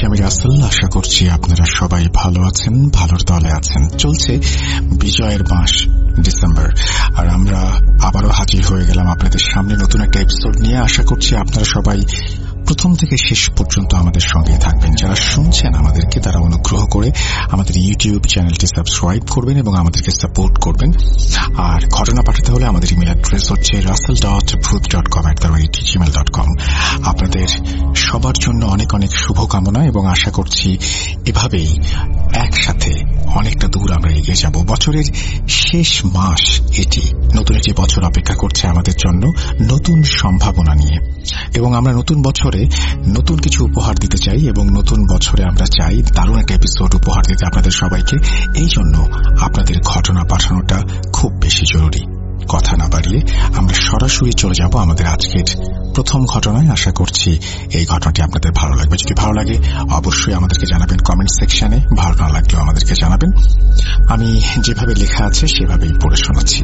আমি রাসেল। আশা করছি আপনারা সবাই ভালো আছেন, ভালোর দলে আছেন। চলছে বিজয়ের মাস ডিসেম্বর, আর আমরা আবারও হাজির হয়ে গেলাম আপনাদের সামনে নতুন একটা এপিসোড নিয়ে। আশা করছি আপনারা সবাই প্রথম থেকে শেষ পর্যন্ত আমাদের সঙ্গে থাকবেন। যারা শুনছেন আমাদেরকে, তারা অনুগ্রহ করে আমাদের ইউটিউব চ্যানেলটি সাবস্ক্রাইব করবেন এবং আমাদেরকে সাপোর্ট করবেন। আর ঘটনা পাঠাতে হলে আমাদের ইমেল অ্যাড্রেস হচ্ছে russell.booth.com@gmail.com। আপনাদের সবার জন্য অনেক অনেক শুভকামনা এবং আশা করছি এভাবেই একসাথে অনেকটা দূর আমরা এগিয়ে যাব। বছরের শেষ মাস এটি, নতুন একটি বছর অপেক্ষা করছে আমাদের জন্য নতুন সম্ভাবনা নিয়ে, এবং আমরা নতুন বছরে নতুন কিছু উপহার দিতে চাই এবং নতুন বছরে আমরা চাই দারুণ একটা এপিসোড উপহার দিতে আপনাদের সবাইকে। এই জন্য আপনাদের ঘটনা পাঠানোটা খুব বেশি জরুরি। কথা না বাড়িয়ে আমরা সরাসরি চলে যাব আমাদের আজকের প্রথম ঘটনায়। আশা করছি এই ঘটনাটি আপনাদের ভালো লাগবে। যদি ভালো লাগে অবশ্যই আমাদেরকে জানাবেন কমেন্ট সেকশনে, ভালো না লাগলেও আমাদেরকে জানাবেন। আমি যেভাবে লেখা আছে সেভাবেই পড়ে শোনাচ্ছি।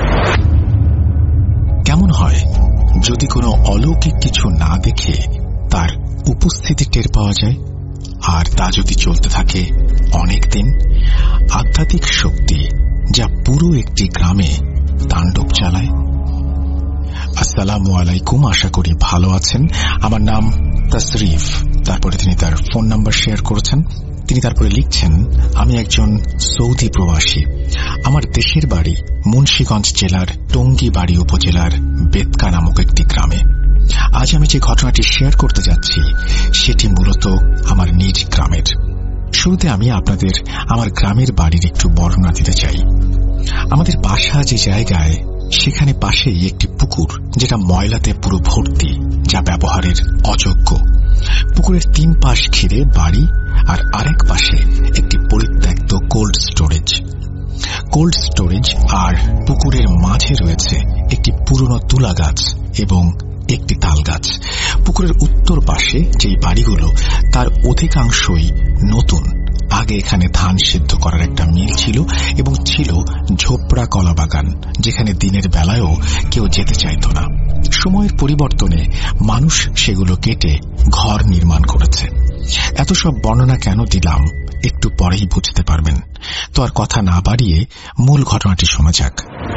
কেমন হয় যদি কোনো অলৌকিক কিছু না দেখে তার উপস্থিতি টের পাওয়া যায়, আর তা যদি চলতে থাকে অনেক দিন। আধ্যাত্মিক শক্তি যা পুরো একটি গ্রামে তাণ্ডব চালায়। আসসালামু আলাইকুম, আশা করি ভালো আছেন। আমার নাম তাসরিফ। তারপরে তিনি তার ফোন নাম্বার শেয়ার করেছেন। তিনি তারপরে লিখছেন, আমি একজন সৌদি প্রবাসী। আমার দেশের বাড়ি মুন্সিগঞ্জ জেলার টঙ্গীবাড়ি উপজেলার বেতকা নামক একটি গ্রামে। আজ আমি যে ঘটনাটি শেয়ার করতে যাচ্ছি সেটি মূলত আমার নিজ গ্রামের। শুরুতে আমি আপনাদের আমার গ্রামের বাড়ির একটু বর্ণনা দিতে চাই। আমাদের বাসা যে জায়গায়, সেখানে পাশেই একটি পুকুর, যেটা ময়লাতে পুরো ভর্তি, যা ব্যবহারের অযোগ্য। পুকুরের 3 পাশ ঘিরে বাড়ি, আর আরেক পাশে একটি পরিত্যক্ত কোল্ড স্টোরেজ আর পুকুরের মাঝে রয়েছে একটি পুরনো তুলা গাছ এবং একটি তাল গাছ। পুকুরের উত্তর পাশে যেই বাড়িগুলো, তার অধিকাংশই নতুন। আগে এখানে ধান সিদ্ধ করার একটা মিল ছিল এবং ছিল ঝোপড়া কলা বাগান, যেখানে দিনের বেলায়ও কেউ যেতে চাইত না। সময়ের পরিবর্তনে মানুষ সেগুলো কেটে ঘর নির্মাণ করেছে। এত সব বর্ণনা কেন দিলাম একটু পরেই বুঝতে পারবেন। তো আর কথা না বাড়িয়ে মূল ঘটনাটি শোনা যাক।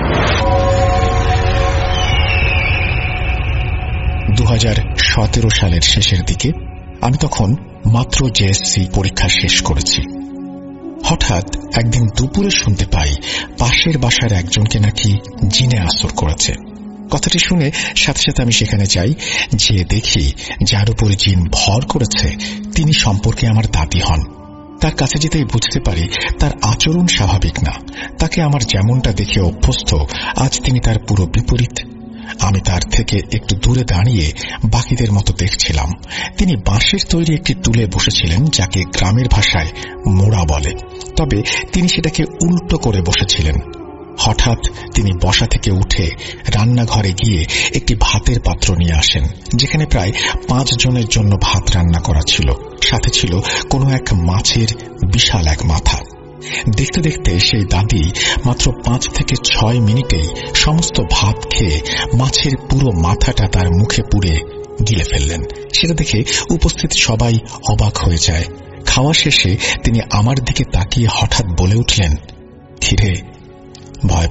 2017 সালের শেষের দিকে আমি তখন মাত্র জেএসসি পরীক্ষা শেষ করেছি। হঠাৎ একদিন দুপুরে শুনতে পাই পাশের বাসার একজনকে নাকি জিনে আসর করেছে। কথাটি শুনে সাথে সাথে আমি সেখানে যাই। যে দেখি যার উপরে জিন ভর করেছে তিনি সম্পর্কে আমার দাদি হন। তার কাছে যেতেই বুঝতে পারি তার আচরণ স্বাভাবিক না। তাকে আমার যেমনটা দেখে অভ্যস্ত, আজ তিনি তার পুরো বিপরীত। আমি তার থেকে একটু দূরে দাঁড়িয়ে বাকিদের মতো দেখছিলাম। তিনি বাঁশের তৈরি একটি টুলে বসেছিলেন, যাকে গ্রামের ভাষায় মোড়া বলে, তবে তিনি সেটাকে উল্টো করে বসেছিলেন। হঠাৎ তিনি বসা থেকে উঠে রান্নাঘরে গিয়ে একটি ভাতের পাত্র নিয়ে আসেন, যেখানে প্রায় 5 জনের জন্য ভাত রান্না করা ছিল। সাথে ছিল কোনো এক মাছের বিশাল এক মাথা। দেখতে দেখতে সেই দাদি মাত্র 5 থেকে 6 মিনিটেই সমস্ত ভাত খেয়ে মাছের পুরো মাথাটা তার মুখে পুরে গিলে ফেললেন। সেটা দেখে উপস্থিত সবাই অবাক হয়ে যায়। খাওয়া শেষে তিনি আমার দিকে তাকিয়ে হঠাৎ বলে উঠলেন, কিরে, ভয়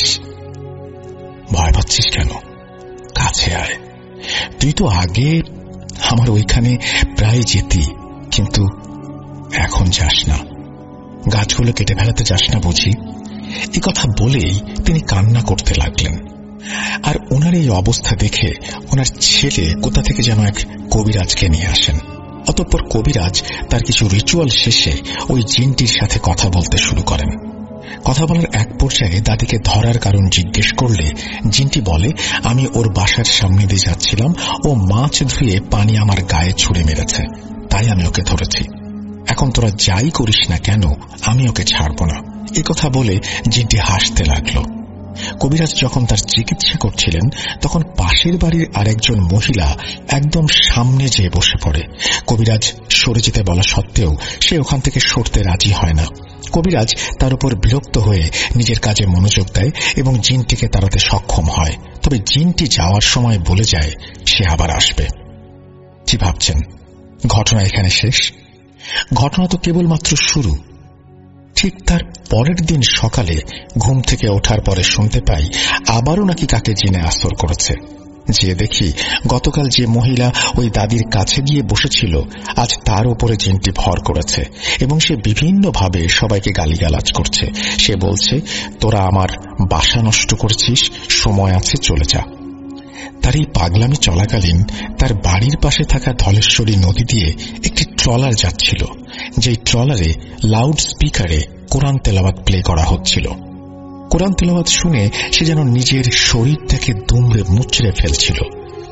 পাচ্ছিস কেন? কাছে আয়। তুই তো আগে আমার ওইখানে প্রায় যেতি, কিন্তু এখন যাস না। গাছগুলো কেটে ফেলাতে যাস না বুঝি? এই কথা বলেই তিনি কান্না করতে লাগলেন। আর ওনার এই অবস্থা দেখে ওনার ছেলে কোথা থেকে যেন এক কবিরাজকে নিয়ে আসেন। অতঃপর কবিরাজ তার কিছু রিচুয়াল শেষে ওই জিনটির সাথে কথা বলতে শুরু করেন। কথা বলার এক পর্যায়ে দাদিকে ধরার কারণ জিজ্ঞেস করলে জিনটি বলে, আমি ওর বাসার সামনে দিয়ে যাচ্ছিলাম, ও মাছ ধুয়ে পানি আমার গায়ে ছুঁড়ে মেরেছে, তাই আমি ওকে ধরেছি। এখন তোরা যাই করিস না কেন, আমি ওকে ছাড়ব না। এ কথা বলে জিনটি হাসতে লাগলো। কবিরাজ যখন তার চিকিৎসা করছিলেন, তখন পাশের বাড়ির আরেকজন মহিলা একদম সামনে যেয়ে বসে পড়ে। কবিরাজ সরে যেতে বলা সত্ত্বেও সে ওখান থেকে সরতে রাজি হয় না। কবিরাজ তার উপর বিরক্ত হয়ে নিজের কাজে মনোযোগ দেয় এবং জিনটিকে তাড়াতে সক্ষম হয়। তবে জিনটি যাওয়ার সময় বলে যায় সে আবার আসবে। কি ভাবছেন ঘটনা এখানে শেষ? ঘটনা তো কেবলমাত্র শুরু। ঠিক তার পরের দিন সকালে ঘুম থেকে ওঠার পরে শুনতে পাই আবারও নাকি কাকে জিনে আসর করেছে। যে দেখি গতকাল যে মহিলা ওই দাদির কাছে গিয়ে বসেছিল আজ তার উপরে জিনটি ভর করেছে এবং সে বিভিন্নভাবে সবাইকে গালিগালাজ করছে। সে বলছে, তোরা আমার বাসা নষ্ট করছিস, সময় আছে চলে যা। তার এই পাগলামি চলাকালীন তার বাড়ির পাশে থাকা ধলেশ্বরী নদী দিয়ে একটি ট্রলার যাচ্ছিল, যেই ট্রলারে লাউড স্পিকারে কোরআন তেলাওয়াত প্লে করা হচ্ছিল। কোরআন তেলাওয়াত শুনে সে যেন নিজের শরীরটাকে দুমড়ে মুচড়ে ফেলছিল।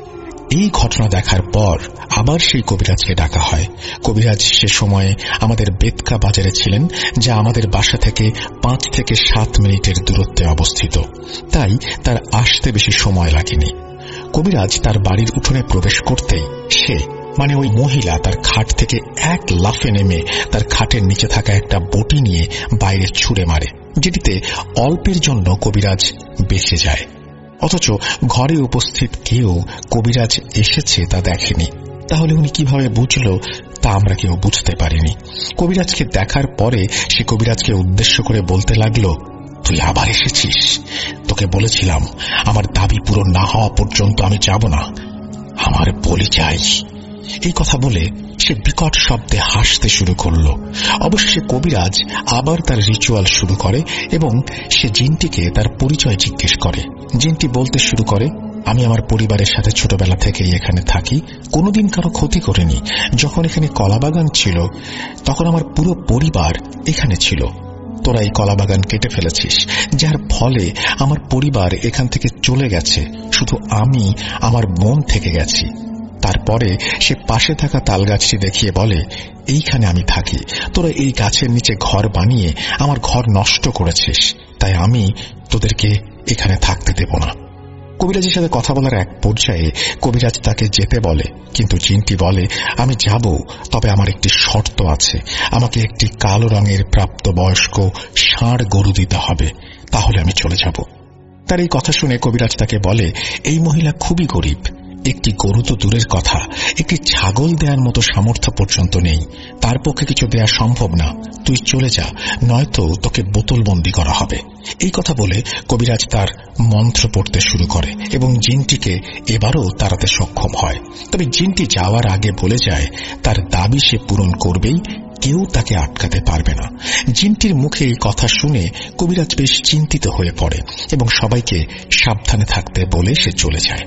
এই ঘটনা দেখার পর আবার সেই কবিরাজকে ডাকা হয়। কবিরাজ সে সময়ে আমাদের বেতকা বাজারে ছিলেন, যা আমাদের বাসা থেকে 5 থেকে 7 মিনিটের দূরত্বে অবস্থিত, তাই তার আসতে বেশি সময় লাগেনি। কবিরাজ তার বাড়ির উঠোনে প্রবেশ করতেই সে মানে ওই মহিলা তার খাট থেকে এক লাফে নেমে তার খাটের নিচে থাকা একটা বটি নিয়ে বাইরে ছুঁড়ে মারে, যেটিতে অল্পের জন্য কবিরাজ বেঁচে যায়। অথচ ঘরে উপস্থিত কেউ কবিরাজ এসেছে তা দেখেনি। তাহলে উনি কিভাবে বুঝল তা আমরা কেউ বুঝতে পারিনি। কবিরাজকে দেখার পরে সে কবিরাজকে উদ্দেশ্য করে বলতে লাগলো, তুই আবার এসেছিস, তোকে বলেছিলাম আমার দাবি পূরণ না হওয়া পর্যন্ত আমি যাব না, আমার বলি চাই। এই কথা বলে সে বিকট শব্দে হাসতে শুরু করল। অবশেষে কবিরাজ আবার তার রিচুয়াল শুরু করে এবং সে জিনটিকে তার পরিচয় জিজ্ঞেস করে। জিনটি বলতে শুরু করে, আমি আমার পরিবারের সাথে ছোটবেলা থেকেই এখানে থাকি, কোনোদিন কারো ক্ষতি করিনি। যখন এখানে কলাবাগান ছিল তখন আমার পুরো পরিবার এখানে ছিল। তোরা এই কলাবাগান কেটে ফেলেছিস, যার ফলে আমার পরিবার এখান থেকে চলে গেছে, শুধু আমি আমার বোন থেকে গেছি। তারপরে সে পাশে থাকা তালগাছটি দেখিয়ে বলে, এইখানে আমি থাকি, তোরা এই গাছের নিচে ঘর বানিয়ে আমার ঘর নষ্ট করেছিস, তাই আমি তোদেরকে এখানে থাকতে দেব না। কবিরাজের সাথে কথা বলার এক পর্যায়ে কবিরাজ তাকে যেতে বলে, কিন্তু জিনটি বলে, আমি যাব, তবে আমার একটি শর্ত আছে, আমাকে একটি কালো রঙের প্রাপ্তবয়স্ক ষাঁড় গরু দিতে হবে, তাহলে আমি চলে যাব। তার এই কথা শুনে কবিরাজ তাকে বলে, এই মহিলা খুবই গরিব, একটি গরু তো দূরের কথা, একটি ছাগল দেওয়ার মতো সামর্থ্য পর্যন্ত নেই, তার পক্ষে কিছু দেয়া সম্ভব না, তুই চলে যা, নয়তো তোকে বোতলবন্দি করা হবে। এই কথা বলে কবিরাজ তার মন্ত্র পড়তে শুরু করে এবং জিনটিকে এবারও তাড়াতে সক্ষম হয়। তবে জিনটি যাওয়ার আগে বলে যায় তার দাবি সে পূরণ করবেই, কেউ তাকে আটকাতে পারবে না। জিনটির মুখে এই কথা শুনে কবিরাজ বেশ চিন্তিত হয়ে পড়ে এবং সবাইকে সাবধানে থাকতে বলে সে চলে যায়।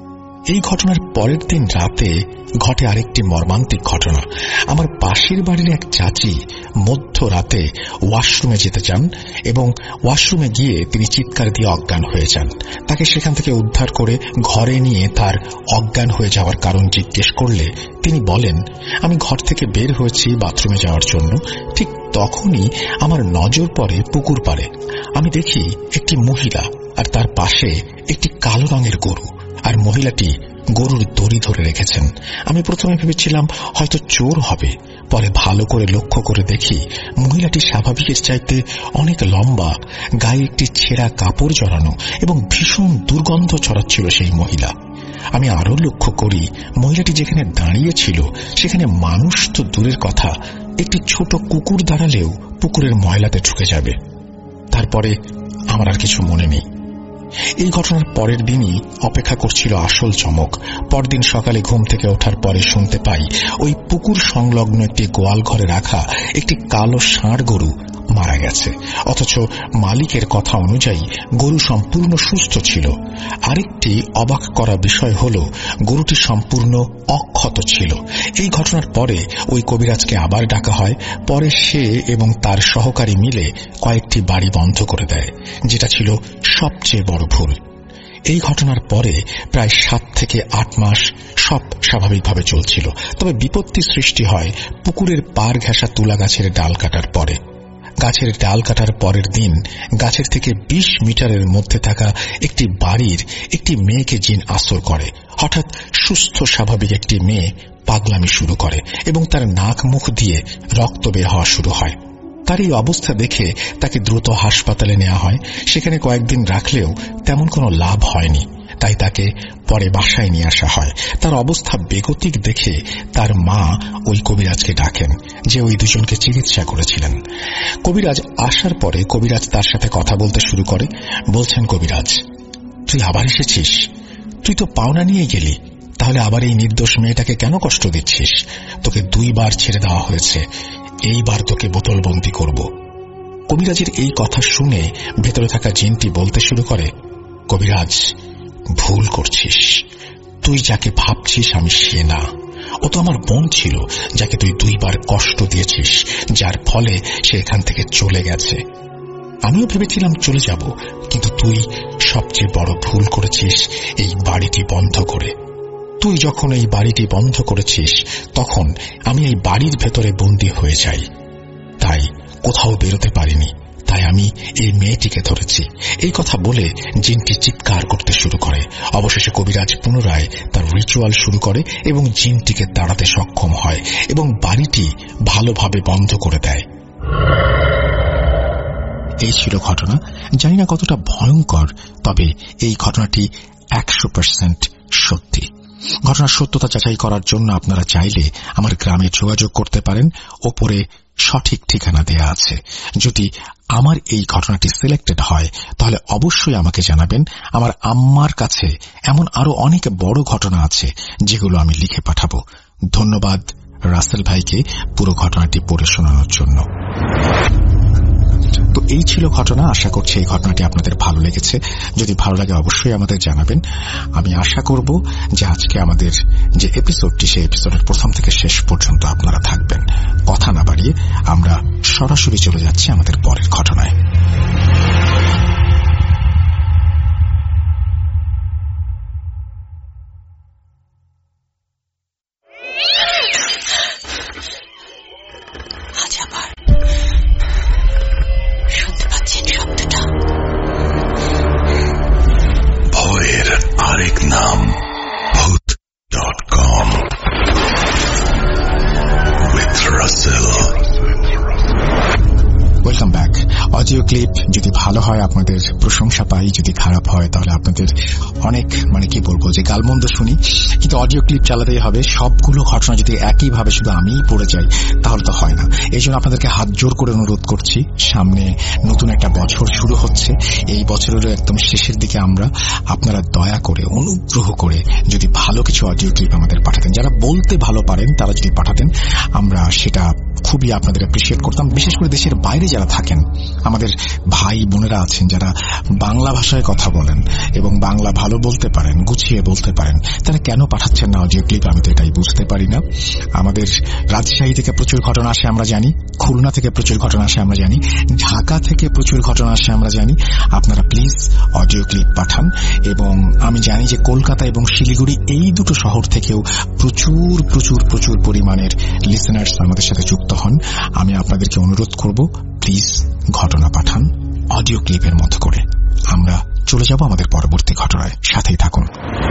এই ঘটনার পরের দিন রাতে ঘটে আরেকটি মর্মান্তিক ঘটনা। আমার পাশের বাড়ির এক চাচি মধ্যরাতে ওয়াশরুমে যেতে চান এবং ওয়াশরুমে গিয়ে তিনি চিৎকার দিয়ে অজ্ঞান হয়ে যান। তাকে সেখান থেকে উদ্ধার করে ঘরে নিয়ে তার অজ্ঞান হয়ে যাওয়ার কারণ জিজ্ঞেস করলে তিনি বলেন, আমি ঘর থেকে বের হয়েছি বাথরুমে যাওয়ার জন্য, ঠিক তখনই আমার নজর পড়ে পুকুর পাড়ে। আমি দেখি একটি মহিলা আর তার পাশে একটি কালো রঙের গরু, আর মহিলাটি গরুর দড়ি ধরে রেখেছেন। আমি প্রথমে ভেবেছিলাম হয়তো চোর হবে, পরে ভালো করে লক্ষ্য করে দেখি মহিলাটি স্বাভাবিকের চাইতে অনেক লম্বা, গায়ে একটি ছেঁড়া কাপড় জড়ানো এবং ভীষণ দুর্গন্ধ ছড়াচ্ছিল সেই মহিলা। আমি আরো লক্ষ্য করি মহিলাটি যেখানে দাঁড়িয়েছিল সেখানে মানুষ তো দূরের কথা, একটি ছোট কুকুর দাঁড়ালেও পুকুরের ময়লাতে ঢুকে যাবে। তারপরে আমার আর কিছু মনে নেই। এই ঘটনার পরের দিনই অপেক্ষা করছিল আসল চমক। পরদিন সকালে ঘুম থেকে ওঠার পরে শুনতে পাই ওই পুকুর সংলগ্ন একটি গোয়াল ঘরে রাখা একটি কালো ষাঁড় গরু মারা গেছে, অথচ মালিকের কথা অনুযায়ী গরু সম্পূর্ণ সুস্থ ছিল। আরেকটি অবাক করা বিষয় হল গরুটি সম্পূর্ণ অক্ষত ছিল। এই ঘটনার পরে ওই কবিরাজকে আবার ডাকা হয়। পরে সে এবং তার সহকারী মিলে কয়েকটি বাড়ি বন্ধ করে দেয়, যেটা ছিল সবচেয়ে বড় ভুল। এই ঘটনার পরে প্রায় 7 থেকে 8 মাস সব স্বাভাবিকভাবে চলছিল। তবে বিপত্তি সৃষ্টি হয় পুকুরের পার ঘেঁষা তুলা গাছের ডাল কাটার পরে। গাছের ডাল কাটার পরের দিন গাছের থেকে 20 মিটারের মধ্যে থাকা একটি বাড়ির একটি মেয়েকে জিন আসর করে। হঠাৎ সুস্থ স্বাভাবিক একটি মেয়ে পাগলামি শুরু করে এবং তার নাক মুখ দিয়ে রক্ত বের হওয়া শুরু হয়। তার এই অবস্থা দেখে তাকে দ্রুত হাসপাতালে নেওয়া হয়। সেখানে কয়েকদিন রাখলেও তেমন কোনো লাভ হয়নি। তাই তাকে পরে বাসায় নিয়ে আসা হয়। তার অবস্থা বেগতিক দেখে তার মা ওই কবিরাজকে ডাকেন, যে ওই দুজনকে চিকিৎসা করেছিলেন। কবিরাজ আসার পরে কবিরাজ তার সাথে কথা বলতে শুরু করে। বলছেন, কবিরাজ, তুই আবার এসেছিস? তুই তো পাওনা নিয়ে গেলি, তাহলে আবার এই নির্দোষ মেয়েটাকে কেন কষ্ট দিচ্ছিস? তোকে 2 বার ছেড়ে দেওয়া হয়েছে, এইবার তোকে বোতলবন্দি করব। কবিরাজের এই কথা শুনে ভেতরে থাকা জিনটি বলতে শুরু করে, কবিরাজ, ভুল করছিস। তুই যাকে ভাবছিস আমি সে না। ও তো আমার বোন ছিল, যাকে তুই 2 বার কষ্ট দিয়েছিস, যার ফলে সে এখান থেকে চলে গেছে। আমিও ভেবেছিলাম চলে যাব, কিন্তু তুই সবচেয়ে বড় ভুল করেছিস এই বাড়িটি বন্ধ করে। তুই যখন এই বাড়িটি বন্ধ করেছিস তখন আমি এই বাড়ির ভেতরে বন্দী হয়ে যাই, তাই কোথাও বেরোতে পারিনি, তাই আমি এই মেয়েটিকে ধরেছি। এই কথা বলে জিনটি চিৎকার করতে শুরু করে। অবশেষে কবিরাজ পুনরায় তার রিচুয়াল শুরু করে এবং জিনটিকে তাড়াতে সক্ষম হয় এবং বাড়িটি ভালোভাবে বন্ধ করে দেয়। এই ছিল ঘটনা। জানি না কতটা ভয়ঙ্কর, তবে এই ঘটনাটি 100% সত্যি। ঘটনার সত্যতা যাচাই করার জন্য আপনারা চাইলে আমার গ্রামে যোগাযোগ করতে পারেন। ওপরে সঠিক ঠিকানা দেয়া আছে। যদি আমার এই ঘটনাটি সিলেক্টেড হয় তাহলে অবশ্যই আমাকে জানাবেন। আমার আম্মার কাছে এমন আরো অনেক বড় ঘটনা আছে যেগুলো আমি লিখে পাঠাবো। ধন্যবাদ রাসেল ভাইকে পুরো ঘটনাটি পড়ে শোনানোর জন্য। তো এই ছিল ঘটনা। আশা করছি এই ঘটনাটি আপনাদের ভালো লেগেছে। যদি ভালো লাগে অবশ্যই আমাদের জানাবেন। আমি আশা করব যে আজকে আমাদের যে এপিসোডটি, সেই এপিসোডের প্রথম থেকে শেষ পর্যন্ত আপনারা থাকবেন। কথা না বাড়িয়ে আমরা সরাসরি চলে যাচ্ছি আমাদের পরের ঘটনায়। ভয়ের আরেক নাম ভূত.com with Russell। Welcome back. Audio clip যদি ভালো হয় আপনাদের প্রশংসা পাই, যদি খারাপ হয় তাহলে আপনাদের অনেক কি বলবো যে গালমন্দ শুনি, কিন্তু অডিও ক্লিপ চালাতেই হবে। সবগুলো ঘটনা যদি একইভাবে শুধু আমিই পড়ে যাই তাহলে তো হয় না। এই জন্য আপনাদেরকে হাত জোর করে অনুরোধ করছি, সামনে নতুন একটা বছর শুরু হচ্ছে। এই বছরেরও একদম শেষের দিকে আমরা, আপনারা দয়া করে অনুগ্রহ করে যদি ভালো কিছু অডিও ক্লিপ আমাদের পাঠাতেন, যারা বলতে ভালো পারেন তারা যদি পাঠাতেন, আমরা সেটা খুবই আপনাদের অ্যাপ্রিশিয়েট করতাম। বিশেষ করে দেশের বাইরে যারা থাকেন, আমাদের ভাই বোনেরা আছেন যারা বাংলা ভাষায় কথা বলেন এবং বাংলা ভালো বলতে পারেন, গুছিয়ে বলতে পারেন, তারা কেন পাঠাচ্ছেন না অডিও ক্লিপ? আমি তো এটাই বুঝতে পারি না। আমাদের রাজশাহী থেকে প্রচুর ঘটনা আসে আমরা জানি, খুলনা থেকে প্রচুর ঘটনা আসে আমরা জানি, ঢাকা থেকে প্রচুর ঘটনা আসে আমরা জানি। আপনারা প্লিজ অডিও ক্লিপ পাঠান। এবং আমি জানি যে কলকাতা এবং শিলিগুড়ি এই দুটো শহর থেকেও প্রচুর প্রচুর প্রচুর পরিমাণের লিসেনার্স আমাদের সাথে যুক্ত হন। আমি আপনাদেরকে অনুরোধ করব, প্লিজ ঘটনা পাঠান অডিও ক্লিপের মতো করে। আমরা চলে যাব আমাদের পরবর্তী ঘটনায়, সাথেই থাকুন।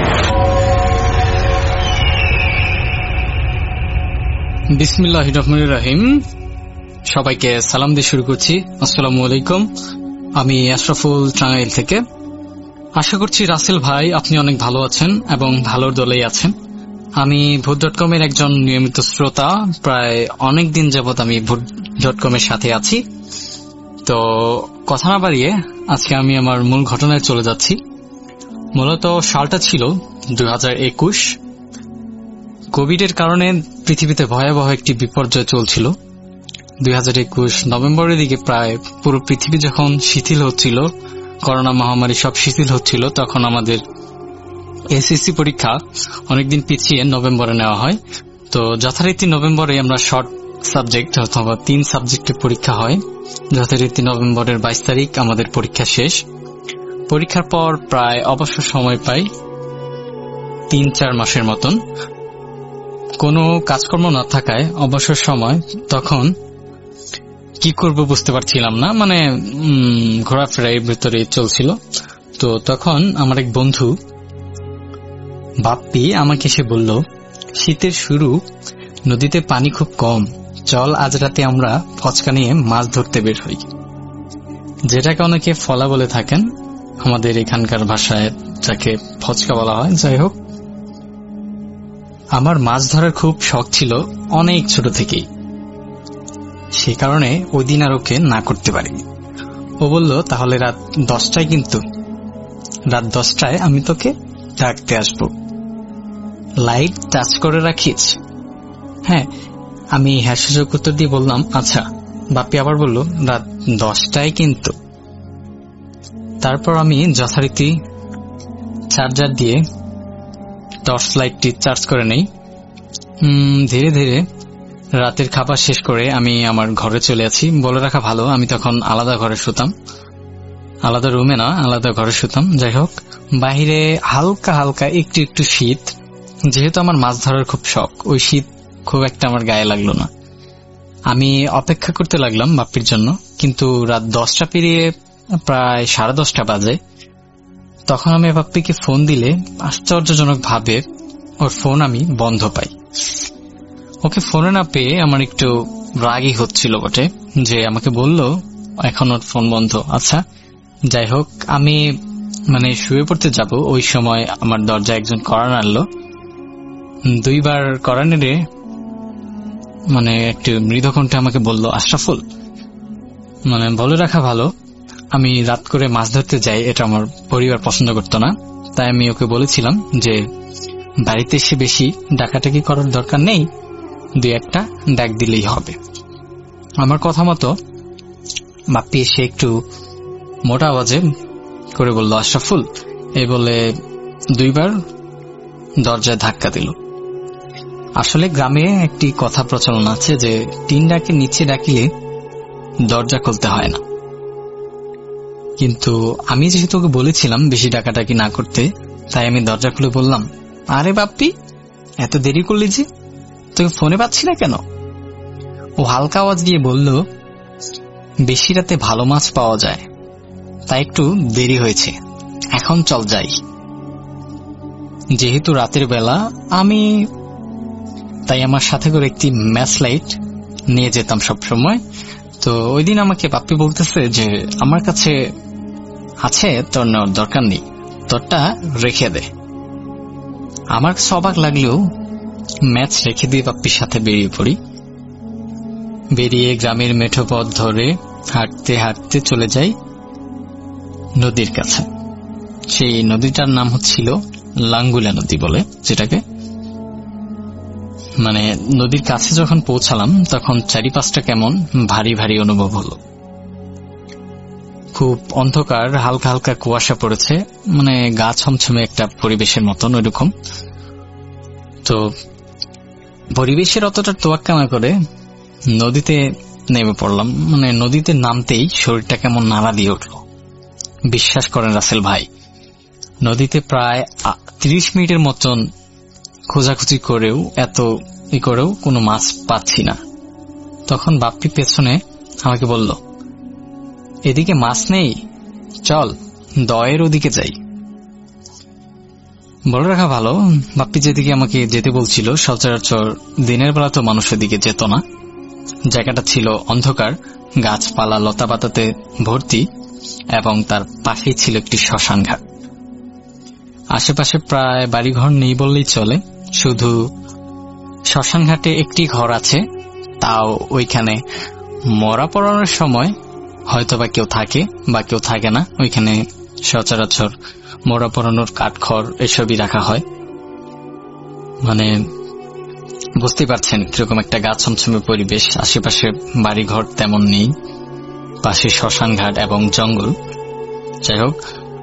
বিসমিল্লাহির রহমানির রহিম। সবাইকে সালাম দিয়ে শুরু করছি। আসসালামু আলাইকুম। আমি আশরাফুল, টাঙ্গাইল থেকে। আশা করছি রাসেল ভাই আপনি অনেক ভালো আছেন এবং ভালোর দলেই আছেন। আমি ভূত.com এর একজন নিয়মিত শ্রোতা। প্রায় অনেক দিন যাবৎ আমি ভূত.com এর সাথে আছি। তো কথা না বাড়িয়ে আজকে আমি আমার মূল ঘটনায় চলে যাচ্ছি। মূলত সালটা ছিল 2021। কোভিডের কারণে পৃথিবীতে ভয়াবহ একটি বিপর্যয় চলছিল। 2021 নভেম্বরের দিকে প্রায় পুরো পৃথিবী যখন শিথিল হচ্ছিল, করোনা মহামারী সব শিথিল হচ্ছিল, তখন আমাদের এসএসসি পরীক্ষা অনেকদিন পিছিয়ে নভেম্বরে নেওয়া হয়। তো যথারীতি নভেম্বরে আমরা শর্ট সাবজেক্ট অথবা 3 সাবজেক্টের পরীক্ষা হয়। যথারীতি নভেম্বরের 22 তারিখ আমাদের পরীক্ষা শেষ। পরীক্ষার পর প্রায় অবসর সময় পাই 3-4 মাসের মতন। কোনো কাজকর্ম না থাকায় অবসর সময় তখন কি করব বুঝতে পারছিলাম না, ঘোরাফেরার ভিতরে চলছিল। তো তখন আমার এক বন্ধু বাপ্পি আমাকে এসে বলল, শীতের শুরু, নদীতে পানি খুব কম, চল আজ রাতে আমরা ফচকা নিয়ে মাছ ধরতে বের হই, যেটাকে অনেকে ফলা বলে থাকেন। আমাদের এখানকার ভাষায় যাকে ফচকা বলা হয়। যাই হোক, আমার মাছ ধরার খুব শখ ছিল অনেক ছোট থেকেই, সে কারণে ওই দিন আর ওকে না করতে পারিনি। ও বলল, তাহলে রাত 10টায়, কিন্তু রাত 10টায় আমি তোকে ডাকতে আসব, লাইট টাচ করে রাখিস। হ্যাঁ, আমি হ্যাঁ সুযোগ উত্তর দিয়ে বললাম আচ্ছা। বাপ্পি আবার বলল, রাত 10টায় কিন্তু। তারপর আমি যথারীতি চার্জার দিয়ে টর্চ লাইটটি চার্জ করে নেই। ধীরে ধীরে রাতের খাবার শেষ করে আমি আমার ঘরে চলে আছি। বলে রাখা ভালো, আমি তখন আলাদা ঘরে শুতাম, আলাদা রুমে না, আলাদা ঘরে শুতাম। যাই হোক, বাহিরে হালকা হালকা একটু একটু শীত। যেহেতু আমার মাছ ধরার খুব শখ, ওই শীত খুব একটা আমার গায়ে লাগলো না। আমি অপেক্ষা করতে লাগলাম বাপ্পির জন্য, কিন্তু রাত 10টা পেরিয়ে প্রায় 10:30 বাজে। তখন আমি বাপ্পিকে ফোন দিলে আশ্চর্যজনক ভাবে ওর ফোন আমি বন্ধ পাই। ওকে ফোনে না পেয়ে আমার একটু রাগই হচ্ছিল বটে, যে আমাকে বলল এখন ওর ফোন বন্ধ। আচ্ছা, যাই হোক, আমি শুয়ে পড়তে যাব, ওই সময় আমার দরজা একজন কড়া নাড়ল। 2বার কড়া নেড়ে একটু মৃদু কণ্ঠে আমাকে বলল, আশরাফুল, বলে রাখা ভালো, আমি রাত করে মাছ ধরতে যাই, এটা আমার পরিবার পছন্দ করতো না। তাই আমি ওকে বলেছিলাম যে বাড়িতে এসে বেশি ডাকাটাকি করার দরকার নেই, 2-1টা ডাক দিলেই হবে। আমার কথা মতো বাপ্পি এসে একটু মোটা আওয়াজে করে বলল, আশরাফুল, এই বলে 2বার দরজায় ধাক্কা দিল। আসলে গ্রামে একটি কথা প্রচলন আছে যে 3 ডাকে নিচে ডাকিলে দরজা খুলতে হয় না। কিন্তু আমি যেহেতু ওকে বলেছিলাম বেশি ডাকাডাকি না করতে, তাই আমি দরজা খুলে বললাম, আরে বাপ্পি, এত দেরি করলি যে, তোকে ফোনে পাচ্ছি না কেন? ও হালকা আওয়াজ দিয়ে বলল, বেশি রাতে ভালো মাছ পাওয়া যায়, তাই একটু দেরি হয়েছে, এখন চল যাই। যেহেতু রাতের বেলা, আমি তাই আমার সাথে করে একটি ম্যাচ লাইট নিয়ে যেতাম সব সময়। তো ওই দিন আমাকে বাপ্পি বলতেছে যে আমার কাছে আছে, তোর নেওয়ার দরকার নেই, তোরটা রেখে দে। আমার অবাক লাগলেও ম্যাচ রেখে দিয়ে বাপ্পির সাথে বেরিয়ে পড়ি। বেরিয়ে গ্রামের মেঠো পথ ধরে হাঁটতে হাঁটতে চলে যাই নদীর কাছে। সেই নদীটার নাম হচ্ছিল লাঙ্গুলা নদী বলে, যেটাকে নদীর কাছে যখন পৌঁছালাম তখন চারিপাশটা কেমন ভারী ভারী অনুভব হলো। খুব অন্ধকার, হালকা হালকা কুয়াশা পড়েছে, গা ছমছমে একটা পরিবেশের মতন ওইরকম। তো পরিবেশের অতটা তোয়াক্কা না করে নদীতে নেমে পড়লাম। নদীতে নামতেই শরীরটা কেমন নাড়া দিয়ে উঠল। বিশ্বাস করেন রাসেল ভাই, নদীতে প্রায় 30 মিনিটের মতন খোঁজাখুঁজি করেও কোনো মাছ পাচ্ছি না। তখন বাপ্পি পেছনে আমাকে বলল, এদিকে মাছ নেই, চল দয়ের ওদিকে যাই। বলে রাখা ভালো, বাপ্পি যেদিকে আমাকে যেতে বলছিল সচরাচর দিনের বেলা তো মানুষের দিকে যেত না। জায়গাটা ছিল অন্ধকার, গাছপালা লতা পাতাতে ভর্তি, এবং তার পাশেই ছিল একটি শ্মশান ঘাট। আশেপাশে প্রায় বাড়িঘর নেই বললেই চলে, শুধু শ্মশান ঘাটে একটি ঘর আছে, তাও ওইখানে মরা পড়ানোর সময় হয়তোবা কেউ থাকে বা কেউ থাকে না। ওইখানে সচরাচর মরা পড়ানোর কাঠখড় এসবই রাখা হয়। বুঝতে পারছেন কিরকম একটা গা ছমছমে পরিবেশ। আশেপাশে বাড়িঘর তেমন নেই, পাশে শ্মশান ঘাট এবং জঙ্গল। যাই হোক,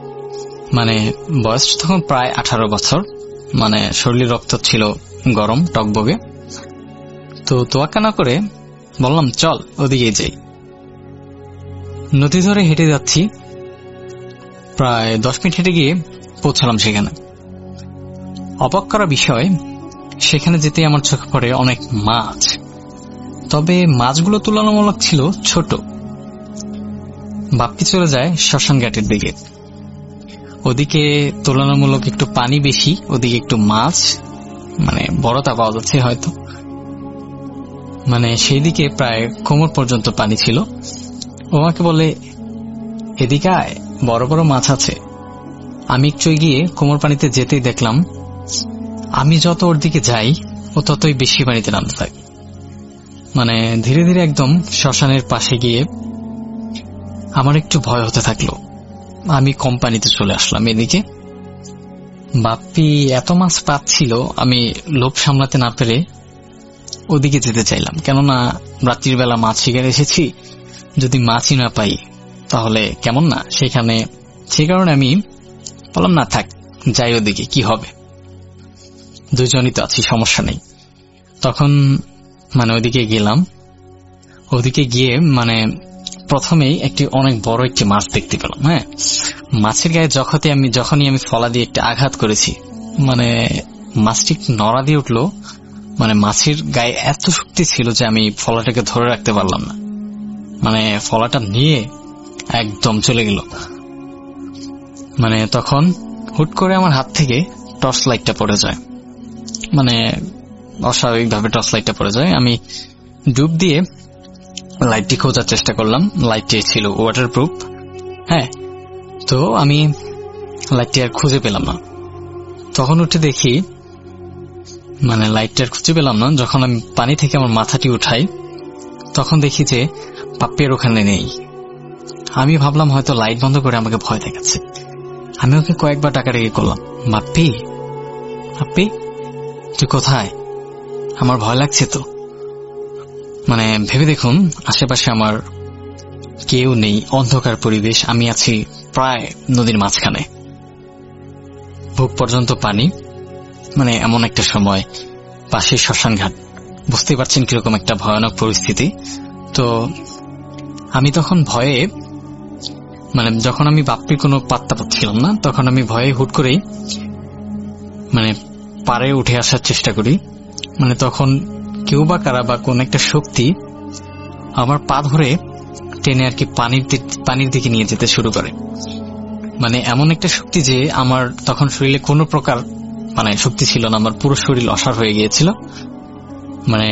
বয়স তখন প্রায় 18 বছর। শরীর রক্ত ছিল গরম টকবগে। তো তোয়াক্কা না করে বললাম, চল ওদিকে যাই। নদী ধরে হেঁটে যাচ্ছি, প্রায় 10 মিনিট হেঁটে গিয়ে পৌঁছালাম সেখানে। অবাক করা বিষয়, সেখানে যেতে আমার চোখে পড়ে অনেক মাছ, তবে মাছগুলো তুলনামূলক ছিল ছোট। বাপ্পি চলে যায় শ্মশান ঘাটের দিকে। ওদিকে তুলনামূলক একটু পানি বেশি, ওদিকে একটু মাছ বড়তা পাওয়া যাচ্ছে হয়তো। সেই দিকে প্রায় কোমর পর্যন্ত পানি ছিল। ও আমাকে বলে, এদিকে আয়, বড় বড় মাছ আছে। আমি একটু এগিয়ে কোমর পানিতে যেতেই দেখলাম আমি যত ওর দিকে যাই ও ততই বেশি পানিতে নামতে থাকে। মানে ধীরে ধীরে একদম শ্মশানের পাশে গিয়ে আমার একটু ভয় হতে থাকলো। আমি কম পানিতে চলে আসলাম এদিকে। বাপ্পি এত মাছ পাচ্ছিল, আমি লোভ সামলাতে না পেরে ওদিকে যেতে চাইলাম, কেননা রাত্রির বেলা মাছ শিকার এসেছি, যদি মাছই না পাই তাহলে কেমন না সেখানে। সেই কারণে আমি বললাম না থাক, যাই ওদিকে, কি হবে, দুজনই তো আছি, সমস্যা নেই। তখন মানে ওদিকে গেলাম। ওদিকে গিয়ে মানে প্রথমেই একটি অনেক বড় একটি মাছ দেখতে পেলাম। হ্যাঁ, মাছের গায়ে যখনই আমি ফলা দিয়ে একটা আঘাত করেছি, মানে মাছটি নড়া দিয়ে উঠলো। মানে মাছের গায়ে এত শক্তি ছিল যে আমি ফলাটাকে ধরে রাখতে পারলাম না, মানে ফলাটা নিয়ে একদম চলে গেল। মানে তখন হুট করে আমার হাত থেকে টর্চ লাইটটা পড়ে যায়, মানে অস্বাভাবিকভাবে টর্চ লাইটটা পড়ে যায়। আমি ডুব দিয়ে লাইটটি খোঁজার চেষ্টা করলাম। লাইটটি ছিল ওয়াটারপ্রুফ। হ্যাঁ, তো আমি লাইটটি আর খুঁজে পেলাম না। তখন উঠে দেখি মানে লাইটটি আর খুঁজে পেলাম না। যখন আমি পানি থেকে আমার মাথাটি উঠাই তখন দেখি যে পাপ্পির ওখানে নেই। আমি ভাবলাম হয়তো লাইট বন্ধ করে আমাকে ভয় দেখাচ্ছে। আমি ওকে কয়েকবার ডাকাডাকি করলাম, বাপ্পি বাপ্পি তুই কোথায়, আমার ভয় লাগছে তো। মানে ভেবে দেখুন, আশেপাশে আমার কেউ নেই, অন্ধকার পরিবেশ, আমি আছি প্রায় নদীর মাঝখানে, বুক পর্যন্ত পানি। মানে এমন একটা সময়, পাশে শ্মশান ঘাট, বুঝতে পারছেন কিরকম একটা ভয়ানক পরিস্থিতি। তো আমি তখন ভয়ে, মানে যখন আমি বাপ্পির কোনো পাত্তা পাচ্ছিলাম না, তখন আমি ভয়ে হুট করেই মানে পাড়ে উঠে আসার চেষ্টা করি। মানে তখন কেউ বা কারা বা কোন একটা শক্তি আমার পা ধরে টেনে আর কি পানির দিকে নিয়ে যেতে শুরু করে। মানে এমন একটা শক্তি যে আমার তখন শরীরে কোনো প্রকার মানে শক্তি ছিল না, আমার পুরো শরীর অসাড় হয়ে গিয়েছিল। মানে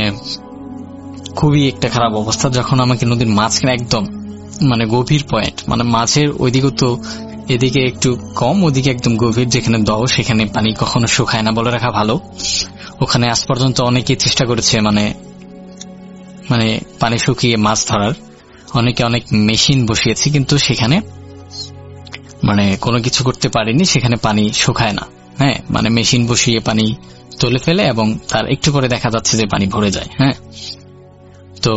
খুবই একটা খারাপ অবস্থা। যখন আমাকে নদীর মাঝখানে একদম মানে গভীর পয়েন্ট, মানে মাঝের ওইদিকে তো এদিকে একটু কম, ওদিকে একদম গভীর, যেখানে দাও সেখানে পানি কখনো শুকায় না বলে রাখা ভালো। ওখানে আজ পর্যন্ত অনেকে চেষ্টা করেছে মানে মানে পানি শুকিয়ে মাছ ধরার, অনেকে অনেক মেশিন বসিয়েছে, কিন্তু সেখানে মানে কোনো কিছু করতে পারেনি, সেখানে পানি শুকায় না। হ্যাঁ, মানে মেশিন বসিয়ে পানি তুলে ফেলে এবং তার একটু পরে দেখা যাচ্ছে যে পানি ভরে যায়। হ্যাঁ, তো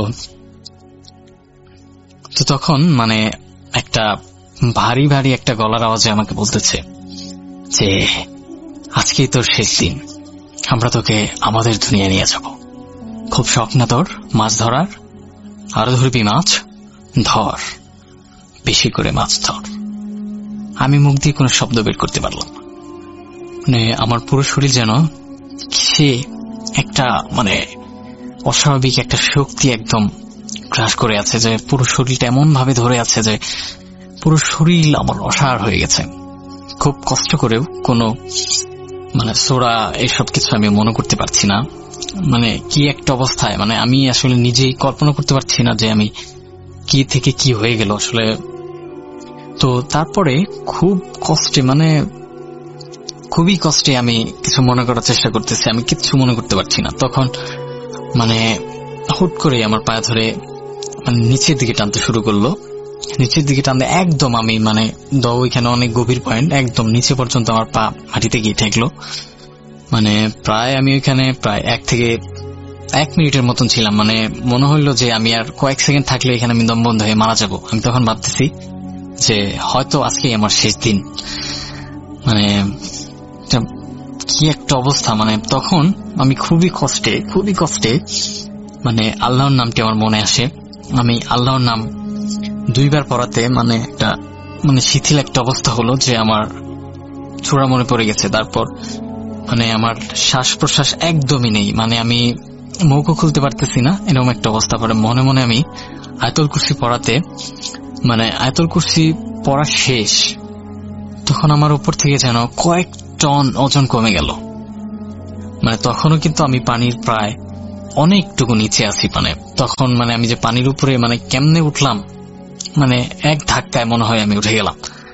তখন মানে একটা ভারী ভারী একটা গলার আওয়াজে আমাকে বলতেছে যে আজকেই তোর শেষ দিন, আমরা তোকে আমাদের দুনিয়া নিয়ে যাব। খুব শখ না তোর মাছ ধরার? আরো ধরবি মাছ, ধর, বেশি করে মাছ ধর। আমি মুখ দিয়ে কোনো শব্দ বের করতে পারলাম না। মানে আমার পুরো শরীর যেন সে একটা মানে অস্বাভাবিক একটা শক্তি একদম গ্রাস করে আছে, যে পুরো শরীরটা এমন ভাবে ধরে আছে যে পুরো শরীর আমার অসাড় হয়ে গেছে। খুব কষ্ট করেও কোনো মানে সোরা এসব কিছু আমি মনে করতে পারছি না। মানে কি একটা অবস্থায়, মানে আমি আসলে নিজেই কল্পনা করতে পারছি না যে আমি কি থেকে কি হয়ে গেল আসলে। তো তারপরে খুব কষ্টে, মানে খুবই কষ্টে আমি কিছু মনে করার চেষ্টা করতেছি, আমি কিচ্ছু মনে করতে পারছি না। তখন মানে হুট করে আমার পায়ে ধরে মানে নিচের দিকে টানতে শুরু করলো। নিচের দিকে টানতে একদম আমি মানে ওইখানে অনেক গভীর পয়েন্ট, একদম নিচে পর্যন্ত আমার পা মাটিতে গিয়ে ঠেকলো। মানে প্রায় আমি ওইখানে প্রায় 1 থেকে 1 মিনিটের মতন ছিলাম। মানে মনে হইলো যে আমি আর কয়েক সেকেন্ড থাকলে এখানে আমি দম বন্ধ হয়ে মারা যাবো। আমি তখন ভাবতেছি যে হয়তো আজকেই আমার শেষ দিন। মানে কি একটা অবস্থা। মানে তখন আমি খুবই কষ্টে মানে আল্লাহর নামটি আমার মনে আসে। আমি আল্লাহর নাম 2 বার পড়াতে মানে একটা মানে শিথিল একটা অবস্থা হলো যে আমার ছোড়া মনে পড়ে গেছে। তারপর মানে আমার শ্বাস প্রশ্বাস একদমই নেই, মানে আমি মুখও খুলতে পারতেছি না, এরকম একটা অবস্থা। পরে মনে মনে আমি আয়াতুল কুরসি পড়াতে মানে আয়াতুল কুরসি পড়া শেষ, তখন আমার উপর থেকে যেন কয়েক টন ওজন কমে গেল। মানে তখনও কিন্তু আমি পানির প্রায় অনেকটুকু নিচে আছি। মানে তখন মানে আমি যে পানির উপরে মানে কেমনে উঠলাম, মানে এক ধাক্কায় মনে হয় আমি উঠে গেলাম।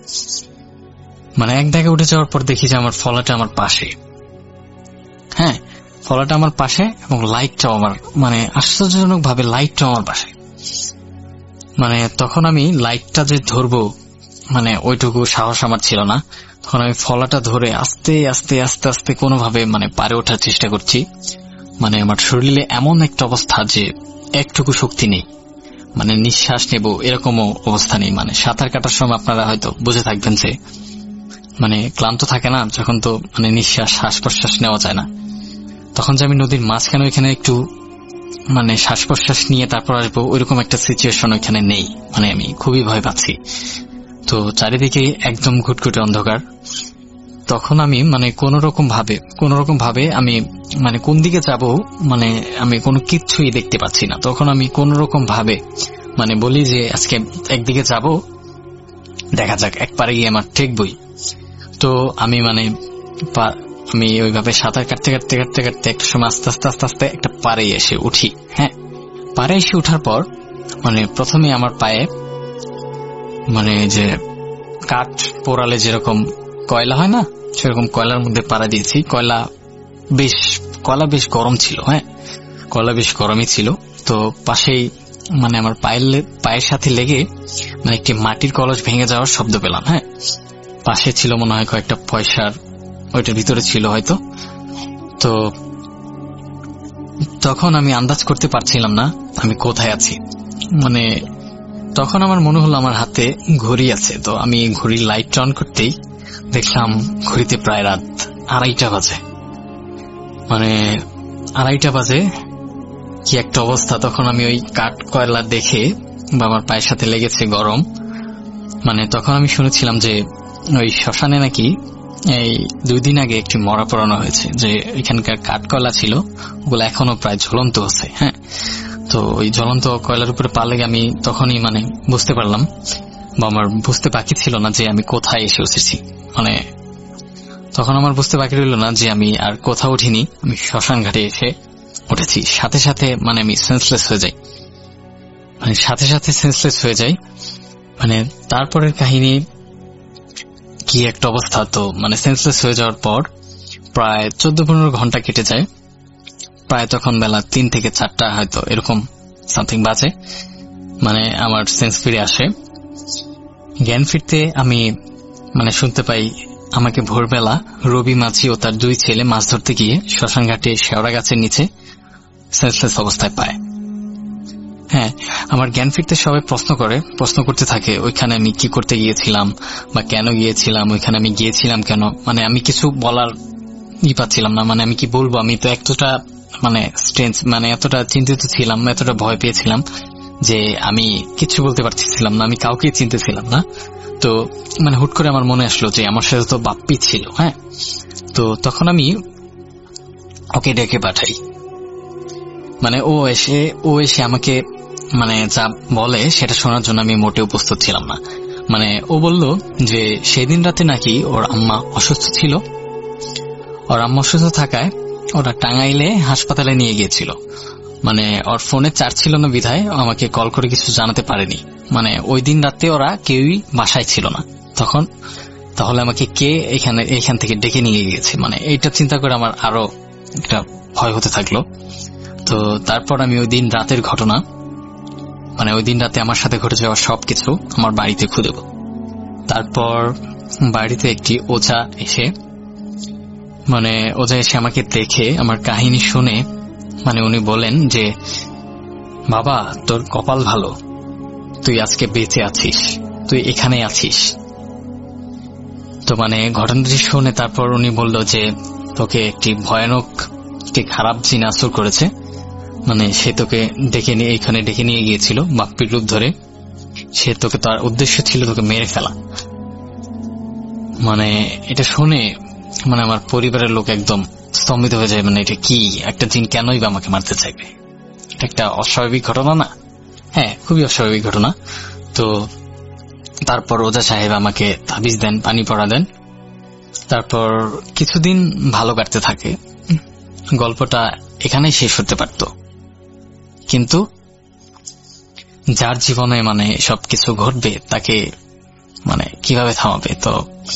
মানে এক দাগে উঠে যাওয়ার পর দেখি যে আমার ফলাটা আমার পাশে, হ্যাঁ ফলাটা আমার পাশে এবং লাইটটাও আমার, মানে আশ্চর্যজনক ভাবে লাইটটাও আমার পাশে। মানে তখন আমি লাইটটা যে ধরবো মানে ওইটুকু সাহস আমার ছিল না। তখন আমি ফলাটা ধরে আস্তে আস্তে আস্তে আস্তে কোনোভাবে মানে পারে ওঠার চেষ্টা করছি। মানে আমার শরীরে এমন একটা অবস্থা যে একটুকু শক্তি নেই, মানে নিঃশ্বাস নেব এরকমও অবস্থা নেই। মানে সাঁতার কাটার সময় আপনারা হয়তো বুঝে থাকবেন যে মানে ক্লান্ত থাকে না যখন, তো মানে নিঃশ্বাস শ্বাস প্রশ্বাস নেওয়া যায় না। তখন যে আমি নদীর মাঝখানে ওইখানে একটু মানে শ্বাস প্রশ্বাস নিয়ে তারপর আসবো ওইরকম একটা সিচুয়েশন ওইখানে নেই। মানে আমি খুবই ভয় পাচ্ছি। তো চারিদিকে একদম ঘুটঘুটে অন্ধকার। তখন আমি মানে কোন রকম ভাবে আমি মানে কোন দিকে যাব মানে আমি কোনো কিচ্ছুই দেখতে পাচ্ছি না। তখন আমি কোন রকম ভাবে মানে বলি যে আজকে একদিকে যাব, দেখা যাক একবারে গিয়ে আমার ঠেকবই। তো আমি মানে আমি ওইভাবে সাঁতার কাটতে কাটতে কাটতে কাটতে একটা সময় আস্তে আস্তে আস্তে আস্তে একটা পাড়ে এসে উঠি। হ্যাঁ, পাড়ে এসে উঠার পর মানে প্রথমে আমার পায়ে মানে যে কাঠ পোড়ালে যেরকম কয়লা হয় না, সেরকম কয়লার মধ্যে পাড়া দিয়েছি। কয়লা বেশ গরম ছিল। হ্যাঁ, কয়লা বেশ গরমই ছিল। তো পাশেই মানে আমার পায়ের সাথে লেগে মানে একটি মাটির কলস ভেঙে যাওয়ার শব্দ পেলাম। হ্যাঁ, পাশে ছিল মনে হয় কয়েকটা পয়সার, ওইটার ভিতরে ছিল হয়তো। তো তখন আমি আন্দাজ করতে পারছিলাম না আমি কোথায় আছি। মানে তখন আমার মনে হলো আমার হাতে ঘড়ি আছে। তো আমি ঘড়ির লাইট অন করতেই দেখলাম ঘড়িতে প্রায় রাত 2:30 বাজে। মানে 2:30 বাজে, কি একটা অবস্থা। তখন আমি ওই কাঠ কয়লা দেখে বা আমার পায়ের সাথে লেগেছে গরম। মানে তখন আমি শুনেছিলাম যে ওই শ্মশানে নাকি এই 2 দিন আগে একটি মরা পড়ানো হয়েছে, যে এখানকার কাঠ কয়লা ছিল ওগুলো এখনো প্রায় ঝুলন্ত আছে। হ্যাঁ, তো ওই ঝুলন্ত কয়লার উপরে পা লেগে আমি তখনই মানে বুঝতে পারলাম, বা আমার বুঝতে বাকি ছিল না যে আমি কোথায় এসে উঠেছি। মানে তখন আমার বুঝতে বাকি রইল না যে আমি আর কোথাও উঠিনি, আমি শ্মশান ঘাটে এসে উঠেছি। সাথে সাথে মানে আমি সেন্সলেস হয়ে যাই। মানে তারপরের কাহিনী কি একটা অবস্থা। তো মানে সেন্সলেস হয়ে যাওয়ার পর প্রায় 14-15 ঘন্টা কেটে যায়। প্রায় তখন বেলা 3 থেকে 4টা হয়তো এরকম সামথিং বাজে। মানে আমার সেন্স ফিরে আসে। জ্ঞান ফিরতে আমি মানে শুনতে পাই আমাকে ভোরবেলা রবি মাঝি ও তার 2 ছেলে মাছ ধরতে গিয়ে শ্মশান ঘাটে শেওড়া গাছের নিচে সেন্সলেস অবস্থায় পায়। হ্যাঁ, আমার জ্ঞান ফিরতে সবাই প্রশ্ন করতে থাকে ওইখানে আমি কি করতে গিয়েছিলাম বা কেন গিয়েছিলাম, ওইখানে আমি গিয়েছিলাম কেন। মানে আমি কিছু বলার পাচ্ছিলাম না। মানে আমি কি বলবো, আমি তো এতটা মানে স্ট্রেঞ্জ, মানে এতটা চিন্তিত ছিলাম, এতটা ভয় পেয়েছিলাম যে আমি কিছু বলতে পারছিলাম না, আমি কাউকে চিনতেছিলাম না। তো মানে হুট করে আমার মনে আসলো যে আমার সাথে তো বাপ্পি ছিল। হ্যাঁ, তো তখন আমি ওকে ডেকে পাঠাই। মানে ও এসে আমাকে মানে যা বলে সেটা শোনার জন্য আমি মোটেও প্রস্তুত ছিলাম না। মানে ও বলল যে সেদিন রাতে নাকি ওর আম্মা অসুস্থ ছিল। ওর আম্মা অসুস্থ থাকায় ওরা টাঙ্গাইলে হাসপাতালে নিয়ে গিয়েছিল। মানে ওর ফোনে চার্জ ছিল না বিধায় আমাকে কল করে কিছু জানাতে পারেনি। মানে ওই দিন রাতে ওরা কেউই বাসায় ছিল না। তাহলে আমাকে কে এখান থেকে ডেকে নিয়ে গিয়েছে, মানে এইটা চিন্তা করে আমার আরো একটা ভয় হতে থাকলো। তো তারপর আমি ওই দিন রাতের ঘটনা, মানে ওই দিন রাতে আমার সাথে ঘটে যাওয়া সবকিছু আমার বাড়িতে খুঁজব। তারপর বাড়িতে একটি ওঝা এসে আমাকে দেখে আমার কাহিনী শুনে মানে উনি বলেন যে বাবা তোর কপাল ভালো, তুই আজকে বেঁচে আছিস, তুই এখানে আছিস। তো মানে ঘটনাটি শুনে তারপর উনি বলল যে তোকে একটি ভয়ানক একটি খারাপ জিন আসর করেছে। মানে সে তোকে এখানে ডেকে নিয়ে গিয়েছিল বাপ্পির রূপ ধরে। সে তোকে, তার উদ্দেশ্য ছিল তোকে মেরে ফেলা। মানে এটা শুনে মানে আমার পরিবারের লোক একদম স্তম্ভিত হয়ে যায়। মানে এটা কি, একটা জিন কেনই বা আমাকে মারতে চাইবে? এটা একটা অস্বাভাবিক ঘটনা না? হ্যাঁ, খুবই অস্বাভাবিক ঘটনা। তো তারপর ওঝা সাহেব আমাকে তাবিজ দেন, পানি পড়া দেন। তারপর কিছুদিন ভালো কাটতে থাকে। গল্পটা এখানেই শেষ হতে পারত, কিন্তু যার জীবনে মানে সবকিছু ঘটবে তাকে মানে কিভাবে থামাবে। তো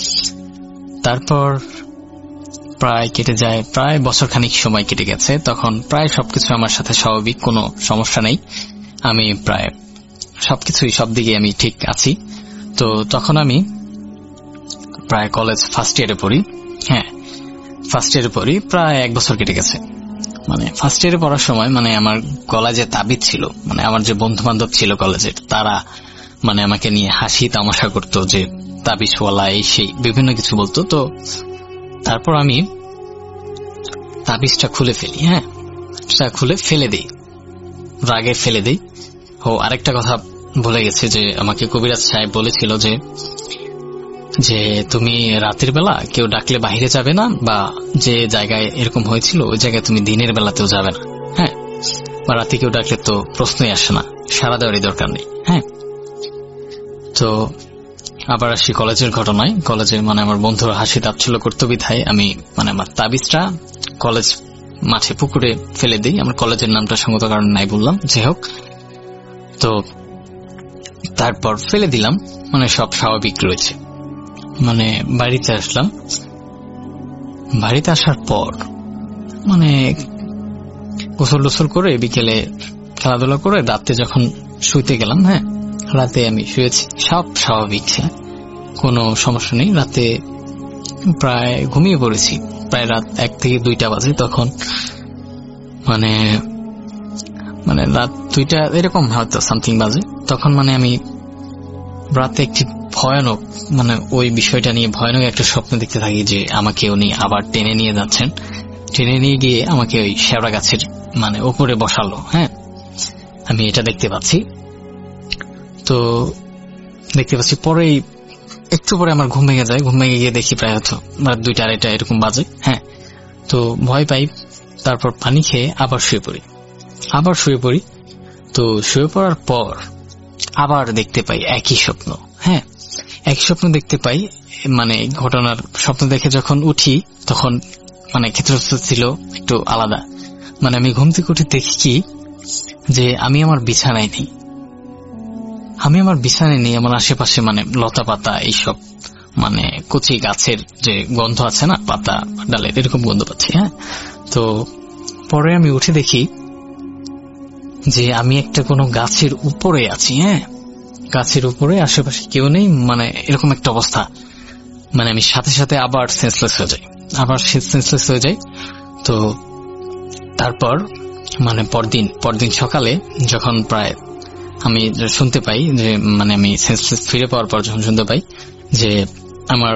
তারপর প্রায় কেটে যায়, প্রায় বছরখানিক সময় কেটে গেছে। তখন প্রায় সবকিছু আমার সাথে স্বাভাবিক, কোনো সমস্যা নেই, আমি প্রায় সবকিছুই সব দিকে আমি ঠিক আছি। তো তখন আমি প্রায় কলেজ ফার্স্ট ইয়ারে পড়ি। হ্যাঁ, ফার্স্ট ইয়ারে পড়ি, প্রায় 1 বছর কেটে গেছে। মানে ফার্স্ট ইয়ারে পড়ার সময় মানে আমার গলায় যে তাবিজ ছিল, মানে আমার যে বন্ধু বান্ধব ছিল কলেজের, তারা মানে আমাকে নিয়ে হাসি তামাশা করতো যে তাবিজওয়ালা, এই সেই বিভিন্ন কিছু বলতো। তো তারপর আমি তাবিজটা খুলে ফেলি। হ্যাঁ, খুলে ফেলে দিই, রাগে ফেলে দিই। ও আরেকটা কথা ভুলে গেছে, যে আমাকে কবিরাজ সাহেব বলেছিল যে তুমি রাতের বেলা কেউ ডাকলে বাইরে যাবে না, বা যে জায়গায় এরকম হয়েছিল ওই জায়গায় তুমি দিনের বেলাতেও যাবে না। হ্যাঁ, বা রাতে কেউ ডাকলে তো প্রশ্নই আসে না, সারা দেওয়ারই দরকার নেই। হ্যাঁ, তো আবার আসি কলেজের ঘটনায়। কলেজে মানে আমার বন্ধুরা হাসি তাচ্ছিল্য করতে বিধায় আমি মানে আমার তাবিজটা কলেজ মাঠে পুকুরে ফেলে দিই। আমার কলেজের নামটা সঙ্গত কারণে নাই বললাম, যাই হোক। তো তারপর ফেলে দিলাম, মানে সব স্বাভাবিক রয়েছে। মানে বাড়িতে আসলাম, বাড়িতে আসার পর মানে গোসল টোসল করে বিকেলে খেলাধুলা করে রাতে যখন শুইতে গেলাম, হ্যাঁ রাতে আমি শুয়েছি, সব স্বাভাবিক, কোনো সমস্যা নেই। রাতে প্রায় ঘুমিয়ে পড়েছি, প্রায় রাত 1 থেকে 2টা বাজে। তখন মানে মানে রাত 2টা এরকম হয়তো সামথিং বাজে। তখন মানে আমি রাতে একটি ভয়ানক, মানে ওই বিষয়টা নিয়ে ভয়ানক একটা স্বপ্ন দেখতে থাকি, যে আমাকে উনি আবার টেনে নিয়ে যাচ্ছেন, টেনে নিয়ে গিয়ে আমাকে ওই শেওড়া গাছের মানে উপরে বসালো। হ্যাঁ, আমি এটা দেখতে পাচ্ছি। তো দেখতে পাচ্ছি, পরেই একটু পরে আমার ঘুম ভেঙে যায়। ঘুম ভেঙে গিয়ে দেখি প্রায় হয়তো রাত 2টা 2:30 এরকম বাজে। হ্যাঁ, তো ভয় পাই, তারপর পানি খেয়ে আবার শুয়ে পড়ি। তো শুয়ে পড়ার পর আবার দেখতে পাই একই স্বপ্ন। হ্যাঁ, একই স্বপ্ন দেখতে পাই। মানে ঘটনার স্বপ্ন দেখে যখন উঠি তখন মানে ক্ষেত্রস্থ ছিল একটু আলাদা। মানে আমি ঘুম থেকে উঠে দেখি কি, যে আমি আমার বিছানায় নেই। আমার আশেপাশে মানে লতা পাতা এইসব মানে কচি গাছের যে গন্ধ আছে না, পাতা ডালের, এরকম গন্ধ পাচ্ছি। হ্যাঁ, তো পরে আমি উঠে দেখি যে আমি একটা কোনো গাছের উপরে আছি। হ্যাঁ, গাছের উপরে, আশেপাশে কেউ নেই, মানে এরকম একটা অবস্থা। মানে আমি সাথে সাথে আবার সেন্সলেস হয়ে যাই। তো তারপর মানে পরদিন সকালে যখন প্রায় আমি শুনতে পাই, যে মানে আমি সেন্সলেস ফিরে পাওয়ার পর যখন শুনতে পাই যে আমার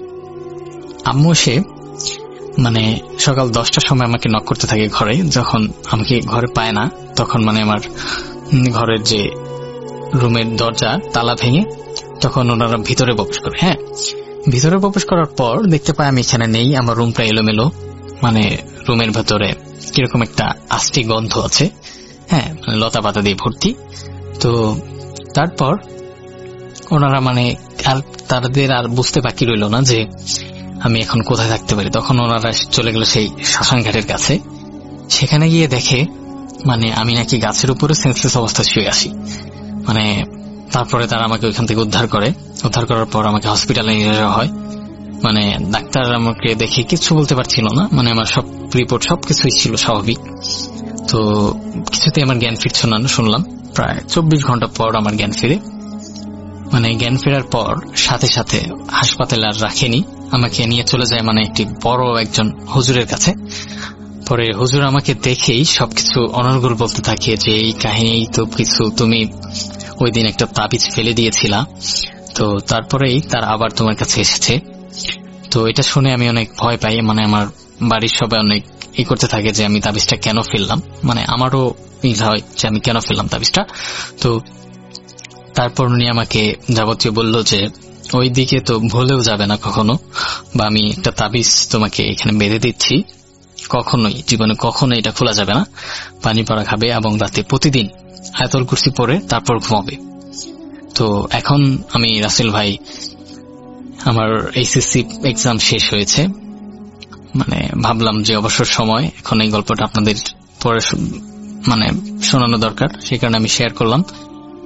আম্মু সে মানে সকাল 10টার সময় আমাকে নক করতে থাকে ঘরে। যখন আমাকে ঘরে পায় না, তখন মানে আমার ঘরের যে রুমের দরজা তালা ভেঙে তখন ওনারা ভিতরে প্রবেশ করে। হ্যাঁ, ভিতরে প্রবেশ করার পর দেখতে পাই আমি এখানে নেই, আমার রুমটা এলোমেলো, মানে রুমের ভেতরে কিরকম একটা আস্তি গন্ধ আছে। হ্যাঁ, মানে লতা পাতা দিয়ে ভর্তি। তো তারপর ওনারা মানে তাদের আর বুঝতে বাকি রইল না যে আমি এখন কোথায় থাকতে পারি। তখন ওনারা চলে গেল সেই শ্মশান ঘাটের কাছে। সেখানে গিয়ে দেখে মানে আমি নাকি গাছের উপরে সেন্সলেস অবস্থা শুয়ে আসি। মানে তারপরে তারা আমাকে ওইখান থেকে উদ্ধার করার পর আমাকে হসপিটালে নিয়ে যাওয়া হয়। মানে ডাক্তার আমাকে দেখে কিছু বলতে পারছিল না, মানে আমার সব রিপোর্ট সবকিছুই ছিল স্বাভাবিক। তো কিছুতেই আমার জ্ঞান ফিরছে না, শুনলাম প্রায় 24 ঘন্টা পর আমার জ্ঞান ফিরে। মানে জ্ঞান ফেরার পর সাথে সাথে হাসপাতালে আর রাখেনি, আমাকে নিয়ে চলে যায় মানে একটি বড় একজন হুজুরের কাছে। পরে হুজুর আমাকে দেখেই সবকিছু অনর্গল বলতে থাকে যে এই কাহিনী তো কিছু, তুমি ওই দিন একটা তাবিজ ফেলে দিয়েছিলা, তো তারপরেই তার আবার তোমার কাছে এসেছে। তো এটা শুনে আমি অনেক ভয় পাই। মানে আমার বাড়ির সবাই অনেক করতে থাকে যে আমি তাবিজটা কেন ফেললাম, মানে আমারও হয় যে আমি কেন ফেললাম তাবিজটা। তো তারপর উনি আমাকে যাবতীয় বলল যে ওই দিকে তো ভুলেও যাবে না কখনো, বা আমি একটা তাবিজ তোমাকে এখানে বেঁধে দিচ্ছি, কখনোই জীবনে কখনো এটা খোলা যাবে না। পানি পড়া খাবে এবং রাতে প্রতিদিন আয়াতুল কুরসি পড়ে তারপর ঘুমাবে। তো এখন আমি রাসেল ভাই, আমার এইচএসসি এক্সাম শেষ হয়েছে, মানে ভাবলাম যে অবসর সময় এখন এই গল্পটা আপনাদের পরে মানে শোনানো দরকার, সেই কারণে আমি শেয়ার করলাম।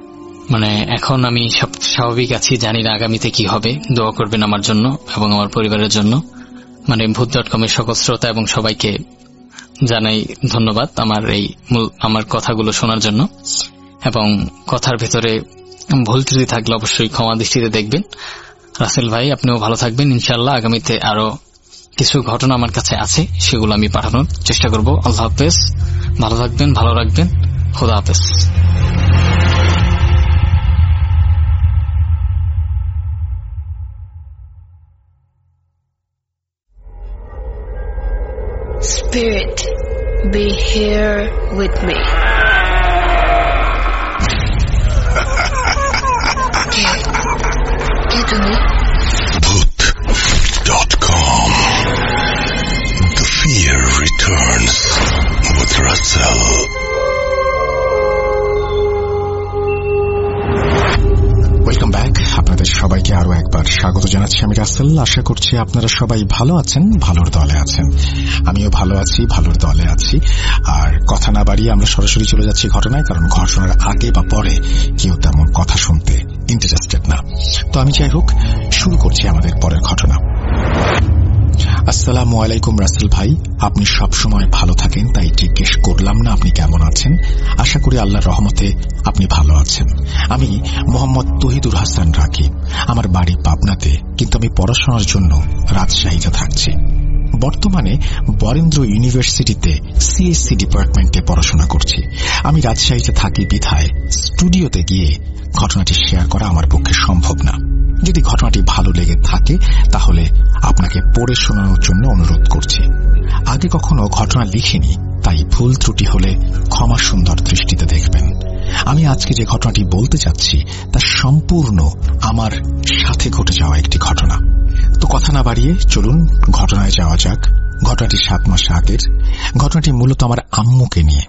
এখন আমি স্বাভাবিক আছি, জানি না আগামীতে কি হবে। দোয়া করবেন আমার জন্য এবং আমার পরিবারের জন্য। ভূত.com এর সকল শ্রোতা এবং সবাইকে জানাই ধন্যবাদ আমার কথাগুলো শোনার জন্য, এবং কথার ভেতরে ভুল ত্রুটি থাকলে অবশ্যই ক্ষমা দৃষ্টিতে দেখবেন। রাসেল ভাই, আপনিও ভালো থাকবেন ইনশাআল্লাহ। আগামীতে আরো কিছু ঘটনা আমার কাছে আছে, সেগুলো আমি পাঠানোর চেষ্টা করব। আল্লাহ হাফেজ, ভালো থাকবেন, ভালো রাখবেন, খোদা হাফেজ। Spirit, be here with me. Get to me. Bhoot.com. The fear returns with Russell. Welcome back. আপনাদের সবাইকে আরো একবার স্বাগত জানাচ্ছি। আমি রাসেল। আশা করছি আপনারা সবাই ভালো আছেন, ভালোর দলে আছেন। আমিও ভালো আছি, ভালোর দলে আছি। আর কথা না বাড়িয়ে আমরা সরাসরি চলে যাচ্ছি ঘটনায়, কারণ ঘটনার আগে বা পরে কেউ তেমন কথা শুনতে ইন্টারেস্টেড না। তো আমি যাই হোক শুরু করছি আমাদের পরের ঘটনা। আসসালামু আলাইকুম রাসেল ভাই, আপনি সবসময় ভালো থাকেন, তাই জিজ্ঞেস করলাম না আপনি কেমন আছেন। আশা করি আল্লাহর রহমতে আপনি ভালো আছেন। আমি মোহাম্মদ তহিদুর হাসান রাকিব। আমার বাড়ি পাবনাতে, কিন্তু আমি পড়াশোনার জন্য রাজশাহীতে থাকছি। বর্তমানে বরেন্দ্র ইউনিভার্সিটিতে সিএসসি ডিপার্টমেন্টে পড়াশোনা করছি। আমি রাজশাহীতে থাকি বিধায় স্টুডিওতে গিয়ে ঘটনাটি শেয়ার করা আমার পক্ষে সম্ভব না। যদি ঘটনাটি ভালো লেগে থাকে তাহলে আপনাকে পড়ে শোনানোর জন্য অনুরোধ করছি। আগে কখনো ঘটনা লিখিনি, তাই ভুল ত্রুটি হলে ক্ষমা সুন্দর দৃষ্টিতে দেখবেন। আমি আজকে যে ঘটনাটি বলতে চাচ্ছি তা সম্পূর্ণ আমার সাথে ঘটে যাওয়া একটি ঘটনা। তো কথা না বাড়িয়ে চলুন ঘটনায় যাওয়া যাক। ঘটনাটি 7 মাস আগের। ঘটনাটি মূলত আমার আম্মুকে নিয়ে।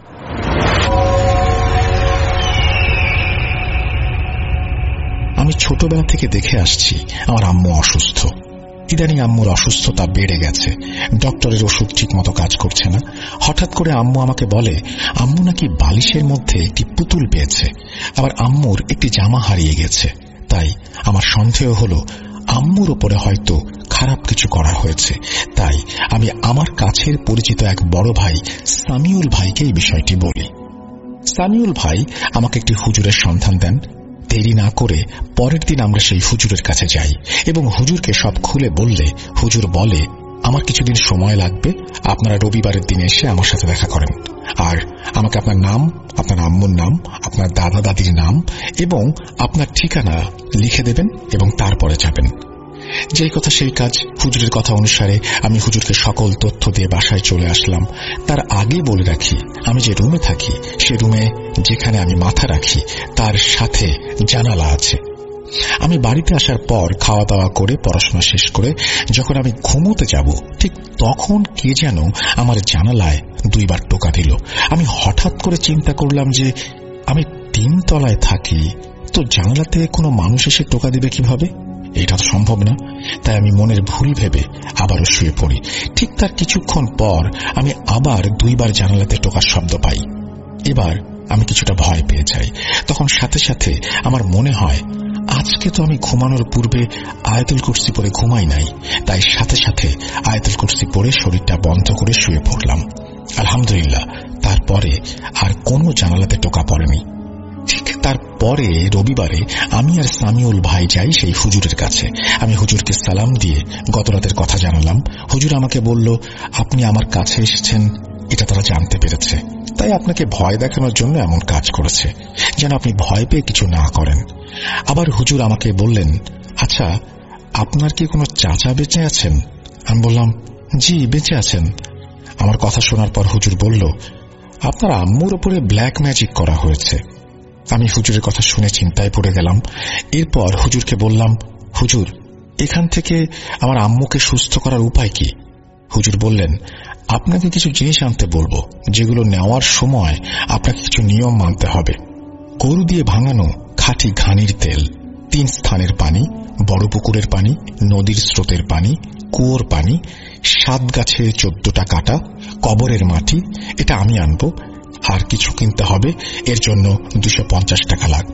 আমি ছোটবেলা থেকে দেখে আসছি আমার আম্মু অসুস্থ। ইদানিং আম্মুর অসুস্থতা বেড়ে গেছে। ডক্টরের ওষুধ ঠিক মতো কাজ করছে না। হঠাৎ করে আম্মু আমাকে বলে আম্মু নাকি বালিশের মধ্যে একটি পুতুল পেয়েছে, আবার আম্মুর একটি জামা হারিয়ে গেছে। তাই আমার সন্দেহ হলো আম্মুর ওপরে হয়তো খারাপ কিছু করা হয়েছে। তাই আমি আমার কাছের পরিচিত এক বড় ভাই সামিউল ভাইকে এই বিষয়টি বলি। সামিউল ভাই আমাকে একটি হুজুরের সন্ধান দেন। দেরি না করে পরের দিন আমরা সেই হুজুরের কাছে যাই এবং হুজুরকে সব খুলে বললে হুজুর বলে আমার কিছুদিন সময় লাগবে, আপনারা রবিবারের দিনে এসে আমার সাথে দেখা করেন, আর আমাকে আপনার নাম, আপনার আম্মুর নাম, আপনার দাদা দাদির নাম এবং আপনার ঠিকানা লিখে দেবেন এবং তারপরে যাবেন। যেই কথা সেই কাজ। হুজুরের কথা অনুসারে আমি হুজুরকে সকল তথ্য দিয়ে বাসায় চলে আসলাম। তার আগে বলে রাখি, আমি যে রুমে থাকি সে রুমে যেখানে আমি মাথা রাখি তার সাথে জানালা আছে। আমি বাড়িতে আসার পর খাওয়া দাওয়া করে পড়াশোনা শেষ করে যখন আমি ঘুমোতে যাব, ঠিক তখন কে যেন আমার জানালায় 2 বার টোকা দিল। আমি হঠাৎ করে চিন্তা করলাম যে আমি 3 তলায় থাকি, তো জানালাতে কোনো মানুষ এসে টোকা দিবে কিভাবে? এটা তো সম্ভব না। তাই আমি মনের ভুল ভেবে আবারও শুয়ে পড়ি। ঠিক তার কিছুক্ষণ পর আমি আবার 2 বার জানালাতে টোকার শব্দ পাই। এবার আমি কিছুটা ভয় পেয়ে যাই। তখন সাথে সাথে আমার মনে হয় আজকে তো আমি ঘুমানোর পূর্বে আয়াতুল কুরসি পড়ে ঘুমাই নাই, তাই সাথে সাথে আয়াতুল কুরসি পড়ে শরীরটা বন্ধ করে শুয়ে পড়লাম। আলহামদুলিল্লাহ, তারপরে আর কোনো জানালাতে টোকা পড়েনি। ঠিক তারপরে রবিবারে আমি আর সামিউল ভাই যাই সেই হুজুরের কাছে। আমি হুজুরকে সালাম দিয়ে গত রাতের কথা জানালাম। হুজুর আমাকে বলল আপনি আমার কাছে এসেছেন এটা তারা জানতে পেরেছে, তাই আপনাকে ভয় দেখানোর জন্য এমন কাজ করেছে, যেন আপনি ভয় পেয়ে কিছু না করেন। আবার হুজুর আমাকে বললেন, আচ্ছা আপনার কি কোনো চাচা বেঁচে আছেন? আমি বললাম জি বেঁচে আছেন। আমার কথা শোনার পর হুজুর বলল আপনার আম্মুর উপরে ব্ল্যাক ম্যাজিক করা হয়েছে। আমি হুজুরের কথা শুনে চিন্তায় পড়ে গেলাম। এরপর হুজুরকে বললাম, হুজুর এখান থেকে আমার আম্মুকে সুস্থ করার উপায় কি? হুজুর বললেন, আপনাকে কিছু জিনিস আনতে বলবো, যেগুলো নেওয়ার সময় আপনাকে কিছু নিয়ম মানতে হবে। গরু দিয়ে ভাঙানো খাঁটি ঘানির তেল, 3 স্থানের পানি, বড় পুকুরের পানি, নদীর স্রোতের পানি, কুয়োর পানি, 7 গাছে 14টা কাটা, কবরের মাটি, এটা আমি আনবো। আর কিছু কিনতে হবে, এর জন্য 250 টাকা লাগবে।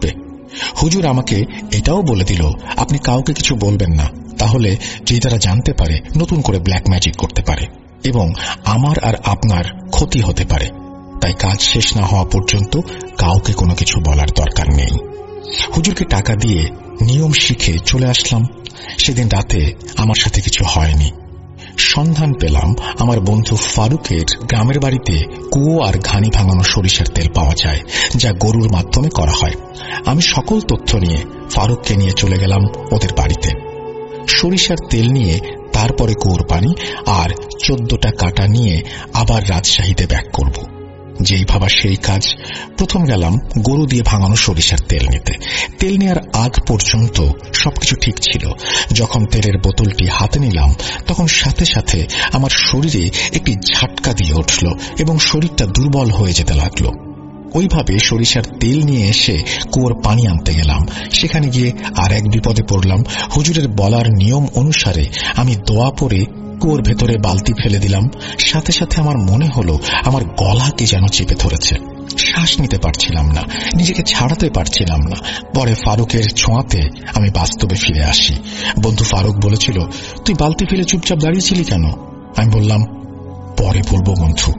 হুজুর আমাকে এটাও বলে দিল, আপনি কাউকে কিছু বলবেন না, তাহলে যে তারা জানতে পারে নতুন করে ব্ল্যাক ম্যাজিক করতে পারে এবং আমার আর আপনার ক্ষতি হতে পারে। তাই কাজ শেষ না হওয়া পর্যন্ত কাউকে কোনো কিছু বলার দরকার নেই। হুজুরকে টাকা দিয়ে নিয়ম শিখে চলে আসলাম। সেদিন রাতে আমার সাথে কিছু হয়নি। সন্ধান পেলাম আমার বন্ধু ফারুকের গ্রামের বাড়িতে কুয়ো আর ঘানি ভাঙানো সরিষার তেল পাওয়া যায়, যা গরুর মাধ্যমে করা হয়। আমি সকল তথ্য নিয়ে ফারুককে নিয়ে চলে গেলাম ওদের বাড়িতে। সরিষার তেল নিয়ে তারপরে কুয়োর পানি আর 14টা কাটা নিয়ে আবার রাজশাহীতে ব্যাক করব। যেই ভাবা সেই কাজ। প্রথম গেলাম গরু দিয়ে ভাঙানো সরিষার তেল নিতে। তেল নেওয়ার আগ পর্যন্ত সবকিছু ঠিক ছিল। যখন তেলের বোতলটি হাতে নিলাম তখন সাথে সাথে আমার শরীরে একটি ঝাটকা দিয়ে উঠল এবং শরীরটা দুর্বল হয়ে যেতে লাগলো। ওইভাবে সরিষার তেল নিয়ে এসে কুয়োর পানি আনতে গেলাম। সেখানে গিয়ে আর এক বিপদে পড়লাম। হুজুরের বলার নিয়ম অনুসারে আমি দোয়া পড়ে কুয়োর ভেতরে বালতি ফেলে দিলাম। সাথে সাথে আমার মনে হলো আমার গলাকে যেন চেপে ধরেছে। শ্বাস নিতে পারছিলাম না, নিজেকে ছাড়াতে পারছিলাম না। পরে ফারুকের ছোঁয়াতে আমি বাস্তবে ফিরে আসি। বন্ধু ফারুক বলেছিল, তুই বালতি ফেলে চুপচাপ দাঁড়িয়েছিলি কেন? আমি বললাম, পরে বলবো বন্ধু।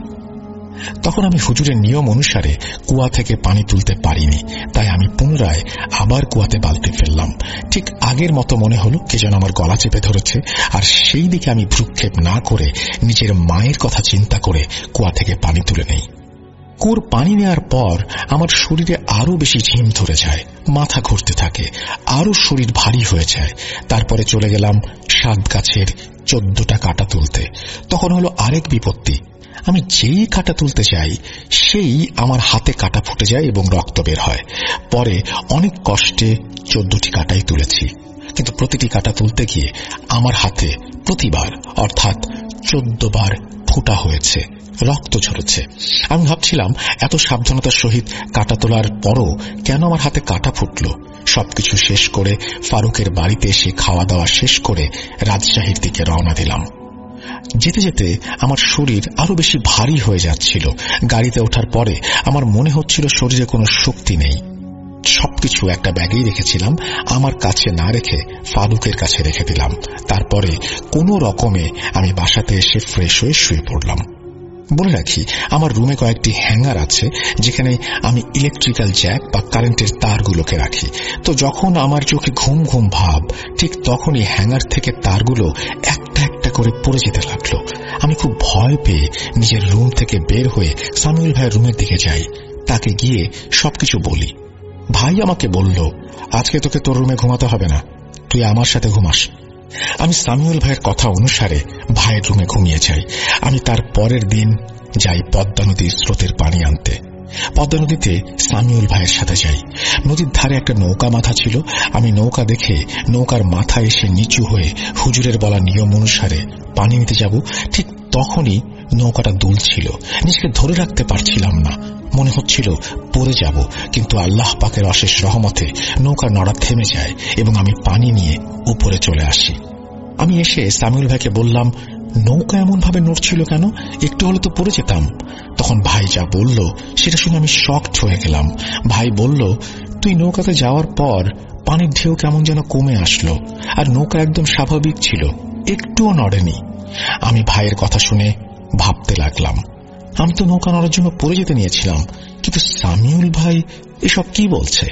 তখন আমি হুজুরের নিয়ম অনুসারে কুয়া থেকে পানি তুলতে পারিনি, তাই আমি পুনরায় আবার কুয়াতে বালতি ফেললাম। ঠিক আগের মতো মনে হলো কে যেন আমার গলা চেপে ধরেছে, আর সেই দিকে আমি ভ্রুক্ষেপ না করে নিজের মায়ের কথা চিন্তা করে কুয়া থেকে পানি তুলে নেই। কুয়োর পানি নেওয়ার পর আমার শরীরে আরো বেশি ঝিম ধরে যায়, মাথা ঘুরতে থাকে, আরো শরীর ভারী হয়ে যায়। তারপরে চলে গেলাম 7 গাছের 14টা কাটা তুলতে। তখন হলো আরেক বিপত্তি। আমি যেই কাটা তুলতে যাই সেই আমার হাতে কাটা ফুটে যায় এবং রক্ত বের হয়। পরে অনেক কষ্টে 14টি কাটাই তুলেছি, কিন্তু প্রতিটি কাটা তুলতে গিয়ে আমার হাতে প্রতিবার অর্থাৎ 14 বার ফুটা হয়েছে, রক্ত ঝরেছে। আমি ভাবছিলাম এত সাবধানতার সহিত কাটা তোলার পরও কেন আমার হাতে কাটা ফুটল। সবকিছু শেষ করে ফারুকের বাড়িতে এসে খাওয়া দাওয়া শেষ করে রাজশাহীর দিকে রওনা দিলাম। যেতে যেতে আমার শরীর আরো বেশি ভারী হয়ে যাচ্ছিল। গাড়িতে ওঠার পরে আমার মনে হচ্ছিল শরীরে কোনো শক্তি নেই। সবকিছু একটা ব্যাগেই রেখেছিলাম, আমার কাছে না রেখে ফারুকের কাছে রেখে দিলাম। তারপরে কোনো রকমে আমি বাসাতে এসে ফ্রেশ হয়ে শুয়ে পড়লাম। বলে রাখি, আমার রুমে কয়েকটি হ্যাঙ্গার আছে যেখানে আমি ইলেকট্রিক্যাল জ্যাক বা কারেন্টের তারগুলোকে রাখি। তো যখন আমার চোখে ঘুম ঘুম ভাব, ঠিক তখনই হ্যাঙ্গার থেকে তারগুলো একটা একটা করে পড়ে যেতে লাগলো। আমি খুব ভয় পেয়ে নিজের রুম থেকে বের হয়ে সামিউল ভাইয়ের রুমের দিকে যাই। তাকে গিয়ে সবকিছু বলি। ভাই আমাকে বলল, আজকে তোকে তোর রুমে ঘুমাতে হবে না, তুই আমার সাথে ঘুমাস। আমি সামিউল ভাইয়ের কথা অনুসারে ভাইয়ের রুমে ঘুমিয়ে যাই। আমি তার পরের দিন যাই পদ্মা নদীর স্রোতের পানি আনতে। পদ্মা নদীতে সামিউল ভাইয়ের সাথে যাই। নদীর ধারে একটা নৌকা মাথা ছিল। আমি নৌকা দেখে নৌকার মাথা এসে নিচু হয়ে হুজুরের বলা নিয়ম অনুসারে পানি নিতে যাব। ঠিক তখনই নৌকাটা দুলছিল, নিজেকে ধরে রাখতে পারছিলাম না, মনে হচ্ছিল পড়ে যাব। কিন্তু আল্লাহ পাকের অশেষ রহমতে নৌকার নড়া থেমে যায় এবং আমি পানি নিয়ে উপরে চলে আসি। আমি এসে সামিউল ভাইকে বললাম, নৌকা এমন ভাবে নড়ছিল কেন? একটু হলে তো পড়ে যেতাম। তখন ভাই যা বলল সেটা শুনে আমি শকড হয়ে গেলাম। ভাই বলল, তুই নৌকাতে যাওয়ার পর পানির ঢেউ কেমন যেন কমে আসলো, আর নৌকা একদম স্বাভাবিক ছিল, একটুও নড়েনি। আমি ভাইয়ের কথা শুনে ভাবতে লাগলাম, আমি তো নৌকা নড়ার জন্য পড়ে যেতে নিয়েছিলাম, কিন্তু সামিউল ভাই এসব কি বলছে?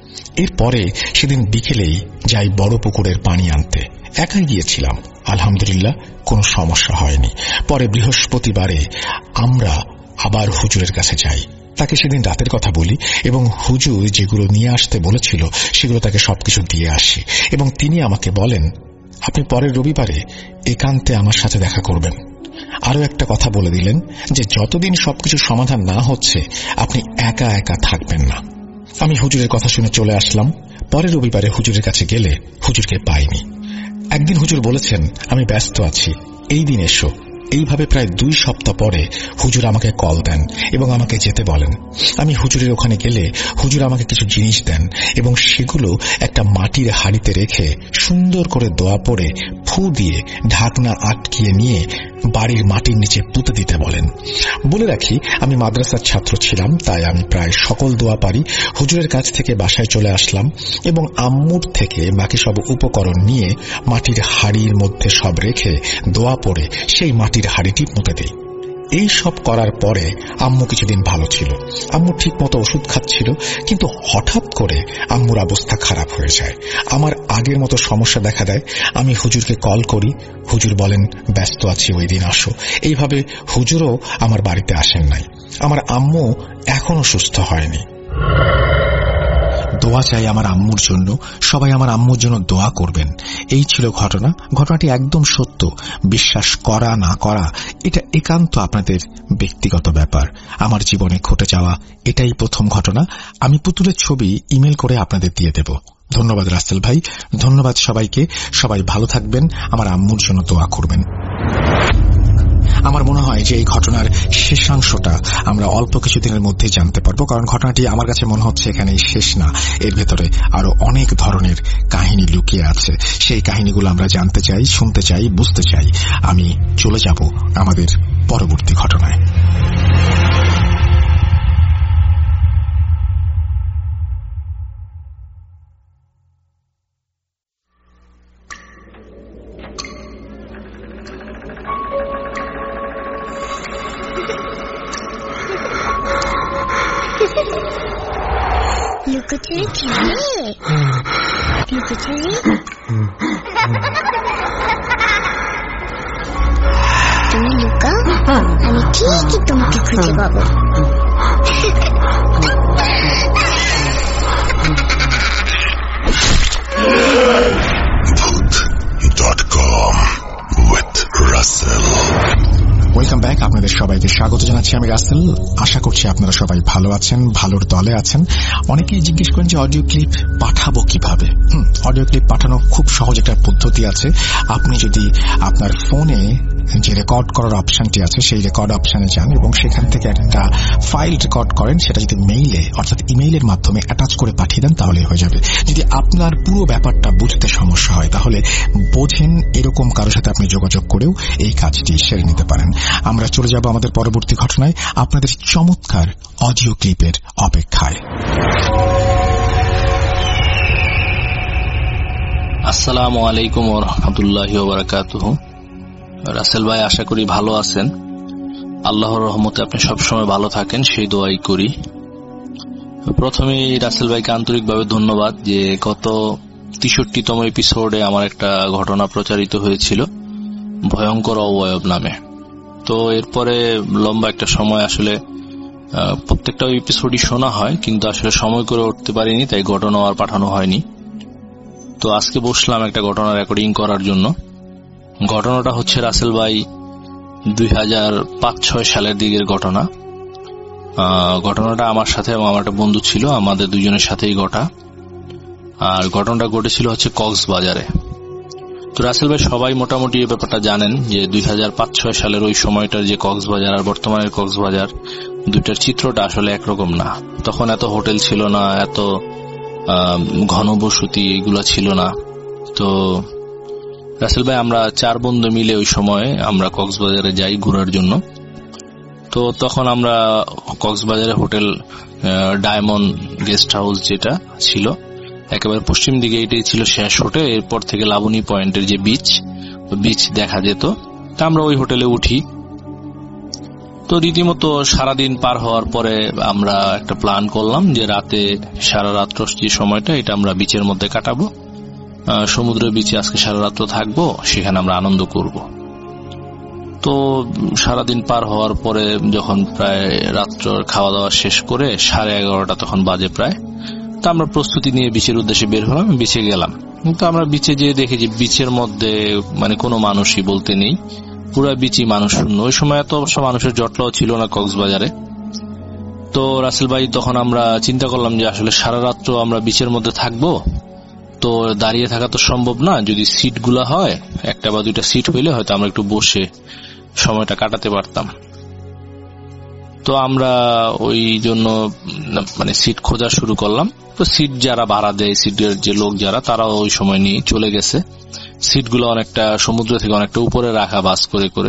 এরপরে সেদিন বিকেলেই যাই বড় পুকুরের পানি আনতে। একাই গিয়েছিলাম, আলহামদুলিল্লাহ কোনো সমস্যা হয়নি। পরে বৃহস্পতিবারে আমরা আবার হুজুরের কাছে যাই। তাকে সেদিন রাতের কথা বলি এবং হুজুর যেগুলো নিয়ে আসতে বলেছিল সেগুলো তাকে সবকিছু দিয়ে আসি এবং তিনি আমাকে বলেন, আপনি পরের রবিবারে একান্তে আমার সাথে দেখা করবেন। আরো একটা কথা বলে দিলেন যে যতদিন সবকিছু সমাধান না হচ্ছে আপনি একা একা থাকবেন না। আমি হুজুরের কথা শুনে চলে আসলাম। পরের রবিবারে হুজুরের কাছে গেলে হুজুরকে পাইনি। একদিন হুজুর বলেছেন, আমি ব্যস্ত আছি, এই দিন এসো। এইভাবে প্রায় 2 সপ্তাহ পরে হুজুর আমাকে কল দেন এবং আমাকে যেতে বলেন। আমি হুজুরের ওখানে গেলে হুজুর আমাকে কিছু জিনিস দেন এবং সেগুলো একটা মাটির হাঁড়িতে রেখে সুন্দর করে দোয়া পড়ে ফু দিয়ে ঢাকনা আটকিয়ে নিয়ে বাড়ির মাটির নিচে পুঁতে দিতে বলেন। বলে রাখি, আমি মাদ্রাসার ছাত্র ছিলাম, তাই আমি প্রায় সকল দোয়া পারি। হুজুরের কাছ থেকে বাসায় চলে আসলাম এবং আম্মুর থেকে বাকি সব উপকরণ নিয়ে মাটির হাঁড়ির মধ্যে সব রেখে দোয়া পড়ে সেই মাটির হাঁড়িটি পুঁতে দিই। এই সব করার পরে আম্মু কিছুদিন ভালো ছিল। আম্মু ঠিক মতো ওষুধ খাচ্ছিল, কিন্তু হঠাৎ করে আম্মুর অবস্থা খারাপ হয়ে যায়। আমার আগের মতো সমস্যা দেখা দেয়। আমি হুজুরকে কল করি, হুজুর বলেন ব্যস্ত আছি, ওই দিন আসো। এইভাবে হুজুরও আমার বাড়িতে আসেন নাই। আমার আম্মু এখনো সুস্থ হয়নি। দোয়া চাই আমার আম্মুর জন্য, সবাই আমার আম্মুর জন্য দোয়া করবেন। এই ছিল ঘটনা। ঘটনাটি একদম সত্য। বিশ্বাস করা না করা এটা একান্ত আপনাদের ব্যক্তিগত ব্যাপার। আমার জীবনে ঘটে যাওয়া এটাই প্রথম ঘটনা। আমি পুতুলের ছবি ইমেল করে আপনাদের দিয়ে দেব। ধন্যবাদ রাসেল ভাই, ধন্যবাদ সবাইকে। সবাই ভালো থাকবেন, আমার আম্মুর জন্য দোয়া করবেন। আমার মনে হয় যে এই ঘটনার শেষাংশটা আমরা অল্প কিছুদিনের মধ্যে জানতে পারবো, কারণ ঘটনাটি আমার কাছে মনে হচ্ছে এখানেই শেষ না। এর ভেতরে আরো অনেক ধরনের কাহিনী লুকিয়ে আছে। সেই কাহিনীগুলো আমরা জানতে চাই, শুনতে চাই, বুঝতে চাই। আমি চলে যাব আমাদের পরবর্তী ঘটনায়। লুকোচুরি খেলে লুকোচুরি তুমি লুকাও, আমি ঠিকই তোমাকে খুঁজে পাবো। Voot.com with Russell. Welcome back. আপনাদের সবাইকে স্বাগত জানাচ্ছি, আমি রাসেল। আশা করছি আপনারা সবাই ভালো আছেন, ভালোর দলে আছেন। অনেকেই জিজ্ঞেস করেন যে অডিও ক্লিপ পাঠাবো কিভাবে। অডিও ক্লিপ পাঠানোর খুব সহজ একটা পদ্ধতি আছে। আপনি যদি আপনার ফোনে যে রেকর্ড করার অপশনটি আছে সেই রেকর্ড অপশনে যান এবং সেখান থেকে একটা ফাইল রেকর্ড করেন, সেটা যদি মেইলে অর্থাৎ ইমেইলের মাধ্যমে অ্যাটাচ করে পাঠিয়ে দেন তাহলে হয়ে যাবে। যদি আপনার পুরো ব্যাপারটা বুঝতে সমস্যা হয় তাহলে বোঝেন এরকম কারোর সাথে আপনি যোগাযোগ করেও এই কাজটি সেরে নিতে পারেন। আমরা চলে যাব আমাদের পরবর্তী ঘটনায়, আপনাদের চমৎকার অডিও ক্লিপের অপেক্ষায়। আসসালামু আলাইকুম ওয়া রাহমাতুল্লাহি ওয়া বারাকাতুহু। রাসেল ভাই, আশা করি ভালো আছেন। আল্লাহর রহমতে আপনি সবসময় ভালো থাকেন, সেই দোয়াই করি। প্রথমেই রাসেল ভাইকে আন্তরিকভাবে ধন্যবাদ যে গত 63তম এপিসোডে আমার একটা ঘটনা প্রচারিত হয়েছিল ভয়ঙ্কর অবয়ব নামে। তো এরপরে লম্বা একটা সময় আসলে প্রত্যেকটা এপিসোডই শোনা হয়, কিন্তু আসলে সময় করে উঠতে পারিনি, তাই ঘটনা আর পাঠানো হয়নি। তো আজকে বসলাম একটা ঘটনা রেকর্ডিং করার জন্য। ঘটনাটা হচ্ছে রাসেল ভাই 2005-06 সালের দিকের ঘটনা। ঘটনাটা আমার সাথে এবং আমার একটা বন্ধু ছিল, আমাদের দুজনের সাথেই ঘটা। আর ঘটনাটা ঘটেছিল হচ্ছে কক্সবাজারে। তো রাসেল ভাই সবাই মোটামুটি এই ব্যাপারটা জানেন যে 2005-06 সালের ওই সময়টার যে কক্সবাজার আর বর্তমানের কক্সবাজার, দুইটার চিত্রটা আসলে একরকম না। তখন এত হোটেল ছিল না, এত ঘনবসতি এগুলা ছিল না। তো রাসেল ভাই আমরা 4 বন্ধু মিলে ওই সময় আমরা কক্সবাজারে যাই ঘোরার জন্য। তো তখন আমরা কক্সবাজারে হোটেল ডায়মন্ড গেস্ট হাউস যেটা ছিল একেবারে পশ্চিম দিকে, এটাই ছিল শেষ হোটেল। এরপর থেকে লাবণী পয়েন্টের যে বিচ দেখা যেত। তা আমরা ওই হোটেলে উঠি। তো রীতিমতো সারাদিন পার হওয়ার পরে আমরা একটা প্ল্যান করলাম যে রাতে সারা রাত্র যে সময়টা এটা আমরা বিচের মধ্যে কাটাবো, সমুদ্র বিচে আজকে সারা রাত্র থাকবো, সেখানে আমরা আনন্দ করব। তো সারাদিন পার হওয়ার পরে যখন প্রায় রাত্র খাওয়া দাওয়া শেষ করে 11:30 তখন বাজে প্রায়, তো আমরা প্রস্তুতি নিয়ে বিচের উদ্দেশ্যে বের হলাম, বিচে গেলাম। কিন্তু আমরা বিচে যেয়ে দেখি যে বিচের মধ্যে মানে কোনো মানুষই বলতে নেই, পুরো বিচই মানুষ শূন্য। ওই সময় এত অবশ্য মানুষের জটলাও ছিল না কক্সবাজারে। তো রাসেল ভাই তখন আমরা চিন্তা করলাম যে আসলে সারা রাত্র আমরা বিচের মধ্যে থাকবো, তো দাঁড়িয়ে থাকা তো সম্ভব না। যদি সিটগুলা হয়, একটা বা দুইটা সিট হইলে হয়তো আমরা একটু বসে সময়টা কাটাতে পারতাম। তো আমরা ওই জন্য মানে সিট খোঁজা শুরু করলাম। তো সিট যারা ভাড়া দেয়, সিটের যে লোক যারা, তারাও ওই সময় নিয়ে চলে গেছে। সিটগুলো অনেকটা সমুদ্র থেকে অনেকটা উপরে রাখা বাস করে করে।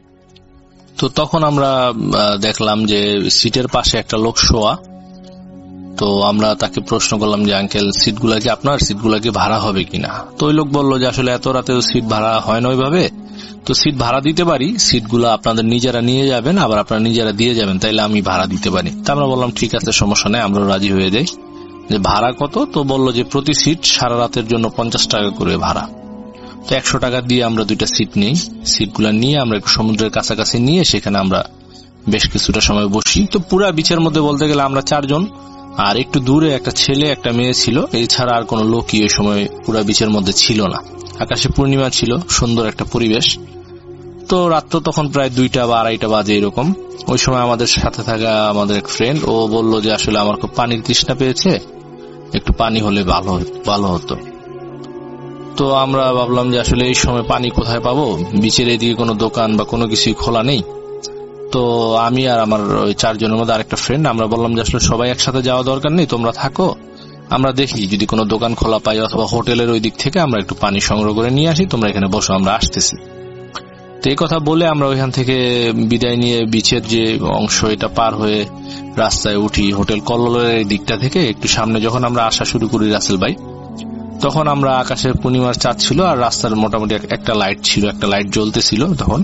তো তখন আমরা দেখলাম যে সিটের পাশে একটা লোক শোয়া। তো আমরা তাকে প্রশ্ন করলাম যে আঙ্কেল, সিটগুলা কি আপনার, সিটগুলা কি ভাড়া হবে কিনা? তো ওই লোক বললো যে আসলে এত রাতে সিট ভাড়া হয় না ওইভাবে, তো সিট ভাড়া দিতে পারি, সিটগুলা আপনাদের নিজেরা নিয়ে যাবেন, আবার আপনারা নিজেরা দিয়ে যাবেন, তাইলে আমি ভাড়া দিতে পারি। তা আমরা বললাম ঠিক আছে, সমস্যা নেই, আমরা রাজি হয়ে যাই। যে ভাড়া কত? তো বললো যে প্রতি সিট সারা রাতের জন্য 50 টাকা করে ভাড়া। তো 100 টাকা দিয়ে আমরা 2টা সিট নিই। সিটগুলা নিয়ে আমরা একটু সমুদ্রের কাছাকাছি নিয়ে সেখানে আমরা বেশ কিছুটা সময় বসি। তো পুরা বিচের মধ্যে বলতে গেলে আমরা 4 জন, আর একটু দূরে একটা ছেলে একটা মেয়ে ছিল, এছাড়া আর কোনো লোকই ওই সময় পুরা বিচের মধ্যে ছিল না। আকাশে পূর্ণিমা ছিল, সুন্দর একটা পরিবেশ। তো রাত তো তখন প্রায় 2টা বা 2:30 বাজে এরকম। ওই সময় আমাদের সাথে থাকা আমাদের এক ফ্রেন্ড, ও বললো যে আসলে আমার খুব পানির তৃষ্ণা পেয়েছে, একটু পানি হলে ভালো হতো। তো আমরা ভাবলাম যে আসলে এই সময় পানি কোথায় পাবো, বিচের এদিকে কোনো দোকান বা কোনো কিছুই খোলা নেই। তো আমি আর আমার ওই 4 জনের মধ্যে আরেকটা ফ্রেন্ড, আমরা বললাম যে আসলে সবাই একসাথে যাওয়া দরকার নেই, তোমরা থাকো, আমরা দেখি যদি কোনো দোকান খোলা পাই অথবা হোটেলের ওই দিক থেকে আমরা একটু পানি সংগ্রহ করে নিয়ে আসি, তোমরা এখানে বসো, আমরা আসতেছি। তো এই কথা বলে আমরা ওইখান থেকে বিদায় নিয়ে বিচের যে অংশ এটা পার হয়ে রাস্তায় উঠি। হোটেল কল্লোলের এই দিকটা থেকে একটু সামনে যখন আমরা আসা শুরু করি রাসেল ভাই, তখন আমরা আকাশের পূর্ণিমার চাঁদ ছিল আর রাস্তার মোটামুটি একটা লাইট ছিল, একটা লাইট জ্বলতেছিল তখন।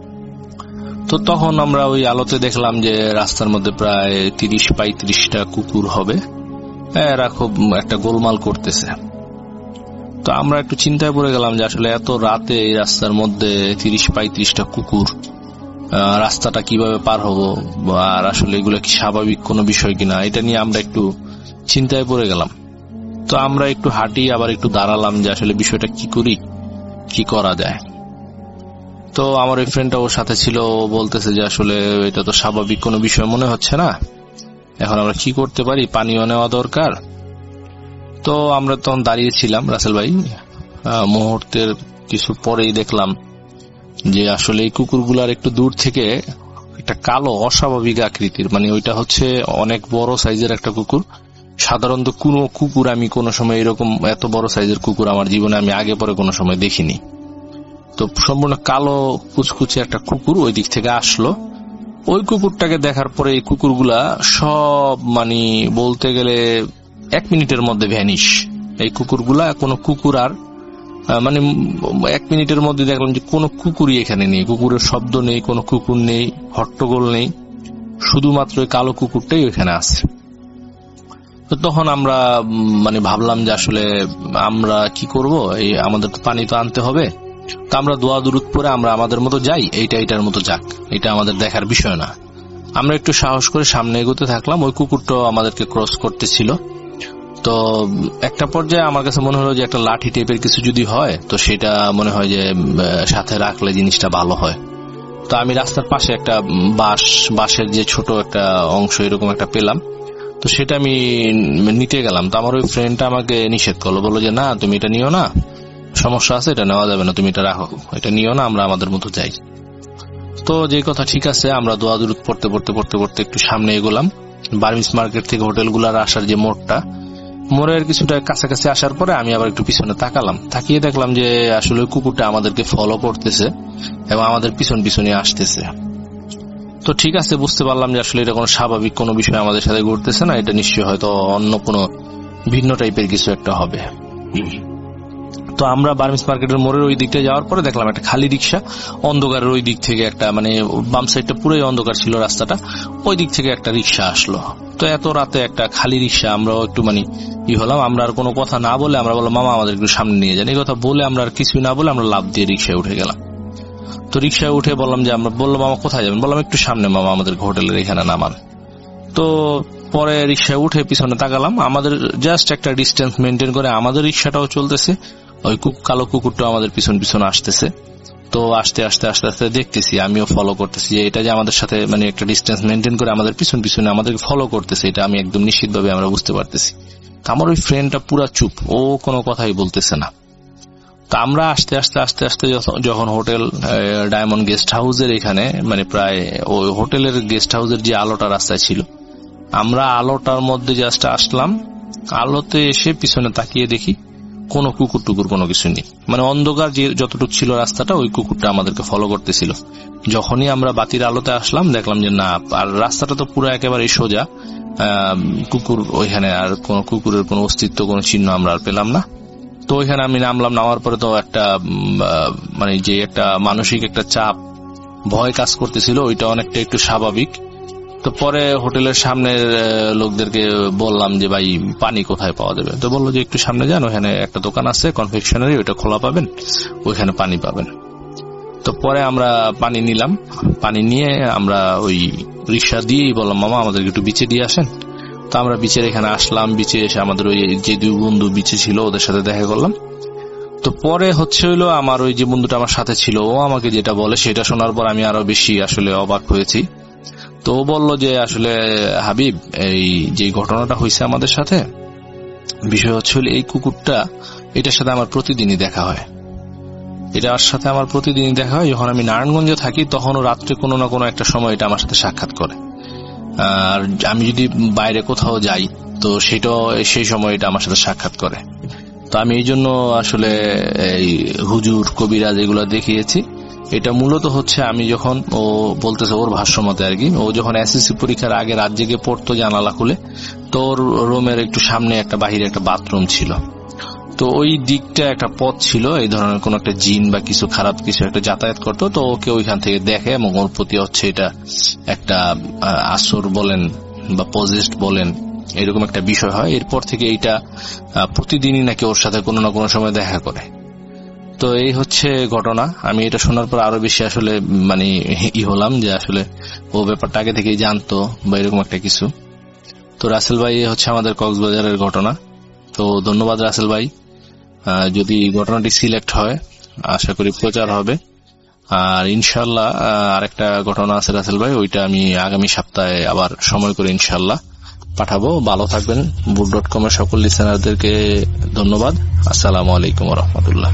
তো তখন আমরা ওই আলোতে দেখলাম যে রাস্তার মধ্যে প্রায় 30-35টা কুকুর হবে, এরা খুব একটা গোলমাল করতেছে। তো আমরা একটু চিন্তায় পড়ে গেলাম যে আসলে এত রাতে এই রাস্তার মধ্যে 30-35টা কুকুর, রাস্তাটা কিভাবে পার হব, আর আসলে এগুলো কি স্বাভাবিক কোনো বিষয় কিনা, এটা নিয়ে আমরা একটু চিন্তায় পড়ে গেলাম। তো আমরা একটু হাঁটি, আবার একটু দাঁড়ালাম যে আসলে বিষয়টা কি করি, কি করা যায়। তো আমার ওই ফ্রেন্ডটা ওর সাথে ছিল, ও বলতেছে যে আসলে এটা তো স্বাভাবিক কোনো বিষয় মনে হচ্ছে না, এখন আমরা কি করতে পারি, পানিও নেওয়া দরকার। তো আমরা তখন দাঁড়িয়েছিলাম রাসেল ভাই, মুহূর্তের কিছু পরেই দেখলাম যে আসলে এই কুকুরগুলার একটু দূর থেকে একটা কালো অস্বাভাবিক আকৃতির, মানে ওইটা হচ্ছে অনেক বড় সাইজের একটা কুকুর। সাধারণত কোনো কুকুর আমি কোনো সময় এরকম এত বড় সাইজের কুকুর আমার জীবনে আমি আগে পরে কোনো সময় দেখিনি। তো সম্পূর্ণ কালো কুচকুচে একটা কুকুর ওই দিক থেকে আসলো। ওই কুকুরটাকে দেখার পরে এই কুকুরগুলা সব মানে বলতে গেলে 1 মিনিটের মধ্যে ভ্যানিশ। এই কুকুরগুলা কোনো কুকুর আর মানে 1 মিনিটের মধ্যে দেখলাম যে কোনো কুকুরই এখানে নেই, কুকুরের শব্দ নেই, কোনো কুকুর নেই, হট্টগোল নেই, শুধুমাত্র এই কালো কুকুরটাই ওখানে আছে। তো তখন আমরা মানে ভাবলাম যে আসলে আমরা কি করব, এই আমাদের তো পানি তো আনতে হবে। তো আমরা দোয়া দুরুদ পরে আমরা আমাদের মতো যাই, এইটার মতো যাক, এটা আমাদের দেখার বিষয় না। আমরা একটু সাহস করে সামনে এগোতে থাকলাম। ওই কুকুরটাও আমাদেরকে ক্রস করতেছিল। তো একটা পর্যায়ে আমার কাছে মনে হলো যে একটা লাঠি টাইপের কিছু যদি হয় তো সেটা মনে হয় যে সাথে রাখলে জিনিসটা ভালো হয়। তো আমি রাস্তার পাশে একটা বাঁশের যে ছোট একটা অংশ এরকম একটা পেলাম, তো সেটা আমি নিতে গেলাম। তো আমার ওই ফ্রেন্ডটা আমাকে নিষেধ করলো, বললো যে না তুমি এটা নিও না, সমস্যা আছে, এটা নেওয়া যাবে না, তুমি এটা রাখো, এটা নিও না, আমরা আমাদের মতো যাই। তো যে কথা ঠিক আছে, আমরা দোয়া দুরুদ পড়তে পড়তে পড়তে পড়তে একটু সামনে এগোলাম। বার্মিজ মার্কেট থেকে হোটেলগুলার আসার যে মোড়টা, মোড়ের কিছুটা কাছাকাছি আসার পরে আমি আবার একটু পিছনে তাকালাম, তাকিয়ে দেখলাম যে আসলে কুকুরটা আমাদেরকে ফলো করতেছে এবং আমাদের পিছন পিছনে আসতেছে। তো ঠিক আছে, বুঝতে পারলাম যে আসলে এটা কোনো স্বাভাবিক কোনো বিষয় আমাদের সাথে ঘটতেছে না, এটা নিশ্চয়ই হয়তো অন্য কোনো ভিন্ন টাইপের কিছু একটা হবে। তো আমরা বার্মিজ মার্কেটের মোড়ের ওই দিকটা যাওয়ার পরে দেখলাম একটা খালি রিক্সা, অন্ধকারের ওই দিক থেকে একটা মানে বাম সাইডটা পুরোই অন্ধকার ছিল রাস্তাটা, ওই দিক থেকে একটা রিক্সা আসলো। তো এত রাতে একটা খালি রিক্সা, আমরাও একটু মানে হলাম, আমরা আর কোনো কথা না বলে আমরা বললাম মামা আমাদের একটু সামনে নিয়ে যান। এই কথা বলে আমরা আর কিছুই না বলে আমরা লাফ দিয়ে রিক্সায় উঠে গেলাম। তো রিক্সায় উঠে বললাম যে আমরা, বললো মামা কোথায় যাবেন, বললাম একটু সামনে মামা, আমাদের হোটেলের এখানে নামান। তো পরে রিক্সায় উঠে পিছনে তাকালাম, আমাদের জাস্ট একটা ডিস্টেন্স মেনটেন করে আমাদের রিক্সাটাও চলতেছে, ওই কালো কুকুরটাও আমাদের পিছন পিছনে আসতেছে। তো আস্তে আস্তে আস্তে আস্তে দেখতেছি, আমিও ফলো করতেছি যে এটা যে আমাদের সাথে মানে একটা ডিস্টেন্স মেনটেন করে আমাদের পিছন পিছনে আমাদেরকে ফলো করতেছে, এটা আমি একদম নিশ্চিতভাবে আমরা বুঝতে পারতেছি। আমার ওই ফ্রেন্ডটা পুরা চুপ, ও কোনো কথাই বলতেছে না। তো আমরা আস্তে আস্তে আস্তে আস্তে যখন হোটেল ডায়মন্ড গেস্ট হাউসের এখানে মানে প্রায় ওই হোটেলের গেস্ট হাউসের যে আলোটা রাস্তায় ছিল, আমরা আলোটার মধ্যে জাস্ট আসলাম, আলোতে এসে পিছনে তাকিয়ে দেখি কোনো কুকুর টুকুর কোনো কিছু নেই, মানে অন্ধকার যে যতটুকু ছিল রাস্তাটা ওই কুকুরটা আমাদেরকে ফলো করতেছিল। যখনই আমরা বাতির আলোতে আসলাম দেখলাম যে না, আর রাস্তাটা তো পুরো একেবারে সোজা, কুকুর ওইখানে আর কোন কুকুরের কোনো অস্তিত্ব কোনো চিহ্ন আমরা আর পেলাম না। তো ওইখানে আমি নামলাম, নামার পরে তো একটা মানে যে একটা মানসিক একটা চাপ ভয় কাজ করতেছিল ওইটা অনেকটা একটু স্বাভাবিক। তো পরে হোটেলের সামনের লোকদেরকে বললাম যে ভাই পানি কোথায় পাওয়া যাবে, তো বললো যে একটু সামনে যান, ওখানে একটা দোকান আছে কনফেকশনারি, ওইটা খোলা পাবেন, ওইখানে পানি পাবেন। তো পরে আমরা পানি নিলাম, পানি নিয়ে আমরা ওই রিক্সা দিয়েই বললাম মামা আমাদেরকে একটু বিচে দিয়ে আসেন। তো আমরা বিচের এখানে আসলাম, বিচে এসে আমাদের ওই যে দুই বন্ধু বিচে ছিল ওদের সাথে দেখা করলাম। তো পরে হলো আমার ওই যে বন্ধুটা আমার সাথে ছিল ও আমাকে যেটা বলে সেটা শোনার পর আমি আরো বেশি আসলে অবাক হয়েছি। তো ও বলল যে আসলে হাবিব, এই যে ঘটনাটা হয়েছে আমাদের সাথে, বিষয় হচ্ছে এই কুকুরটা এটার সাথে আমার প্রতিদিনই দেখা হয়, এটার সাথে আমার প্রতিদিনই দেখা হয়। যখন আমি নারায়ণগঞ্জে থাকি তখনও রাত্রে কোনো না কোনো একটা সময় এটা আমার সাথে সাক্ষাৎ করে, আর আমি যদি বাইরে কোথাও যাই তো সেটাও সেই সময় এটা আমার সাথে সাক্ষাৎ করে। তো আমি এই জন্য আসলে এই হুজুর কবিরাজ এগুলো দেখিয়েছি। এটা মূলত হচ্ছে আমি যখন, ও বলতেছে ওর ভাষ্যমতে আর কি, ও যখন এসএসসি পরীক্ষার আগে রাত জেগে পড়তো জানালা খুলে, তো ওর রুমের একটু সামনে একটা বাহিরে একটা বাথরুম ছিল, তো ওই দিকটা একটা পথ ছিল, এই ধরনের কোন একটা জিন বা কিছু খারাপ কিছু একটা যাতায়াত করতো, তো ওকে ওইখান থেকে দেখে এবং ওর প্রতি হচ্ছে এটা একটা আসর বলেন বা পজেস্ট বলেন এরকম একটা বিষয় হয়। এরপর থেকে এইটা প্রতিদিনই নাকি ওর সাথে কোনো না কোনো সময় দেখা করে। তো এই হচ্ছে ঘটনা। আমি এটা শোনার পর আরো বেশি আসলে মানে হলাম যে আসলে ও ব্যাপারটা আগে থেকেই জানতো বা এরকম একটা কিছু। তো রাসেল ভাই হচ্ছে আমাদের কক্সবাজারের ঘটনা। তো ধন্যবাদ রাসেল ভাই, যদি ঘটনাটি সিলেক্ট হয় আশা করি প্রচার হবে। আর ইনশাল্লাহ আরেকটা ঘটনা আছে রাসেল ভাই, ওইটা আমি আগামী সপ্তাহে আবার সময় করে ইনশাল্লাহ পাঠাবো। ভালো থাকবেন। বুট.com এর সকল লিসেনারদেরকে ধন্যবাদ। আসসালামু আলাইকুম ওয়া রাহমাতুল্লাহ।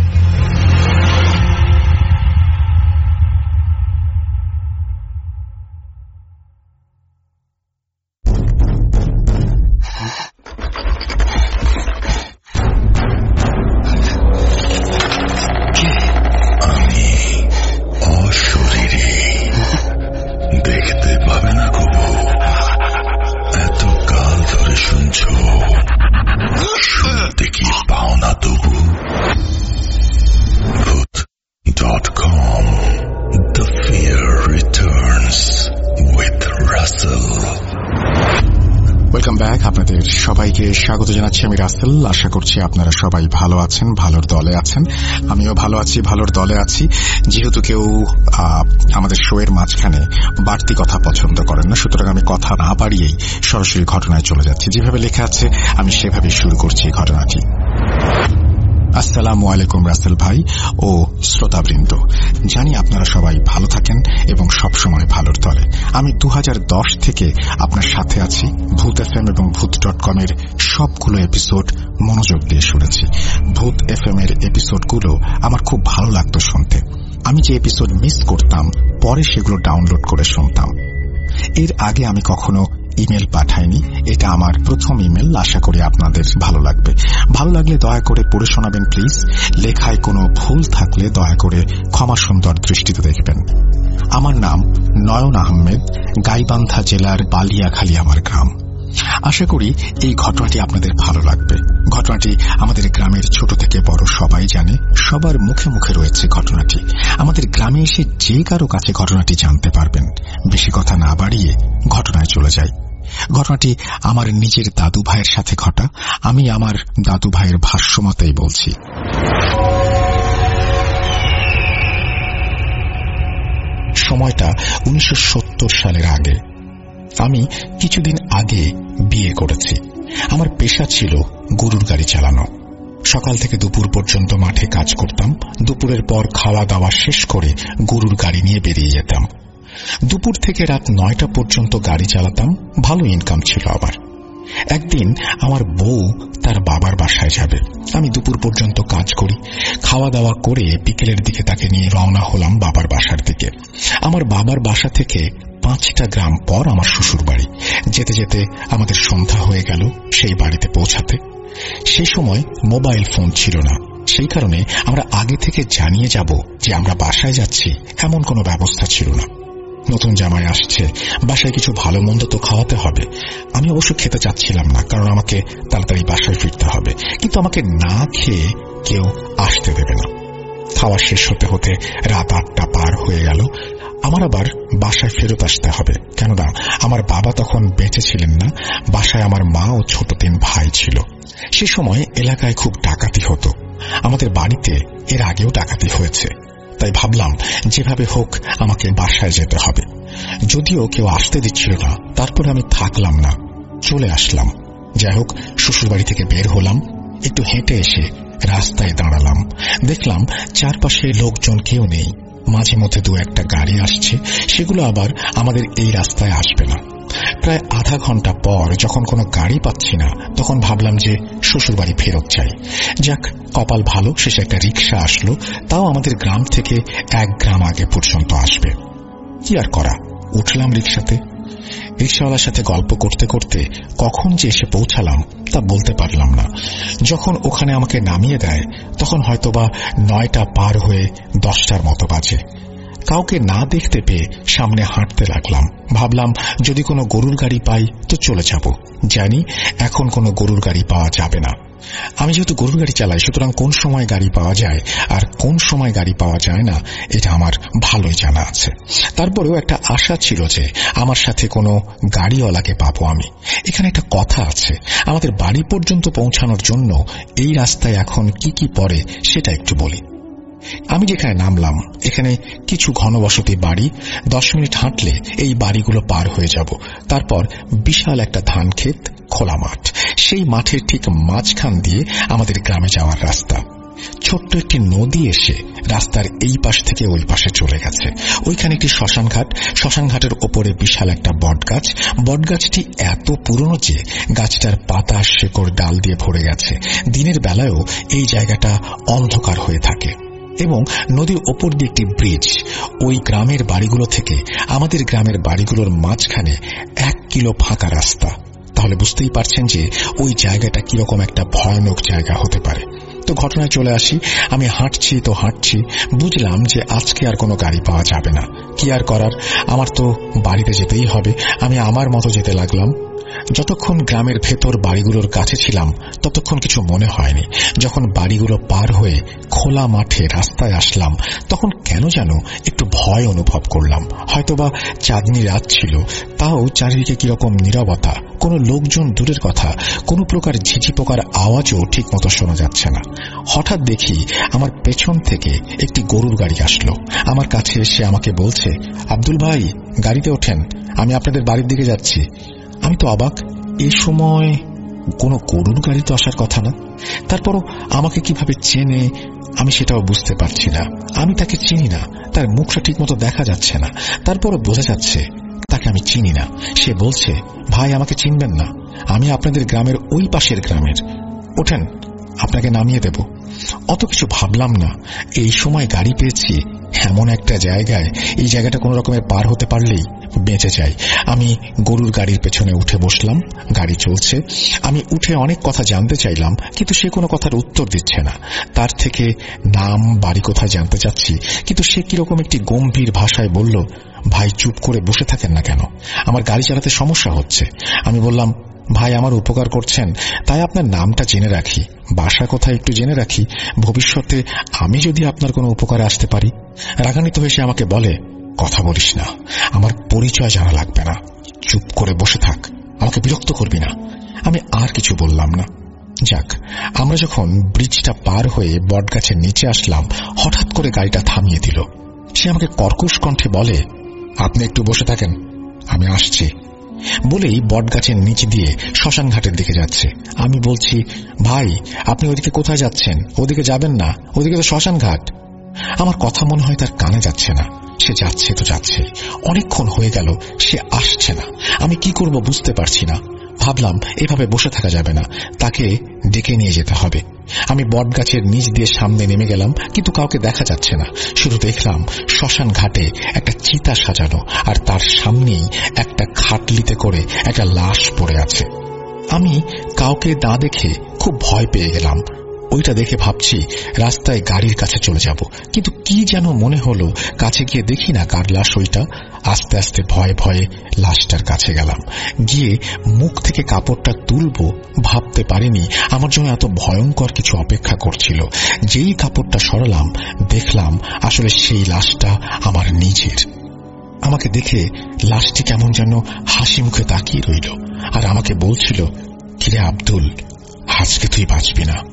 আপনাদের সবাইকে স্বাগত জানাচ্ছি। আমি রাসেল। আশা করছি আপনারা সবাই ভালো আছেন, ভালোর দলে আছেন। আমিও ভালো আছি, ভালোর দলে আছি। যেহেতু কেউ আমাদের শোয়ের মাঝখানে বাড়তি কথা পছন্দ করেন না, সুতরাং আমি কথা না বাড়িয়েই সরাসরি ঘটনায় চলে যাচ্ছি। যেভাবে লেখা আছে আমি সেভাবে শুরু করছি ঘটনাটি। আসসালামু আলাইকুম রাসেল ভাই ও শ্রোতাবৃন্দ। জানি আপনারা সবাই ভালো থাকেন এবং সবসময় ভালোর দলে। আমি 2010 থেকে আপনার সাথে আছি। ভূত এফএম এবং ভূত.com এর সবগুলো এপিসোড মনোযোগ দিয়ে শুনেছি। ভূত এফএম এর এপিসোডগুলো আমার খুব ভালো লাগতো শুনতে। আমি যে এপিসোড মিস করতাম পরে সেগুলো ডাউনলোড করে শুনতাম। এর আগে আমি কখনো ইমেল পাঠাইনি, এটা আমার প্রথম ইমেল। আশা করি আপনাদের ভালো লাগবে। ভালো লাগলে দয়া করে পড়ে শোনাবেন প্লিজ। লেখায় কোনো ভুল থাকলে দয়া করে ক্ষমা সুন্দর দৃষ্টিতে দেখবেন। আমার নাম নয়ন আহমেদ, গাইবান্ধা জেলার বালিয়াখালী আমার গ্রাম। আশা করি এই ঘটনাটি আপনাদের ভালো লাগবে। ঘটনাটি আমাদের গ্রামের ছোট থেকে বড় সবাই জানে, সবার মুখে মুখে রয়েছে ঘটনাটি। আমাদের গ্রামে এসে যে কারো কাছে ঘটনাটি জানতে পারবেন। বেশি কথা না বাড়িয়ে ঘটনায় চলে যাই। ঘটনাটি আমার নিজের দাদু ভাইয়ের সাথে ঘটা। আমি আমার দাদু ভাইয়ের ভাষ্যমতেই বলছি। সময়টা 1970 সালের আগে। আমি কিছুদিন আগে বিয়ে করেছি। আমার পেশা ছিল গরুর গাড়ি চালানো। সকাল থেকে দুপুর পর্যন্ত মাঠে কাজ করতাম। দুপুরের পর খাওয়া দাওয়া শেষ করে গরুর গাড়ি নিয়ে বেরিয়ে যেতাম। দুপুর থেকে রাত 9টা পর্যন্ত গাড়ি চালাতাম। ভালো ইনকাম ছিল আমার। একদিন আমার বউ তার বাবার বাসায় যাবে। আমি দুপুর পর্যন্ত কাজ করি, খাওয়া দাওয়া করে বিকেলের দিকে তাকে নিয়ে রওনা হলাম বাবার বাসার দিকে। আমার বাবার বাসা থেকে 5টা গ্রাম পর আমার শ্বশুর বাড়ি। যেতে যেতে আমাদের সন্ধ্যা হয়ে গেল সেই বাড়িতে পৌঁছাতে। সেই সময় মোবাইল ফোন ছিল না, সেই কারণে আমরা আগে থেকে জানিয়ে যাব যে আমরা বাসায় যাচ্ছি এমন কোনো ব্যবস্থা ছিল না। নতুন জামাই আসছে, বাসায় কিছু ভালো মন্দ তো খাওয়াতে হবে। আমি অবশ্য খেতে চাচ্ছিলাম না, কারণ আমাকে তাড়াতাড়ি বাসায় ফিরতে হবে, কিন্তু আমাকে না খেয়ে কেউ আসতে দেবে না। খাওয়া শেষ হতে হতে রাত 8টা পার হয়ে গেল। আমার আবার বাসায় ফেরত আসতে হবে, কেননা আমার বাবা তখন বেঁচে ছিলেন না। বাসায় আমার মা ও ছোট 3 ভাই ছিল। সে সময় এলাকায় খুব ডাকাতি হতো। আমাদের বাড়িতে এর আগেও ডাকাতি হয়েছে, তাই ভাবলাম যেভাবে হোক আমাকে বাসায় যেতে হবে। যদিও কেউ আসতে দিচ্ছিল না, তারপরে আমি থাকলাম না, চলে আসলাম। যাই হোক, শ্বশুরবাড়ি থেকে বের হলাম। একটু হেঁটে এসে রাস্তায় দাঁড়ালাম। দেখলাম চারপাশে লোকজন কেউ নেই। মাঝে মধ্যে 2-1টা গাড়ি আসছে, সেগুলো আবার আমাদের এই রাস্তায় আসবে না। প্রায় আধা ঘন্টা পর যখন কোনো গাড়ি পাচ্ছি না, তখন ভাবলাম যে শ্বশুরবাড়ি ফেরত যাই। যাক, কপাল ভালো, শেষে একটা রিক্সা আসলো, তাও আমাদের গ্রাম থেকে 1 গ্রাম আগে পর্যন্ত আসবে। কি আর করা, উঠলাম রিক্সাতে। রিক্সাওয়ালার সাথে গল্প করতে করতে কখন যে এসে পৌঁছালাম তা বলতে পারলাম না। যখন ওখানে আমাকে নামিয়ে দেয় তখন হয়তোবা 9টা পার হয়ে 10টার মতো বাজে। কাউকে না দেখতে পেয়ে সামনে হাঁটতে লাগলাম। ভাবলাম যদি কোনো গরুর গাড়ি পাই তো চলে যাব। জানি এখন কোনো গরুর গাড়ি পাওয়া যাবে না। আমি যেহেতু গরুর গাড়ি চালাই, সুতরাং কোন সময় গাড়ি পাওয়া যায় আর কোন সময় গাড়ি পাওয়া যায় না এটা আমার ভালোই জানা আছে। তারপরেও একটা আশা ছিল যে আমার সাথে কোনো গাড়িওয়ালাকে পাবো আমি। এখানে একটা কথা আছে, আমাদের বাড়ি পর্যন্ত পৌঁছানোর জন্য এই রাস্তায় এখন কি কি পড়ে সেটা একটু বলি। আমি যেখানে নামলাম এখানে কিছু ঘনবসতি বাড়ি। 10 মিনিট হাঁটলে এই বাড়িগুলো পার হয়ে যাব। তারপর বিশাল একটা ধান ক্ষেত, খোলা মাঠ। সেই মাঠের ঠিক মাঝখান দিয়ে আমাদের গ্রামে যাওয়ার রাস্তা। ছোট্ট একটি নদী এসে রাস্তার এই পাশ থেকে ওই পাশে চলে গেছে। ওইখানে একটি শ্মশানঘাট, শ্মশানঘাটের ওপরে বিশাল একটা বটগাছ। বটগাছটি এত পুরনো যে গাছটার পাতা, শেকড়, ডাল দিয়ে ভরে গেছে। দিনের বেলায়ও এই জায়গাটা অন্ধকার হয়ে থাকে। এবং নদীর ওপর দিয়ে একটি ব্রিজ। ওই গ্রামের বাড়িগুলো থেকে আমাদের গ্রামের বাড়িগুলোর মাঝখানে 1 কিলো ফাঁকা রাস্তা। তাহলে বুঝতেই পারছেন যে ওই জায়গাটা কিরকম একটা ভয়ানক জায়গা হতে পারে। তো ঘটনায় চলে আসি। আমি হাঁটছি তো হাঁটছি, বুঝলাম যে আজকে আর কোনো গাড়ি পাওয়া যাবে না। কি আর করার, আমার তো বাড়িতে যেতেই হবে। আমি আমার মতো যেতে লাগলাম। যতক্ষণ গ্রামের ভেতর বাড়িগুলোর কাছে ছিলাম ততক্ষণ কিছু মনে হয়নি। যখন বাড়িগুলো পার হয়ে খোলা মাঠে রাস্তায় আসলাম তখন কেন যেন একটু ভয় অনুভব করলাম। হয়তোবা চাঁদনি রাত ছিল, তাও চারিদিকে কিরকম নীরবতা। কোনো লোকজন দূরের কথা, কোনো প্রকার ঝিঝি পোকার আওয়াজও ঠিক মতো শোনা যাচ্ছে না। হঠাৎ দেখি আমার পেছন থেকে একটি গরুর গাড়ি আসলো। আমার কাছে এসে আমাকে বলছে, আব্দুল ভাই, গাড়িতে ওঠেন, আমি আপনাদের বাড়ির দিকে যাচ্ছি। আমি তো অবাক, এই সময় কোনো গরুর গাড়ি তো আসার কথা না। তারপরও আমাকে কিভাবে চেনে আমি সেটাও বুঝতে পারছি না। আমি তাকে চিনি না, তার মুখটা ঠিক মতো দেখা যাচ্ছে না, তারপরও বোঝা যাচ্ছে তাকে আমি চিনি না। সে বলছে, ভাই আমাকে চিনবেন না, আমি আপনাদের গ্রামের ওই পাশের গ্রামের, ওঠেন, আপনাকে নামিয়ে দেব। অত কিছু ভাবলাম না। এই সময় গাড়ি পেয়েছি এমন একটা জায়গায়, এই জায়গাটা কোনো রকমের পার হতে পারলেই বেঁচে যাই। আমি গরুর গাড়ির পেছনে উঠে বসলাম। গাড়ি চলছে। আমি উঠে অনেক কথা জানতে চাইলাম, কিন্তু সে কোনো কথার উত্তর দিচ্ছে না। তার থেকে নাম, বাড়ি কোথায় জানতে চাচ্ছি, কিন্তু সে কিরকম একটি গম্ভীর ভাষায় বলল, ভাই চুপ করে বসে থাকেন না কেন, আমার গাড়ি চালাতে সমস্যা হচ্ছে। আমি বললাম, ভাই আমার উপকার করছেন, তাই আপনার নামটা জেনে রাখি, বাসা কোথায় একটু জেনে রাখি, ভবিষ্যতে আমি যদি আপনার কোনো উপকারে আসতে পারি। রাগান্বিত হয়ে সে আমাকে বলে, কথা বলিস না, আমার পরিচয় জানা লাগবে না, চুপ করে বসে থাক, আমাকে বিরক্ত করবি না। আমি আর কিছু বললাম না। যাক, আমরা যখন ব্রিজটা পার হয়ে বটগাছের নিচে আসলাম, হঠাৎ করে গাড়িটা থামিয়ে দিল। সে আমাকে কর্কশ কণ্ঠে বলে, আপনি একটু বসে থাকেন, আমি আসছি। বলেই বটগাছের নিচ দিয়ে শ্মশান ঘাটের দিকে যাচ্ছে। আমি বলছি, ভাই আপনি ওদিকে কোথায় যাচ্ছেন? ওদিকে যাবেন না, ওদিকে তো শ্মশান ঘাট। আমার কথা মনে হয় তার কানে যাচ্ছে না। সে যাচ্ছে তো যাচ্ছে, অনেকক্ষণ হয়ে গেল, সে আসছে না। আমি কি করব বুঝতে পারছি না। ভাবলাম এভাবে বসে থাকা যাবে না, তাকে ডেকে নিয়ে যেতে হবে। আমি বটগাছের নিচ দিয়ে সামনে নেমে গেলাম, কিন্তু কাউকে দেখা যাচ্ছে না। শুধু দেখলাম শ্মশান ঘাটে একটা চিতা সাজানো, আর তার সামনেই একটা খাটলিতে করে একটা লাশ পড়ে আছে। আমি কাউকে না দেখে খুব ভয় পেয়ে গেলাম। ওইটা দেখে ভাবছি রাস্তায় গাড়ির কাছে চলে যাব, কিন্তু কি যেন মনে হলো কাছে গিয়ে দেখি না কার লাশ ওইটা। আস্তে আস্তে ভয়ে ভয়ে লাশটার কাছে গেলাম। গিয়ে মুখ থেকে কাপড়টা তুলবো ভাবতে পারিনি আমার জন্য এত ভয়ঙ্কর কিছু অপেক্ষা করছিল। যেই কাপড়টা সরালাম দেখলাম আসলে সেই লাশটা আমার নিজের। আমাকে দেখে লাশটি কেমন যেন হাসি মুখে তাকিয়ে রইল, আর আমাকে বলছিল, কিরে আব্দুল, আজকে তুই বাঁচবি না।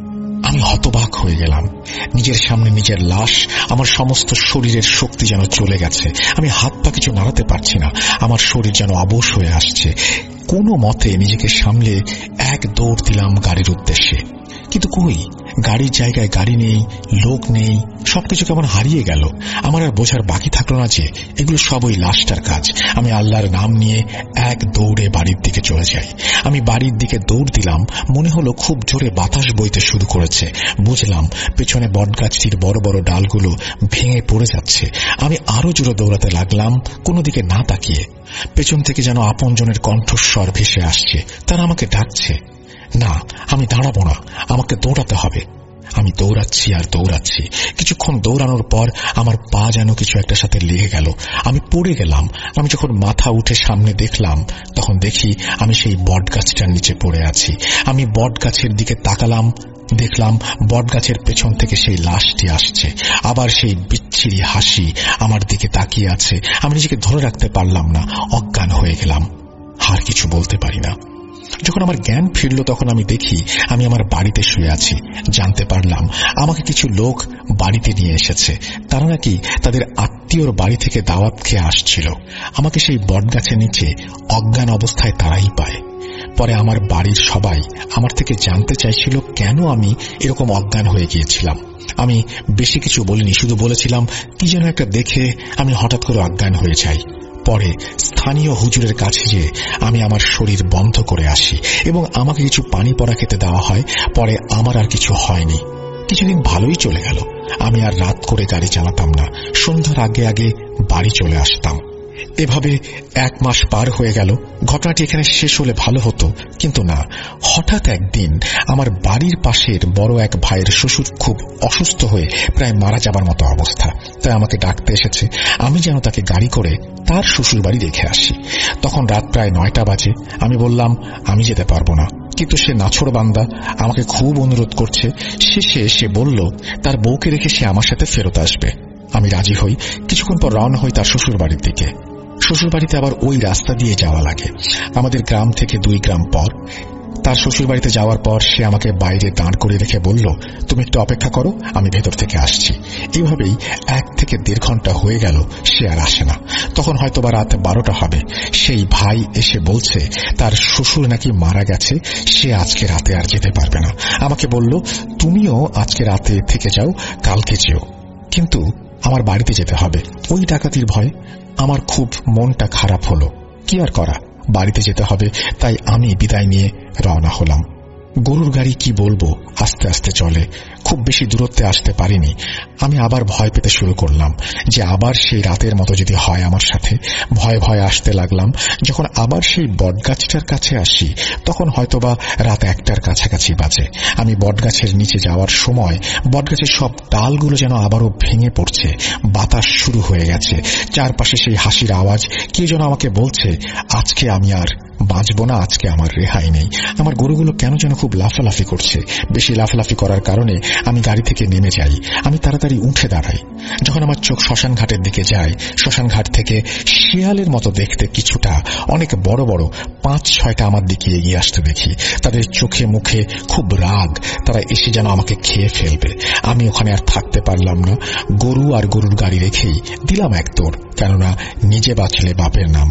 আমি হতবাক হয়ে গেলাম। নিজের সামনে নিজের লাশ, আমার সমস্ত শরীরের শক্তি যেন চলে গেছে। আমি হাত পা কিছু নাড়াতে পারছি না, আমার শরীর যেন অবশ হয়ে আসছে। কোনো মতে নিজেকে সামলে এক দৌড় দিলাম গাড়ির উদ্দেশ্যে। কিন্তু কই, গাড়ির জায়গায় গাড়ি নেই, লোক নেই, সবকিছু কেমন হারিয়ে গেল। আমার আর বোঝার বাকি থাকলো না যে এগুলো সব ওই লাশটার কাজ। আমি আল্লাহর নাম নিয়ে এক দৌড়ে বাড়ির দিকে চলে যাই। আমি বাড়ির দিকে দৌড় দিলাম, মনে হলো খুব জোরে বাতাস বইতে শুরু করেছে। বুঝলাম পেছনে বটগাছটির বড় বড় ডালগুলো ভেঙে পড়ে যাচ্ছে। আমি আরো জোরে দৌড়াতে লাগলাম, কোনো দিকে না তাকিয়ে। পেছন থেকে যেন আপনজনের কণ্ঠস্বর ভেসে আসছে, তারা আমাকে ডাকছে। না, আমি দাঁড়াবো না, আমাকে দৌড়াতে হবে। আমি দৌড়াচ্ছি আর দৌড়াচ্ছি। কিছুক্ষণ দৌড়ানোর পর আমার পা যেন কিছু একটার সাথে লেগে গেল, আমি পড়ে গেলাম। আমি যখন মাথা উঠে সামনে দেখলাম, তখন দেখি আমি সেই বটগাছটার নিচে পড়ে আছি। আমি বটগাছের দিকে তাকালাম, দেখলাম বটগাছের পেছন থেকে সেই লাশটি আসছে। আবার সেই বিচ্ছিরি হাসি আমার দিকে তাকিয়ে আছে। আমি নিজেকে ধরে রাখতে পারলাম না, অজ্ঞান হয়ে গেলাম, আর কিছু বলতে পারি না। যখন আমার জ্ঞান ফিরল তখন আমি দেখি আমি আমার বাড়িতে শুয়ে আছি। জানতে পারলাম আমাকে কিছু লোক বাড়িতে নিয়ে এসেছে। তারা নাকি তাদের আত্মীয়র বাড়ি থেকে দাওয়াত খেয়ে আসছিল। আমাকে সেই বটগাছের নিচে অজ্ঞান অবস্থায় তারাই পায়। পরে আমার বাড়ির সবাই আমার থেকে জানতে চাইছিল কেন আমি এরকম অজ্ঞান হয়ে গিয়েছিলাম। আমি বেশি কিছু বলিনি, শুধু বলেছিলাম কি যেন একটা দেখে আমি হঠাৎ করে অজ্ঞান হয়ে যাই। পরে স্থানীয় হুজুরের কাছে যে আমি আমার শরীর বন্ধ করে আসি এবং আমাকে কিছু পানি পড়া খেতে দেওয়া হয়। পরে আমার আর কিছু হয়নি, কিছুদিন ভালোই চলে গেল। আমি আর রাত করে গাড়ি চালাতাম না, সন্ধ্যার আগে আগে বাড়ি চলে আসতাম। এভাবে 1 মাস পার হয়ে গেল। ঘটনাটি এখানে শেষ হলে ভালো হতো, কিন্তু না। হঠাৎ একদিন আমার বাড়ির পাশের বড় এক ভাইয়ের শ্বশুর খুব অসুস্থ হয়ে প্রায় মারা যাবার মতো অবস্থা, তাই আমাকে ডাকতে এসেছে আমি যেন তাকে গাড়ি করে তার শ্বশুর বাড়ি রেখে আসি। তখন রাত প্রায় 9টা বাজে। আমি বললাম আমি যেতে পারবো না, কিন্তু সে নাছোড়বান্দা আমাকে খুব অনুরোধ করছে। শেষে সে বলল তার বউকে রেখে সে আমার সাথে ফেরত আসবে। আমি রাজি হই। কিছুক্ষণ পর রওনা হই তার শ্বশুর বাড়ির দিকে। শ্বশুর বাড়িতে আবার ওই রাস্তা দিয়ে যাওয়া লাগে, আমাদের গ্রাম থেকে 2 গ্রাম পর। তার শ্বশুর বাড়িতে যাওয়ার পর সে আমাকে বাইরে দাঁড় করে রেখে বলল, তুমি একটু অপেক্ষা করো, আমি ভেতর থেকে আসছি। এইভাবেই 1 থেকে 1.5 ঘন্টা হয়ে গেল, সে আর আসে না। তখন হয়তো বা রাত 12টা হবে। সেই ভাই এসে বলছে তার শ্বশুর নাকি মারা গেছে, সে আজকে রাতে আর যেতে পারবে না। আমাকে বলল তুমিও আজকে রাতে থেকে যাও, কালকে যেও, কিন্তু আমার বাড়িতে যেতে হবে। ওই ডাকাতির ভয় আমার খুব মনটা খারাপ হলো। কি আর করা, বাড়িতে যেতে হবে। তাই আমি বিদায় নিয়ে রওনা হলাম। গরুর গাড়ি কি বলবো, আস্তে আস্তে চলে, খুব বেশি দূরত্বে আসতে পারিনি। আমি আবার ভয় পেতে শুরু করলাম যে আবার সেই রাতের মতো যদি হয় আমার সাথে। ভয়ে ভয়ে আসতে লাগলাম। যখন আবার সেই বটগাছটার কাছে আসি তখন হয়তোবা রাত 1টার কাছাকাছি বাজে। আমি বটগাছের নিচে যাওয়ার সময় বটগাছের সব ডালগুলো যেন আবারও ভেঙে পড়ছে, বাতাস শুরু হয়ে গেছে। চারপাশে সেই হাসির আওয়াজ, কে যেন আমাকে বলছে আজকে আমি আর বাঁচব না, আজকে আমার রেহাই নেই। আমার গরুগুলো কেন যেন খুব লাফালাফি করছে। বেশি লাফালাফি করার কারণে আমি গাড়ি থেকে নেমে যাই। আমি তাড়াতাড়ি উঠে দাঁড়াই। যখন আমার চোখ শ্মশান ঘাটের দিকে যায়, শ্মশান ঘাট থেকে শিয়ালের মতো দেখতে কিছুটা অনেক বড় বড় 5-6টা আমার দিকে এগিয়ে আসতে দেখি। তাদের চোখে মুখে খুব রাগ, তারা এসে যেন আমাকে খেয়ে ফেলবে। আমি ওখানে আর থাকতে পারলাম না। গরু আর গরুর গাড়ি রেখেই দিলাম এক দৌড়, কেননা নিজে বাঁচলে বাপের নাম।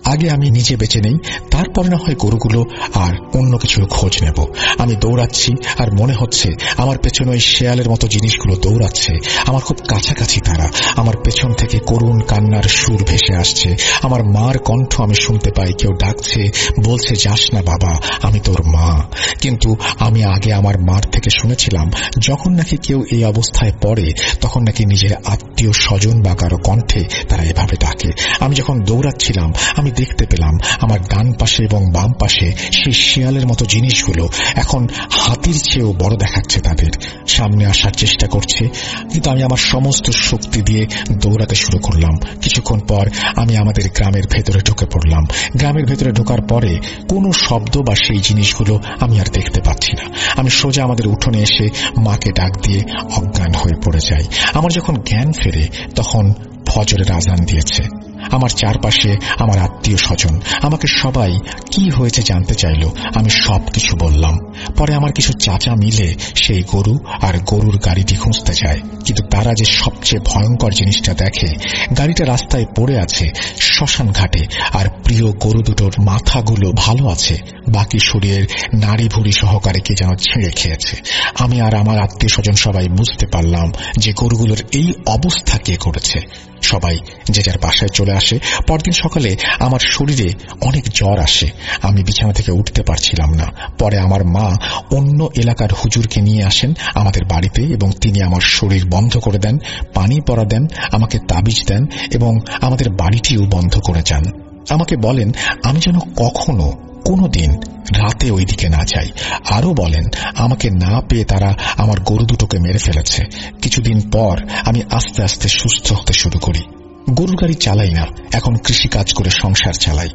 আগে আমি নিজে বেঁচে নেই, তারপর না হয় গরুগুলো আর অন্য কিছুর খোঁজ নেব। আমি দৌড়াচ্ছি আর মনে হচ্ছে আমার পেছনে ওই শেয়ালের মতো জিনিসগুলো দৌড়াচ্ছে। আমার খুব কাছাকাছি তারা। আমার পেছন থেকে করুণ কান্নার সুর ভেসে আসছে। আমার মার কণ্ঠ আমি শুনতে পাই, কেউ ডাকছে, বলছে, যাস না বাবা, আমি তোর মা। কিন্তু আমি আগে আমার মার থেকে শুনেছিলাম, যখন নাকি কেউ এই অবস্থায় পড়ে তখন নাকি নিজের আত্মীয় স্বজন বা কারো কণ্ঠে তারা এভাবে ডাকে। আমি যখন দৌড়াচ্ছিলাম আমি দেখতে পেলাম আমার ডান পাশে এবং বাম পাশে সেই শিয়ালের মতো জিনিসগুলো এখন হাতির চেয়েও বড় দেখাচ্ছে তাদের। সামনে আসার চেষ্টা করছে, কিন্তু আমি আমার সমস্ত শক্তি দিয়ে দৌড়াতে শুরু করলাম। কিছুক্ষণ পর আমি আমাদের গ্রামের ভেতরে ঢুকে পড়লাম। গ্রামের ভেতরে ঢোকার পরে কোনো শব্দ বা সেই জিনিসগুলো আমি আর দেখতে পাচ্ছি না। আমি সোজা আমাদের উঠোনে এসে মাকে ডাক দিয়ে অজ্ঞান হয়ে পড়ে যাই। আমার যখন জ্ঞান ফেরে তখন ফজরের আজান দিয়েছে। আমার চারপাশে আমার আত্মীয় স্বজন, আমাকে সবাই কি হয়েছে জানতে চাইল। আমি সবকিছু বললাম। পরে আমার কিছু চাচা মিলে সেই গরু আর গরুর গাড়িটি খুঁজতে যায়, কিন্তু তারা যে সবচেয়ে ভয়ঙ্কর জিনিসটা দেখে, গাড়িটা রাস্তায় পড়ে আছে শ্মশান ঘাটে, আর প্রিয় গরু দুটোর মাথাগুলো ভালো আছে, বাকি শরীরের নাড়ি ভুড়ি সহকারে কে যেন ছিঁড়ে খেয়েছে। আমি আর আমার আত্মীয় স্বজন সবাই বুঝতে পারলাম যে গরুগুলোর এই অবস্থা কে করেছে। সবাই যে যার বাসায় চলে আসে। পরদিন সকালে আমার শরীরে অনেক জ্বর আসে, আমি বিছানা থেকে উঠতে পারছিলাম না। পরে আমার মা অন্য এলাকার হুজুরকে নিয়ে আসেন আমাদের বাড়িতে এবং তিনি আমার শরীর বন্ধ করে দেন, পানি পরা দেন, আমাকে তাবিজ দেন এবং আমাদের বাড়িটিও বন্ধ করে যান। আমাকে বলেন আমি যেন কখনো কোনোদিন রাতে ওই দিকে না যাই। আরো বলেন আমাকে না পেয়ে তারা আমার গরু দুটোকে মেরে ফেলেছে। কিছুদিন পর আমি আস্তে আস্তে সুস্থ হতে শুরু করি। গরুর গাড়ি চালাই না, এখন কৃষিকাজ করে সংসার চালাই।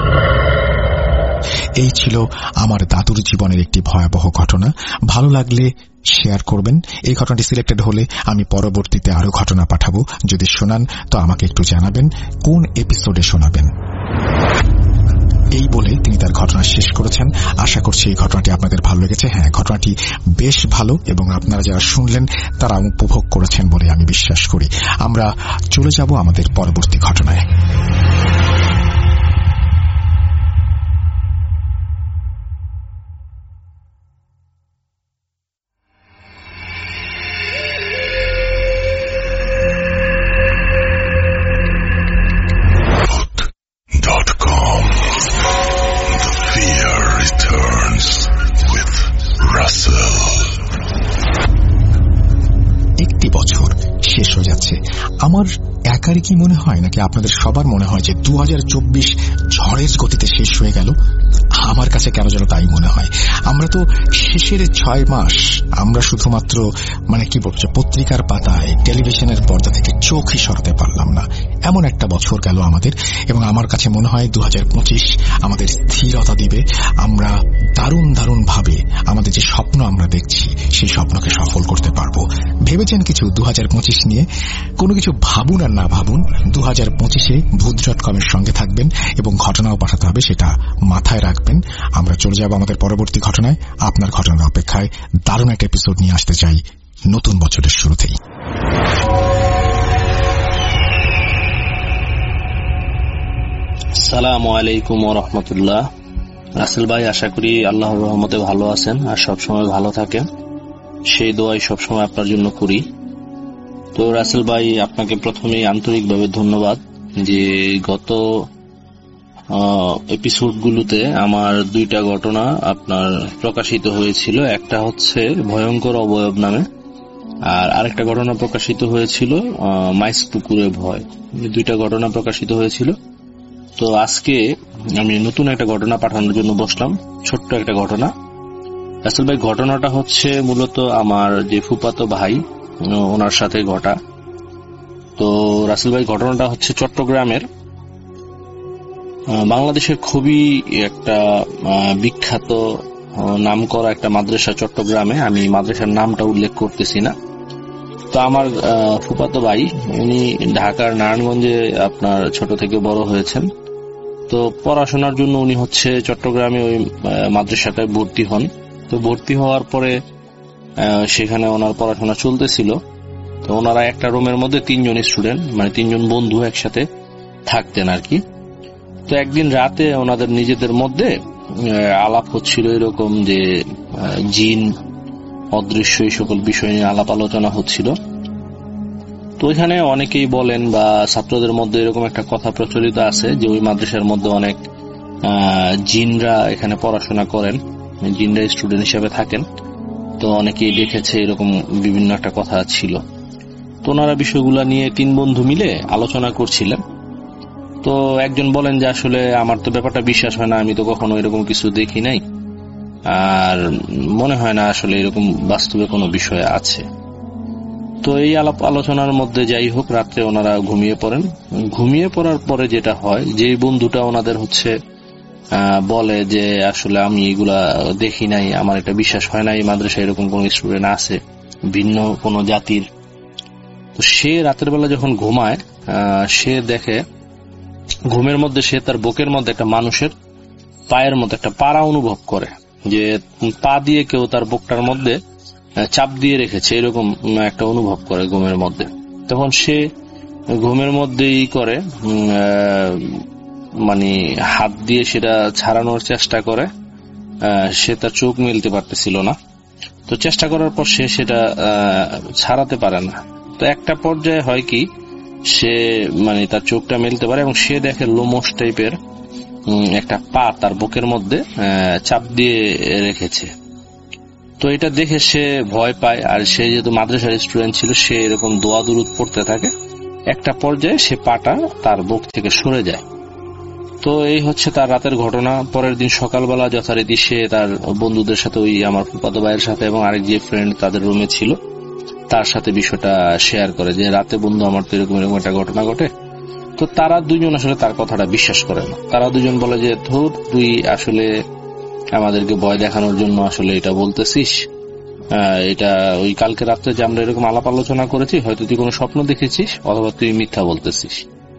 এই ছিল আমার দাদুর জীবনের একটি ভয়াবহ ঘটনা। ভালো লাগলে শেয়ার করবেন। এই ঘটনাটি সিলেক্টেড হলে আমি পরবর্তীতে আরো ঘটনা পাঠাবো। যদি শোনান তো আমাকে একটু জানাবেন কোন এপিসোডে শোনাবেন। এই বলে তিনি তার ঘটনা শেষ করেছেন। আশা করছি এই ঘটনাটি আপনাদের ভালো লেগেছে। হ্যাঁ, ঘটনাটি বেশ ভালো এবং আপনারা যারা শুনলেন তারা উপভোগ করেছেন বলে আমি বিশ্বাস করি। আমরা চলে যাব আমাদের পরবর্তী ঘটনায়। আমার একারই কি মনে হয় নাকি আপনাদের সবার মনে হয় যে 2024 ঝড়ের গতিতে শেষ হয়ে গেল? আমার কাছে কেন যেন তাই মনে হয়। আমরা তো শেষের 6 মাস আমরা শুধুমাত্র কি বলছে পত্রিকার পাতায় টেলিভিশনের পর্দা থেকে চোখই সরাতে পারলাম না। এমন একটা বছর গেল আমাদের, এবং আমার কাছে মনে হয় 2025 আমাদের স্থিরতা দিবে। আমরা দারুণ দারুণ ভাবে আমাদের যে স্বপ্ন আমরা দেখছি সেই স্বপ্নকে সফল করতে পারবো। ভেবেছেন কিছু 2025 নিয়ে? কোনো কিছু ভাবুন আর না ভাবুন, 2025-এ ভূত.com এর সঙ্গে থাকবেন এবং ঘটনাও পাঠাতে হবে, সেটা মাথায় রাখবেন। আমরা চলে যাব আমাদের পরবর্তী ঘটনায়। আপনার ঘটনার অপেক্ষায় দারুণ একটা এপিসোড নিয়ে আসতে চাই নতুন বছরের শুরুতেই। আসসালামু আলাইকুম ওয়া রাহমাতুল্লাহ। রাসেল ভাই, আশা করি আল্লাহর রহমতে ভালো আছেন আর সবসময় ভালো থাকেন, সেই দোয়াই সবসময় আপনার জন্য করি। তো রাসেল ভাই, আপনাকে প্রথমেই আন্তরিকভাবে ধন্যবাদ যে গত এপিসোডগুলোতে আমার 2টা ঘটনা আপনার প্রকাশিত হয়েছিল। একটা হচ্ছে ভয়ঙ্কর অবয়ব নামে, আর আরেকটা ঘটনা প্রকাশিত হয়েছিল মাইস পুকুরে ভয়। 2টা ঘটনা প্রকাশিত হয়েছিল। তো আজকে আমি নতুন একটা ঘটনা পাঠানোর জন্য বসলাম, ছোট্ট একটা ঘটনা। রাসেল ভাই, ঘটনাটা হচ্ছে মূলত আমার যে ফুফাতো ভাই ওনার সাথে ঘটা। তো রাসেল ভাই, ঘটনাটা হচ্ছে চট্টগ্রামের, বাংলাদেশের খুবই একটা বিখ্যাত নাম করা একটা মাদ্রাসা চট্টগ্রামে। আমি মাদ্রাসার নামটা উল্লেখ করতেছি না। তো আমার ফুফাতো ভাই উনি ঢাকার নারায়ণগঞ্জে আপনার ছোট থেকে বড় হয়েছেন। তো পড়াশোনার জন্য উনি হচ্ছে চট্টগ্রামে ওই মাদ্রাসাটায় ভর্তি হন। তো ভর্তি হওয়ার পরে সেখানে ওনার পড়াশোনা চলতেছিল। তো ওনারা একটা রুমের মধ্যে 3 জন স্টুডেন্ট, 3 জন বন্ধু একসাথে থাকতেন আর কি। তো একদিন রাতে ওনাদের নিজেদের মধ্যে আলাপ হচ্ছিল এরকম যে জিন, অদৃশ্য এই সকল বিষয় নিয়ে আলাপ আলোচনা হচ্ছিল। তো ওইখানে অনেকেই বলেন বা ছাত্রদের মধ্যে এরকম একটা কথা প্রচলিত আছে যে ওই মাদ্রাসার মধ্যে অনেক জিনরা এখানে পড়াশোনা করেন, জিনরা স্টুডেন্ট হিসেবে থাকেন। তো অনেকেই দেখেছে, এরকম বিভিন্ন একটা কথা ছিল। তো ওনারা বিষয়গুলো নিয়ে 3 বন্ধু মিলে আলোচনা করছিলেন। তো একজন বলেন যে আসলে আমার তো ব্যাপারটা বিশ্বাস হয় না, আমি তো কখনো এরকম কিছু দেখি নাই, আর মনে হয় না আসলে এরকম বাস্তবে কোনো বিষয় আছে। তো এই আলাপ আলোচনার মধ্যে যাই হোক, রাত্রে ওনারা ঘুমিয়ে পড়েন। ঘুমিয়ে পড়ার পরে যেটা হয়, যে বন্ধুটা ওনাদের হচ্ছে বলে যে আসলে আমি এগুলা দেখি নাই, আমার এটা বিশ্বাস হয় না, এই মাদ্রাসায় এরকম কোন স্টুডেন্ট আছে ভিন্ন কোন জাতির। তো সে রাতের বেলা যখন ঘুমায়, সে দেখে ঘুমের মধ্যে সে তার বুকের মধ্যে একটা মানুষের পায়ের মধ্যে একটা পাড়া অনুভব করে, যে পা দিয়ে কেউ তার বুকটার মধ্যে চাপ দিয়ে রেখেছে, এরকম একটা অনুভব করে ঘুমের মধ্যে। তখন সে ঘুমের মধ্যেই করে মানে হাত দিয়ে সেটা ছাড়ানোর চেষ্টা করে, সে তার চোখ মেলতে পারতেছিল না। তো চেষ্টা করার পর সে সেটা ছাড়াতে পারে না। তো একটা পর্যায়ে হয় কি, সে মানে তার চোখটা মেলতে পারে এবং সে দেখে লোমশ টাইপের একটা পা তার বুকের মধ্যে চাপ দিয়ে রেখেছে। তো এটা দেখে সে ভয় পায়, আর সে যেহেতু মাদ্রাসার স্টুডেন্ট ছিল, সে এরকম দোয়া দুরুদ পড়তে থাকে। একটা পর্যায়ে সে পাটা তার বুক থেকে সরে যায়। তো এই হচ্ছে তার রাতের ঘটনা। পরের দিন সকালবেলা যথারীতি সে তার বন্ধুদের সাথে, ওই আমার ফুফাতো ভাইয়ের সাথে এবং আরেক যে ফ্রেন্ড তাদের রুমে ছিল, তার সাথে বিষয়টা শেয়ার করে যে রাতে বন্ধু আমার তো এরকম এরকম একটা ঘটনা ঘটে। তো তারা দুজন আসলে তার কথাটা বিশ্বাস করে না। তারা দুজন বলে যে ধুর, তুই আসলে আমাদেরকে ভয় দেখানোর জন্য আসলে এটা বলতেছিস, এটা ওই কালকে রাত্রে যে আমরা এরকম আলাপ আলোচনা করেছি, হয়তো তুই কোনো স্বপ্ন দেখেছিস অথবা তুই মিথ্যা বলতেছিস।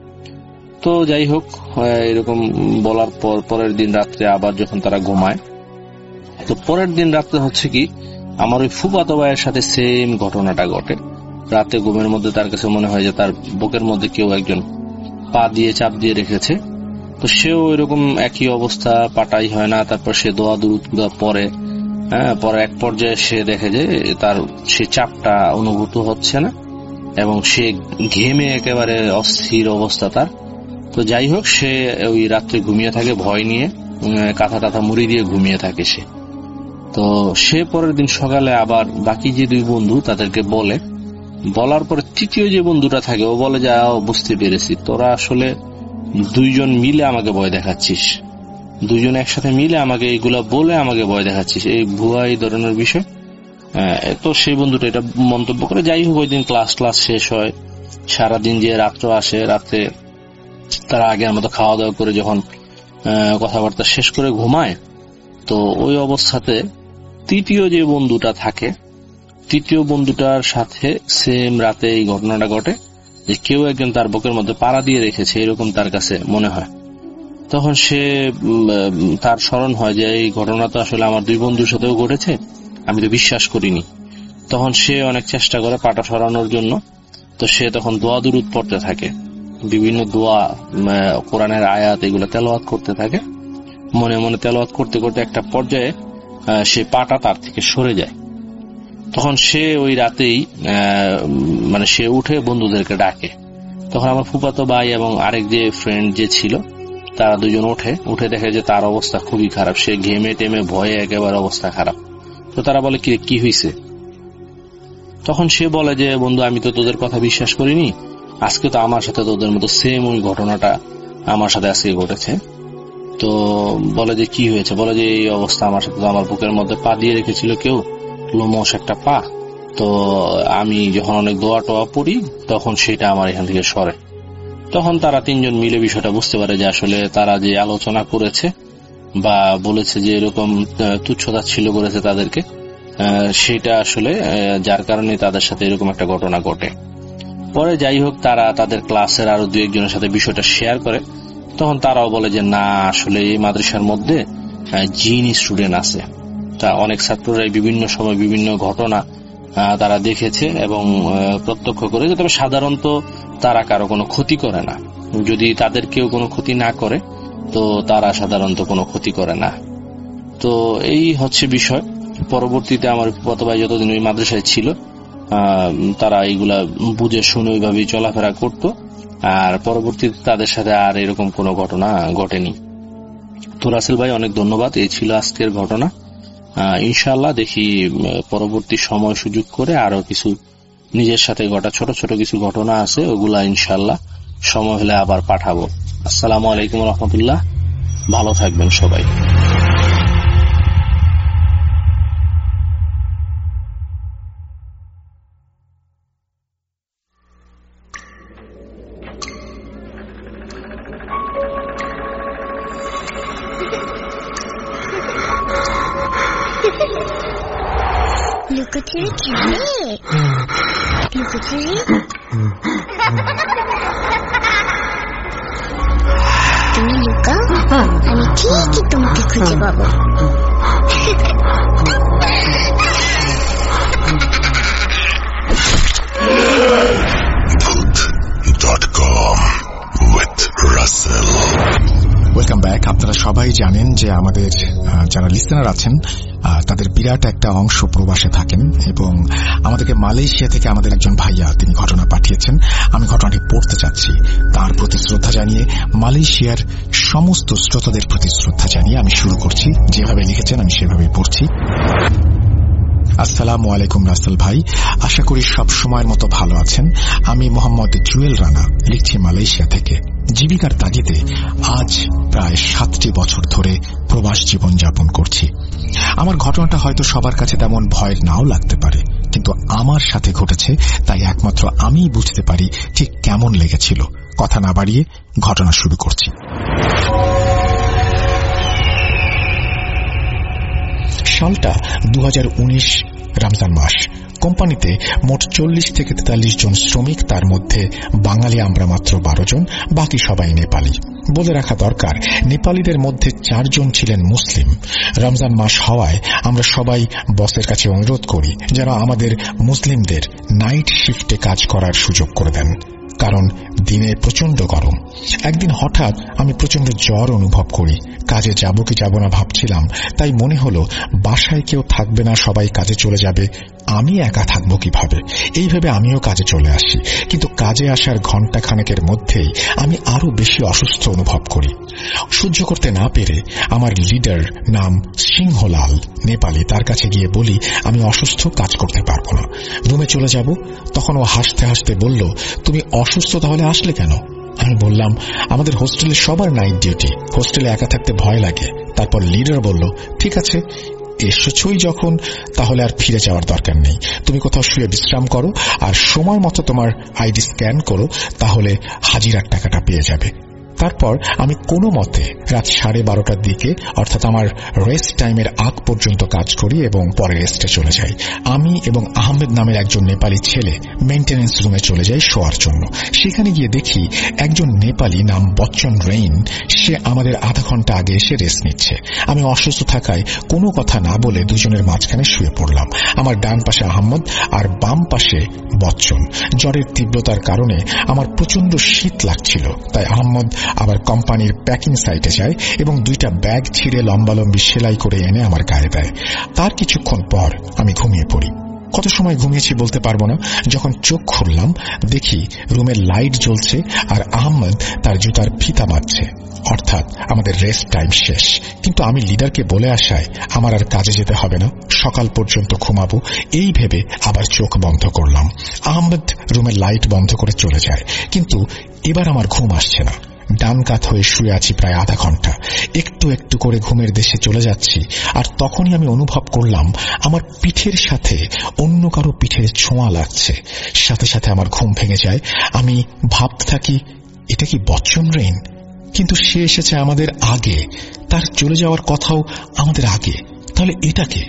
তো যাই হোক, এরকম বলার পর পরের দিন রাত্রে আবার যখন তারা ঘুমায়, তো পরের দিন রাত্রে হচ্ছে কি, আমার ওই ফুফাতো ভাইয়ের সাথে সেম ঘটনাটা ঘটে। রাতে ঘুমের মধ্যে তার কাছে মনে হয় যে তার বুকের মধ্যে কেউ একজন পা দিয়ে চাপ দিয়ে রেখেছে। তো সেও এরকম একই অবস্থা, পাটাই হয় না। তারপর সে দোয়া দুরুদ পরে, পরে এক পর্যায়ে সে দেখে যে তার সে চাপটা অনুভূত হচ্ছে না এবং সে ঘেমে একেবারে অস্থির অবস্থা তার। তো যাই হোক, সে ওই রাত্রে ঘুমিয়ে থাকে ভয় নিয়ে, কাঁথা টাথা মুড়ি দিয়ে ঘুমিয়ে থাকে সে। তো সে পরের দিন সকালে আবার বাকি যে 2 বন্ধু তাদেরকে বলে, বলার পরে তৃতীয় যে বন্ধুটা থাকে ও বলে যে বুঝতে পেরেছি, তোরা আসলে 2 জন মিলে আমাকে ভয় দেখাচ্ছিস, 2 জন একসাথে মিলে আমাকে এইগুলা বলে আমাকে ভয় দেখাচ্ছিস, এই ভুয়া এই ধরনের বিষয়। তো সেই বন্ধুটা এটা মন্তব্য করে। যাই হোক, ওই দিন ক্লাস শেষ হয়, সারাদিন যে রাত্র আসে, রাত্রে তারা আগের মতো খাওয়া দাওয়া করে যখন কথাবার্তা শেষ করে ঘুমায়, তো ওই অবস্থাতে তৃতীয় যে বন্ধুটা থাকে, তৃতীয় বন্ধুটার সাথে সেম রাতে এই ঘটনাটা ঘটে, যে কেউ একজন তার বুকের মধ্যে পাড়া দিয়ে রেখেছে, এরকম তার কাছে মনে হয়। তখন সে তার স্মরণ হয় যে এই ঘটনা তো আসলে আমার 2 বন্ধুর সাথেও ঘটেছে, আমি তো বিশ্বাস করিনি। তখন সে অনেক চেষ্টা করে পাটা সরানোর জন্য। তো সে তখন দোয়া দুরুদ পড়তে থাকে, বিভিন্ন দোয়া, কোরআনের আয়াত, এগুলো তেলাওয়াত করতে থাকে। মনে মনে তেলাওয়াত করতে করতে একটা পর্যায়ে সে পাটা তার থেকে সরে যায়। তখন সে ওই রাতেই মানে সে উঠে বন্ধুদেরকে ডাকে। তখন আমার ফুফাতো ভাই এবং আরেক যে ফ্রেন্ড যে ছিল, তারা 2 জন উঠে দেখে যে তার অবস্থা খুবই খারাপ, সে ঘেমে টেমে ভয়ে একেবারে অবস্থা খারাপ। তো তারা বলে কি হয়েছে? তখন সে বলে যে বন্ধু, আমি তো তোদের কথা বিশ্বাস করিনি, আজকে তো আমার সাথে তোদের মতো সেম ওই ঘটনাটা আমার সাথে আজকে ঘটেছে। তো বলে যে কি হয়েছে? বলে যে এই অবস্থা আমার সাথে, আমার বুকের মধ্যে পা দিয়ে রেখেছিল কেউ, লোমশ একটা পা। তো আমি যখন অনেক দোয়া টোয়া পড়ি, তখন সেটা আমার এখান থেকে সরে। তখন তারা 3 জন মিলে বিষয়টা বুঝতে পারে যে আসলে তারা যে আলোচনা করেছে বা বলেছে যে এরকম তুচ্ছতাচ্ছিল্য করেছে তাদেরকে, সেটা আসলে যার কারণে তাদের সাথে এরকম একটা ঘটনা ঘটে। পরে যাই হোক, তারা তাদের ক্লাসের আরো 2-1 জনের সাথে বিষয়টা শেয়ার করে। তখন তারাও বলে যে না, আসলে এই মাদ্রাসার মধ্যে জিন স্টুডেন্ট আছে। তা অনেক ছাত্ররাই বিভিন্ন সময় বিভিন্ন ঘটনা তারা দেখেছে এবং প্রত্যক্ষ করেছে। তবে সাধারণত তারা কারো কোনো ক্ষতি করে না। যদি তাদের কেউ কোনো ক্ষতি না করে, তো তারা সাধারণত কোনো ক্ষতি করে না। তো এই হচ্ছে বিষয়। পরবর্তীতে আমার ফুফাতো ভাই যতদিন ওই মাদ্রাসায় ছিল তারা এইগুলা বুঝে শুনে ওইভাবেই চলাফেরা করত, আর পরবর্তীতে তাদের সাথে আর এরকম কোনো ঘটনা ঘটেনি। তো রাসেল ভাই অনেক ধন্যবাদ। এই ছিল আজকের ঘটনা। ইনশাআল্লাহ দেখি পরবর্তী সময় সুযোগ করে আরো কিছু নিজের সাথে ঘটা ছোট ছোট কিছু ঘটনা আছে, ওগুলা ইনশাআল্লাহ সময় হলে আবার পাঠাবো। আসসালামু আলাইকুম রহমতুল্লাহ। ভালো থাকবেন সবাই। লুকোচুরি খেলে লুকোচুরি তুমি লুকাও, আমি ঠিকই তোমাকে খুঁজে পাবো। Bhoot.com with Russell. Welcome back. আপনারা সবাই জানেন যে আমাদের যারা লিসেনার আছেন তাদের বিরাট একটা অংশ প্রবাসে থাকেন, এবং আমাদেরকে মালয়েশিয়া থেকে আমাদের একজন ভাইয়া তিনি ঘটনা পাঠিয়েছেন। আমি ঘটনাটি পড়তে চাচ্ছি। তার প্রতি শ্রদ্ধা জানিয়ে, মালয়েশিয়ার সমস্ত শ্রোতাদের প্রতি শ্রদ্ধা জানিয়ে আমি শুরু করছি। যেভাবে লিখেছেন আমি সেভাবেই পড়ছি। আসসালামু আলাইকুম রাসেল ভাই, আশা করি সব সময়ের মতো ভালো আছেন। আমি মোহাম্মদ জুয়েল রানা, লিখছি মালয়েশিয়া থেকে। জীবিকার তাগিদে আজ প্রায় 7টি বছর ধরে প্রবাস জীবন যাপন করছি। আমার ঘটনাটা হয়তো সবার কাছে তেমন ভয়ের নাও লাগতে পারে, কিন্তু আমার সাথে ঘটেছে, তাই একমাত্র আমিই বুঝতে পারি ঠিক কেমন লেগেছিল। কথা না বাড়িয়ে ঘটনা শুরু করছি। সালটা 2019 রমজান মাস। কোম্পানিতে মোট 40 থেকে 43 জন শ্রমিক, তার মধ্যে বাঙালি আমরা মাত্র 12 জন, বাকি সবাই নেপালি। বলে রাখা দরকার, নেপালিদের মধ্যে 4 জন ছিলেন মুসলিম। রমজান মাস হওয়ায় আমরা সবাই বসের কাছে অনুরোধ করি যেন আমাদের মুসলিমদের নাইট শিফটে কাজ করার সুযোগ করে দেন, কারণ দিনে প্রচন্ড গরম। একদিন হঠাৎ আমি প্রচন্ড জ্বর অনুভব করি। কাজে যাব কি যাব না ভাবছিলাম, তাই মনে হলো বাসায় কেউ থাকবে না, সবাই কাজে চলে যাবে, আমি একা থাকবো কিভাবে। এইভাবে আমিও কাজে চলে আসি, কিন্তু কাজে আসার ঘন্টা খানেকের মধ্যেই আমি আরো বেশি অসুস্থ অনুভব করি। সহ্য করতে না পেরে আমার লিডার, নাম সিংহলাল, নেপালি, তার কাছে গিয়ে বলি আমি অসুস্থ, কাজ করতে পারবো না, রুমে চলে যাব। তখন ও হাসতে হাসতে বলল, তুমি অসুস্থ তাহলে আসলে কেন? আমি বললাম, আমাদের হোস্টেলে সবার নাইট ডিউটি, হোস্টেলে একা থাকতে ভয় লাগে। তারপর লিডার বলল, ঠিক আছে, এসেছই যখন, তাহলে আর ফিরে যাওয়ার দরকার নেই। তুমি কোথাও শুয়ে বিশ্রাম করো, আর সময় মতো তোমার আইডি স্ক্যান করো, তাহলে হাজিরার টাকাটা পেয়ে যাবে। তারপর আমি কোনো মতে রাত 12:30টার দিকে, অর্থাৎ আমার রেস্ট টাইমের আগ পর্যন্ত কাজ করি এবং পরে রেস্টে চলে যাই। আমি এবং আহমেদ নামের একজন নেপালি ছেলে মেইনটেনেন্স রুমে চলে যাই শোয়ার জন্য। সেখানে গিয়ে দেখি একজন নেপালি নাম বচ্চন রেইন, সে আমাদের আধা ঘন্টা আগে এসে রেস্ট নিচ্ছে। আমি অসুস্থ থাকায় কোনো কথা না বলে দুজনের মাঝখানে শুয়ে পড়লাম। আমার ডান পাশে আহমদ আর বাম পাশে বচ্চন। জ্বরের তীব্রতার কারণে আমার প্রচন্ড শীত লাগছিল, তাই আহমদ আবার কোম্পানির প্যাকিং সাইটে যায় এবং 2টা ব্যাগ ছিঁড়ে লম্বালম্বি সেলাই করে এনে আমার গায়ে দেয়। তার কিছুক্ষণ পর আমি ঘুমিয়ে পড়ি। কত সময় ঘুমিয়েছি বলতে পারবো না। যখন চোখ খুললাম দেখি রুমের লাইট জ্বলছে আর আহমদ তার জুতার ফিতা বাঁধছে, অর্থাৎ আমাদের রেস্ট টাইম শেষ। কিন্তু আমি লিডারকে বলে আসায় আমার আর কাজে যেতে হবে না, সকাল পর্যন্ত ঘুমাবো, এই ভেবে আবার চোখ বন্ধ করলাম। আহমদ রুমের লাইট বন্ধ করে চলে যায়, কিন্তু এবার আমার ঘুম আসছে না। ডান কাত হয়ে শুয়ে আছি প্রায় আধা ঘন্টা। একটু একটু করে ঘুমের দেশে চলে যাচ্ছি, আর তখনই আমি অনুভব করলাম আমার পিঠের সাথে অন্য কারো পিঠের ছোঁয়া লাগছে। সাথে সাথে আমার ঘুম ভেঙে যায়। আমি ভাবতে থাকি, এটা কি বচ্চন রেইন? কিন্তু সে এসেছে আমাদের আগে, তার চলে যাওয়ার কথাও আমাদের আগে, তাহলে এটাকে?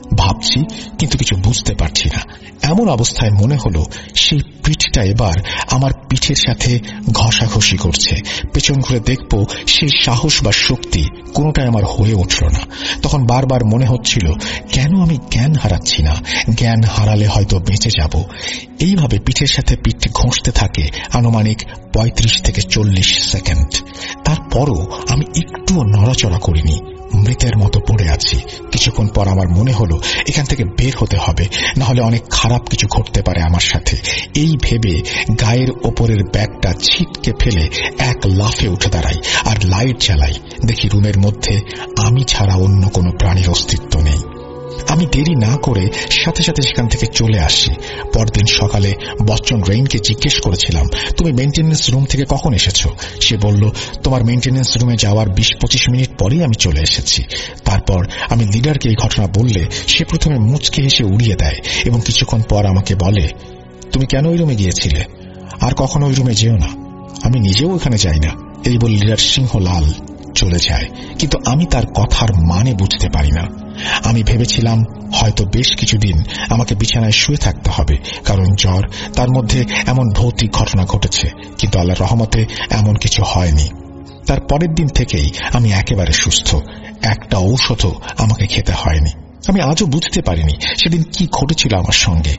ভাবছি কিন্তু কিছু বুঝতে পারছি না। এমন অবস্থায় মনে হলো সেই পিঠটা এবার আমার পিঠের সাথে ঘষাঘষি করছে। পেছন ঘুরে দেখব সেই সাহস বা শক্তি কোনোটাই আমার হয়ে উঠল না। তখন বারবার মনে হচ্ছিল কেন আমি জ্ঞান হারাচ্ছি না, জ্ঞান হারালে হয়তো বেঁচে যাব। এইভাবে পিঠের সাথে পিঠ ঘষতে থাকে আনুমানিক 35 থেকে 40 সেকেন্ড। তারপরও আমি একটুও নড়াচড়া করিনি, মৃতের মতো পড়ে আছি। কিছুক্ষণ পর আমার মনে হলো এখান থেকে বের হতে হবে, না হলে অনেক খারাপ কিছু ঘটতে পারে আমার সাথে। এই ভেবে গায়ের ওপরের ব্যাগটা ছিটকে ফেলে এক লাফে উঠে দাঁড়াই আর লাইট জ্বালাই। দেখি রুমের মধ্যে আমি ছাড়া অন্য কোনো প্রাণীর অস্তিত্ব নেই। আমি দেরি না করে সাথে সাথে সেখান থেকে চলে আসি। পরদিন সকালে বচ্চন রেইনকে জিজ্ঞেস করেছিলাম, তুমি মেইনটেনেন্স রুম থেকে কখন এসেছো? সে বলল, তোমার মেইনটেনেন্স রুমে যাওয়ার 20-25 মিনিট পরেই আমি চলে এসেছি। তারপর আমি লিডারকে এই ঘটনা বললে সে প্রথমে মুচকে হেসে উড়িয়ে দেয় এবং কিছুক্ষণ পর আমাকে বলে, তুমি কেন ওই রুমে গিয়েছিলে? আর কখনো ওই রুমে যেও না। আমি নিজেও ওখানে যাই না। এই বলে লিডার সিংহলাল চলে যায়। কিন্তু আমি তার কথার মানে বুঝতে পারি না। আমি ভেবেছিলাম হয়তো বেশ কিছুদিন আমাকে বিছানায় শুয়ে থাকতে হবে, কারণ জ্বর, তার মধ্যে এমন ভৌতিক ঘটনা ঘটেছে। কিন্তু আল্লাহর রহমতে এমন কিছু হয়নি। তার পরের দিন থেকেই আমি একেবারে সুস্থ। একটা ঔষধও আমাকে খেতে হয়নি। আমি আজও বুঝতে পারিনি সেদিন কি ঘটেছিল আমার সঙ্গে।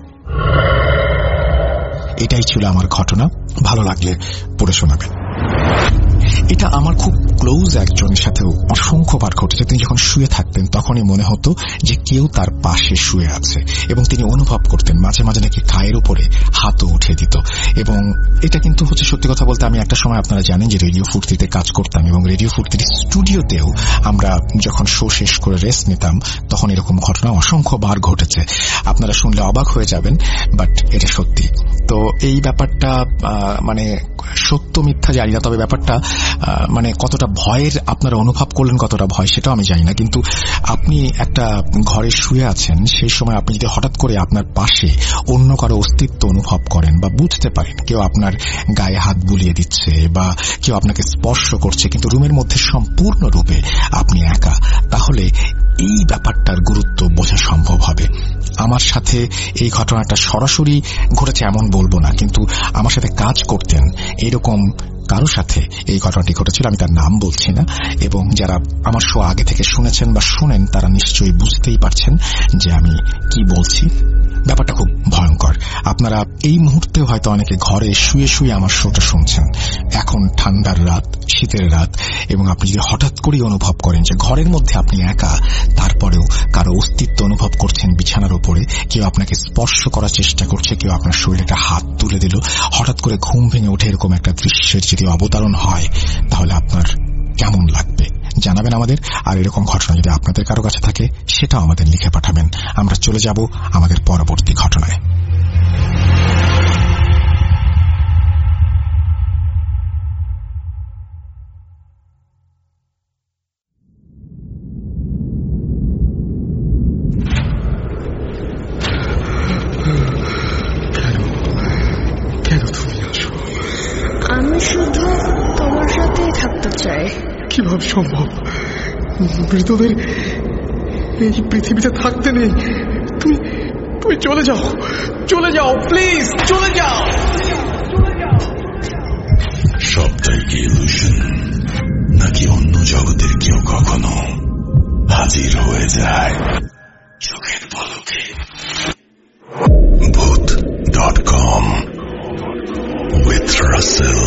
এটাই ছিল আমার ঘটনা। ভালো লাগলে পড়ে শোনাবেন। এটা আমার খুব ক্লোজ একজনের সাথেও অসংখ্যবার ঘটেছে। তিনি যখন শুয়ে থাকতেন তখনই মনে হতো যে কেউ তার পাশে শুয়ে আছে, এবং তিনি অনুভব করতেন মাঝে মাঝে নাকি গায়ের উপরে হাতও উঠে দিত। এবং এটা কিন্তু হচ্ছে সত্যি কথা বলতে, আমি একটা সময়, আপনারা জানেন যে রেডিও ফুর্তিতে কাজ করতাম, এবং রেডিও ফুর্তির স্টুডিওতেও আমরা যখন শো শেষ করে রেস্ট নিতাম তখন এরকম ঘটনা অসংখ্যবার ঘটেছে। আপনারা শুনলে অবাক হয়ে যাবেন, বাট এটা সত্যি। তো এই ব্যাপারটা মানে সত্য মিথ্যা জানি না, তবে ব্যাপারটা মানে কতটা ভয়ের আপনারা অনুভব করলেন, কতটা ভয় সেটাও আমি জানি না। কিন্তু আপনি একটা ঘরে শুয়ে আছেন, সেই সময় আপনি যদি হঠাৎ করে আপনার পাশে অন্য কারো অস্তিত্ব অনুভব করেন বা বুঝতে পারেন কেউ আপনার গায়ে হাত বুলিয়ে দিচ্ছে বা কেউ আপনাকে স্পর্শ করছে, কিন্তু রুমের মধ্যে সম্পূর্ণরূপে আপনি একা, তাহলে এই ব্যাপারটার গুরুত্ব বোঝা সম্ভব হবে। আমার সাথে এই ঘটনাটা সরাসরি ঘটেছে এমন বলবো না, কিন্তু আমার সাথে কাজ করতেন এরকম কারোর সাথে এই ঘটনাটি ঘটেছিল। আমি তার নাম বলছি না, এবং যারা আমার শো আগে থেকে শুনেছেন বা শুনেন তারা নিশ্চয়ই বুঝতেই পারছেন যে আমি কি বলছি। ব্যাপারটা খুব ভয়ঙ্কর। আপনারা এই মুহূর্তে হয়তো অনেকে ঘরে শুয়ে শুয়ে আমার শোটা শুনছেন। এখন ঠান্ডার রাত, শীতের রাত, এবং আপনি যদি হঠাৎ করেই অনুভব করেন যে ঘরের মধ্যে আপনি একা, তারপরেও কারো অস্তিত্ব অনুভব করছেন বিছানার উপরে, কেউ আপনাকে স্পর্শ করার চেষ্টা করছে, কেউ আপনার শরীরে একটা হাত তুলে দিল, হঠাৎ করে ঘুম ভেঙে উঠে এরকম একটা দৃশ্যের যদি অবতারণ হয়, তাহলে আপনার কেমন লাগবে জানাবেন আমাদের। আর এরকম ঘটনা যদি আপনাদের কারো কাছে থাকে সেটাও আমাদের লিখে পাঠাবেন। আমরা চলে যাব আমাদের পরবর্তী ঘটনায়। কেন তুমি আসো? আমি শুধু তোমার সাথেই থাকতে চাই। কিভাবে সম্ভব? মৃতদের এই পৃথিবীতে থাকতে নেই। তুমি চলে যাও, চলে যাও, প্লিজ চলে যাও। সবটাই কি ইলুশন, নাকি অন্য জগতের কেউ কখনো হাজির হয়ে যায় চোখের পলকে? Bhoot.com with Russell.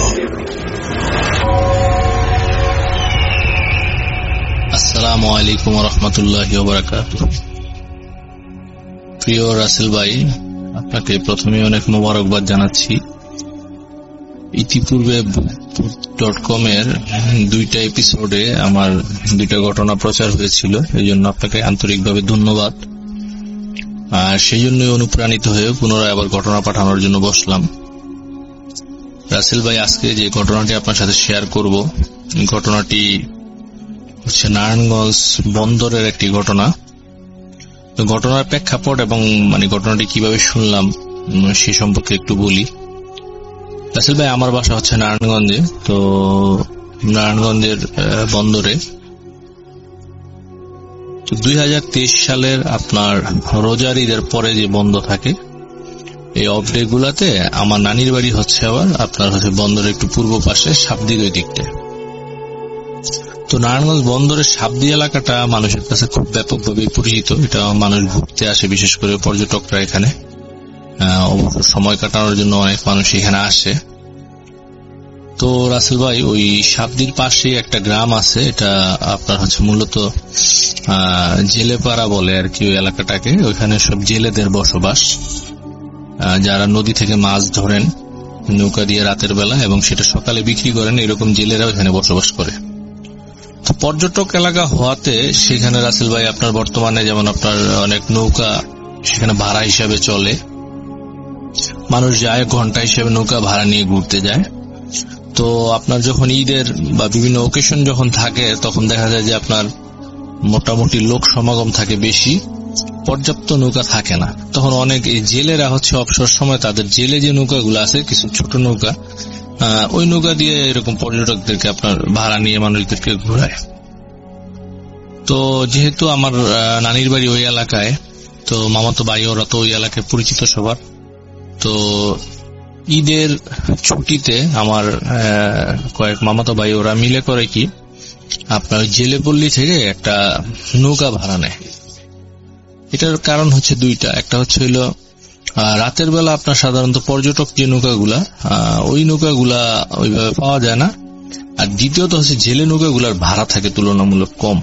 আসসালামু আলাইকুম ওয়া রাহমাতুল্লাহি ওয়া বারাকাতুহু। প্রিয় রাসেল ভাই, আপনাকে প্রথমে অনেক মোবারকবাদ জানাচ্ছি। ইতিপূর্বে Bhoot.com এর 2টা এপিসোডে আমার 2টা ঘটনা প্রচার হয়েছিল, এই জন্য আপনাকে আন্তরিকভাবে ধন্যবাদ। আর সেই জন্যই অনুপ্রাণিত হয়ে পুনরায় আবার ঘটনা পাঠানোর জন্য বসলাম। রাসেল ভাই, আজকে যে ঘটনাটি আপনার সাথে শেয়ার করব, ঘটনাটি হচ্ছে নারায়ণগঞ্জ বন্দরের একটি ঘটনা। তো ঘটনার প্রেক্ষাপট এবং ঘটনাটি কিভাবে শুনলাম সে সম্পর্কে একটু বলি। রাসেল ভাই, আমার বাসা হচ্ছে নারায়ণগঞ্জে। তো নারায়ণগঞ্জের বন্দরে তো 2023 সালের আপনার রোজার ঈদের পরে যে বন্ধ থাকে এই অফ ডে গুলাতে আমার নানির বাড়ি হচ্ছে আবার আপনার হচ্ছে বন্দরের একটু পূর্ব পাশে সাবদির ওই দিকটা। তো নারায়ণগঞ্জ বন্দরের সাবদি এলাকাটা মানুষের কাছে খুব ব্যাপকভাবে পরিচিত। এটা মানুষ ঘুরতে আসে, বিশেষ করে পর্যটকরা এখানে অবসর সময় কাটানোর জন্য অনেক মানুষ এখানে আসে। তো রাসেল ভাই ওই সাবদির পাশে একটা গ্রাম আছে, এটা আপনার হচ্ছে মূলত জেলেপাড়া বলে আর কি ওই এলাকাটাকে। ওইখানে সব জেলেদের বসবাস, যারা নদী থেকে মাছ ধরেন নৌকা দিয়ে রাতের বেলা এবং সেটা সকালে বিক্রি করেন, এরকম জেলেরা ওইখানে বসবাস করে। তো পর্যটক এলাকা হওয়াতে সেখানে রাসেল ভাই আপনার বর্তমানে যেমন আপনার অনেক নৌকা সেখানে ভাড়া হিসাবে চলে, মানুষ যায় ঘন্টা হিসেবে নৌকা ভাড়া নিয়ে ঘুরতে যায়। তো আপনার যখন ঈদের বা বিভিন্ন ওকেশন যখন থাকে তখন দেখা যায় যে আপনার মোটামুটি লোক সমাগম থাকে বেশি, পর্যাপ্ত নৌকা থাকে না। তখন অনেক এই জেলেরা হচ্ছে অবসর সময় তাদের জেলে যে নৌকাগুলো আছে কিছু ছোট নৌকা, ওই নৌকা দিয়ে এরকম পর্যটকদেরকে আপনার ভাড়া নিয়ে মানুষদেরকে ঘোরায়। তো যেহেতু আমার নানির বাড়ি ওই এলাকায়, তো মামাতো ভাই ওরা তো ওই এলাকায় পরিচিত সবার। তো ঈদের ছুটিতে আমার কয়েক মামাতো ভাই ওরা মিলে করে কি আপনার জেলেপল্লী থেকে একটা নৌকা ভাড়া নেয়। এটার কারণ হচ্ছে দুইটা, একটা হচ্ছে হইলো রাতের বেলা আপনার সাধারণত পর্যটক যে নৌকাগুলা ওই নৌকাগুলা ওইভাবে পাওয়া যায় না, আর দ্বিতীয়ত হচ্ছে জেলে নৌকাগুলার ভাড়া থাকে তুলনামূলক কম।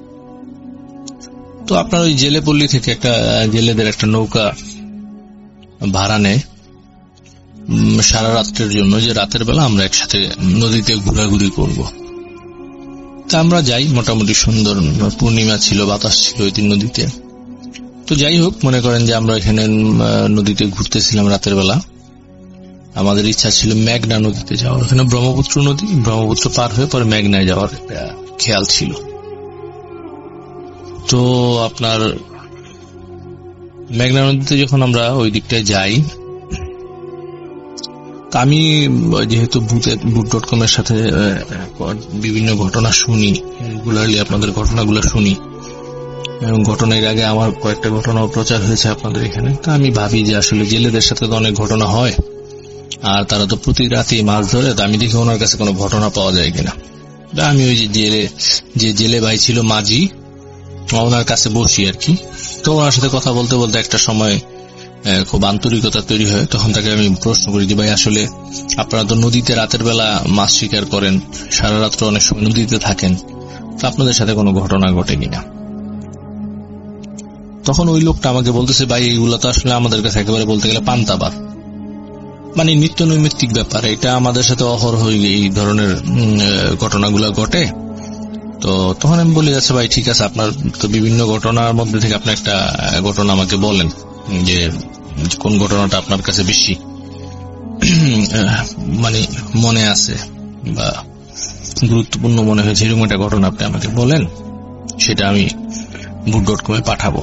তো আপনার ওই জেলেপল্লী থেকে একটা জেলেদের একটা নৌকা ভাড়া নেয় সারা রাত্রের জন্য, যে রাতের বেলা আমরা একসাথে নদীতে ঘোরাঘুরি করব। তা আমরা যাই, মোটামুটি সুন্দর পূর্ণিমা ছিল, বাতাস ছিল ওই দিন নদীতে। তো যাই হোক, মনে করেন যে আমরা এখানে নদীতে ঘুরতেছিলাম রাতের বেলা, আমাদের ইচ্ছা ছিল মেঘনা নদীতে যাওয়ার। ওখানে ব্রহ্মপুত্র নদী, ব্রহ্মপুত্র পার হয়ে পরে মেঘনায় যাওয়ার একটা খেয়াল ছিল। তো আপনার মেঘনা নদীতে যখন আমরা ওই দিকটায় যাই, আমি যেহেতু বুট.com এর সাথে বিভিন্ন ঘটনা শুনি, রেগুলারলি আপনাদের ঘটনাগুলো শুনি, এবং ঘটনার আগে আমার কয়েকটা ঘটনা প্রচার হয়েছে আপনাদের এখানে। তা আমি ভাবি যে আসলে জেলেদের সাথে তো অনেক ঘটনা হয়, আর তারা তো প্রতি রাতেই মাছ ধরে, তা আমি দেখি ওনার কাছে কোনো ঘটনা পাওয়া যায় কিনা। আমি ওই যে জেলে ভাই ছিল মাঝি, ওনার কাছে বসি আর কি। তো ওনার সাথে কথা বলতে বলতে একটা সময় খুব আন্তরিকতা তৈরি হয়। তখন তাকে আমি প্রশ্ন করি যে ভাই আসলে আপনারা তো নদীতে রাতের বেলা মাছ শিকার করেন, সারা রাত্র অনেক সময় নদীতে থাকেন, তো আপনাদের সাথে কোনো ঘটনা ঘটে কিনা। তখন ওই লোকটা আমাকে বলতেছে ভাই এগুলো তো আসলে আমাদের কাছে একেবারে বলতে গেলে পান্তাবাদ, মানে নিত্য নৈমিত্তিক ব্যাপার, এটা আমাদের সাথে অহরহ এই ধরনের ঘটনাগুলো ঘটে। তো তখন আমি বলি আচ্ছা ভাই ঠিক আছে, আপনার তো বিভিন্ন ঘটনার মধ্যে থেকে আপনি একটা ঘটনা আমাকে বলেন, যে কোন ঘটনাটা আপনার কাছে বেশি মানে মনে আছে বা গুরুত্বপূর্ণ মনে হয়েছে, এরকম একটা ঘটনা আপনি আমাকে বলেন, সেটা আমি বুট.com এ পাঠাবো।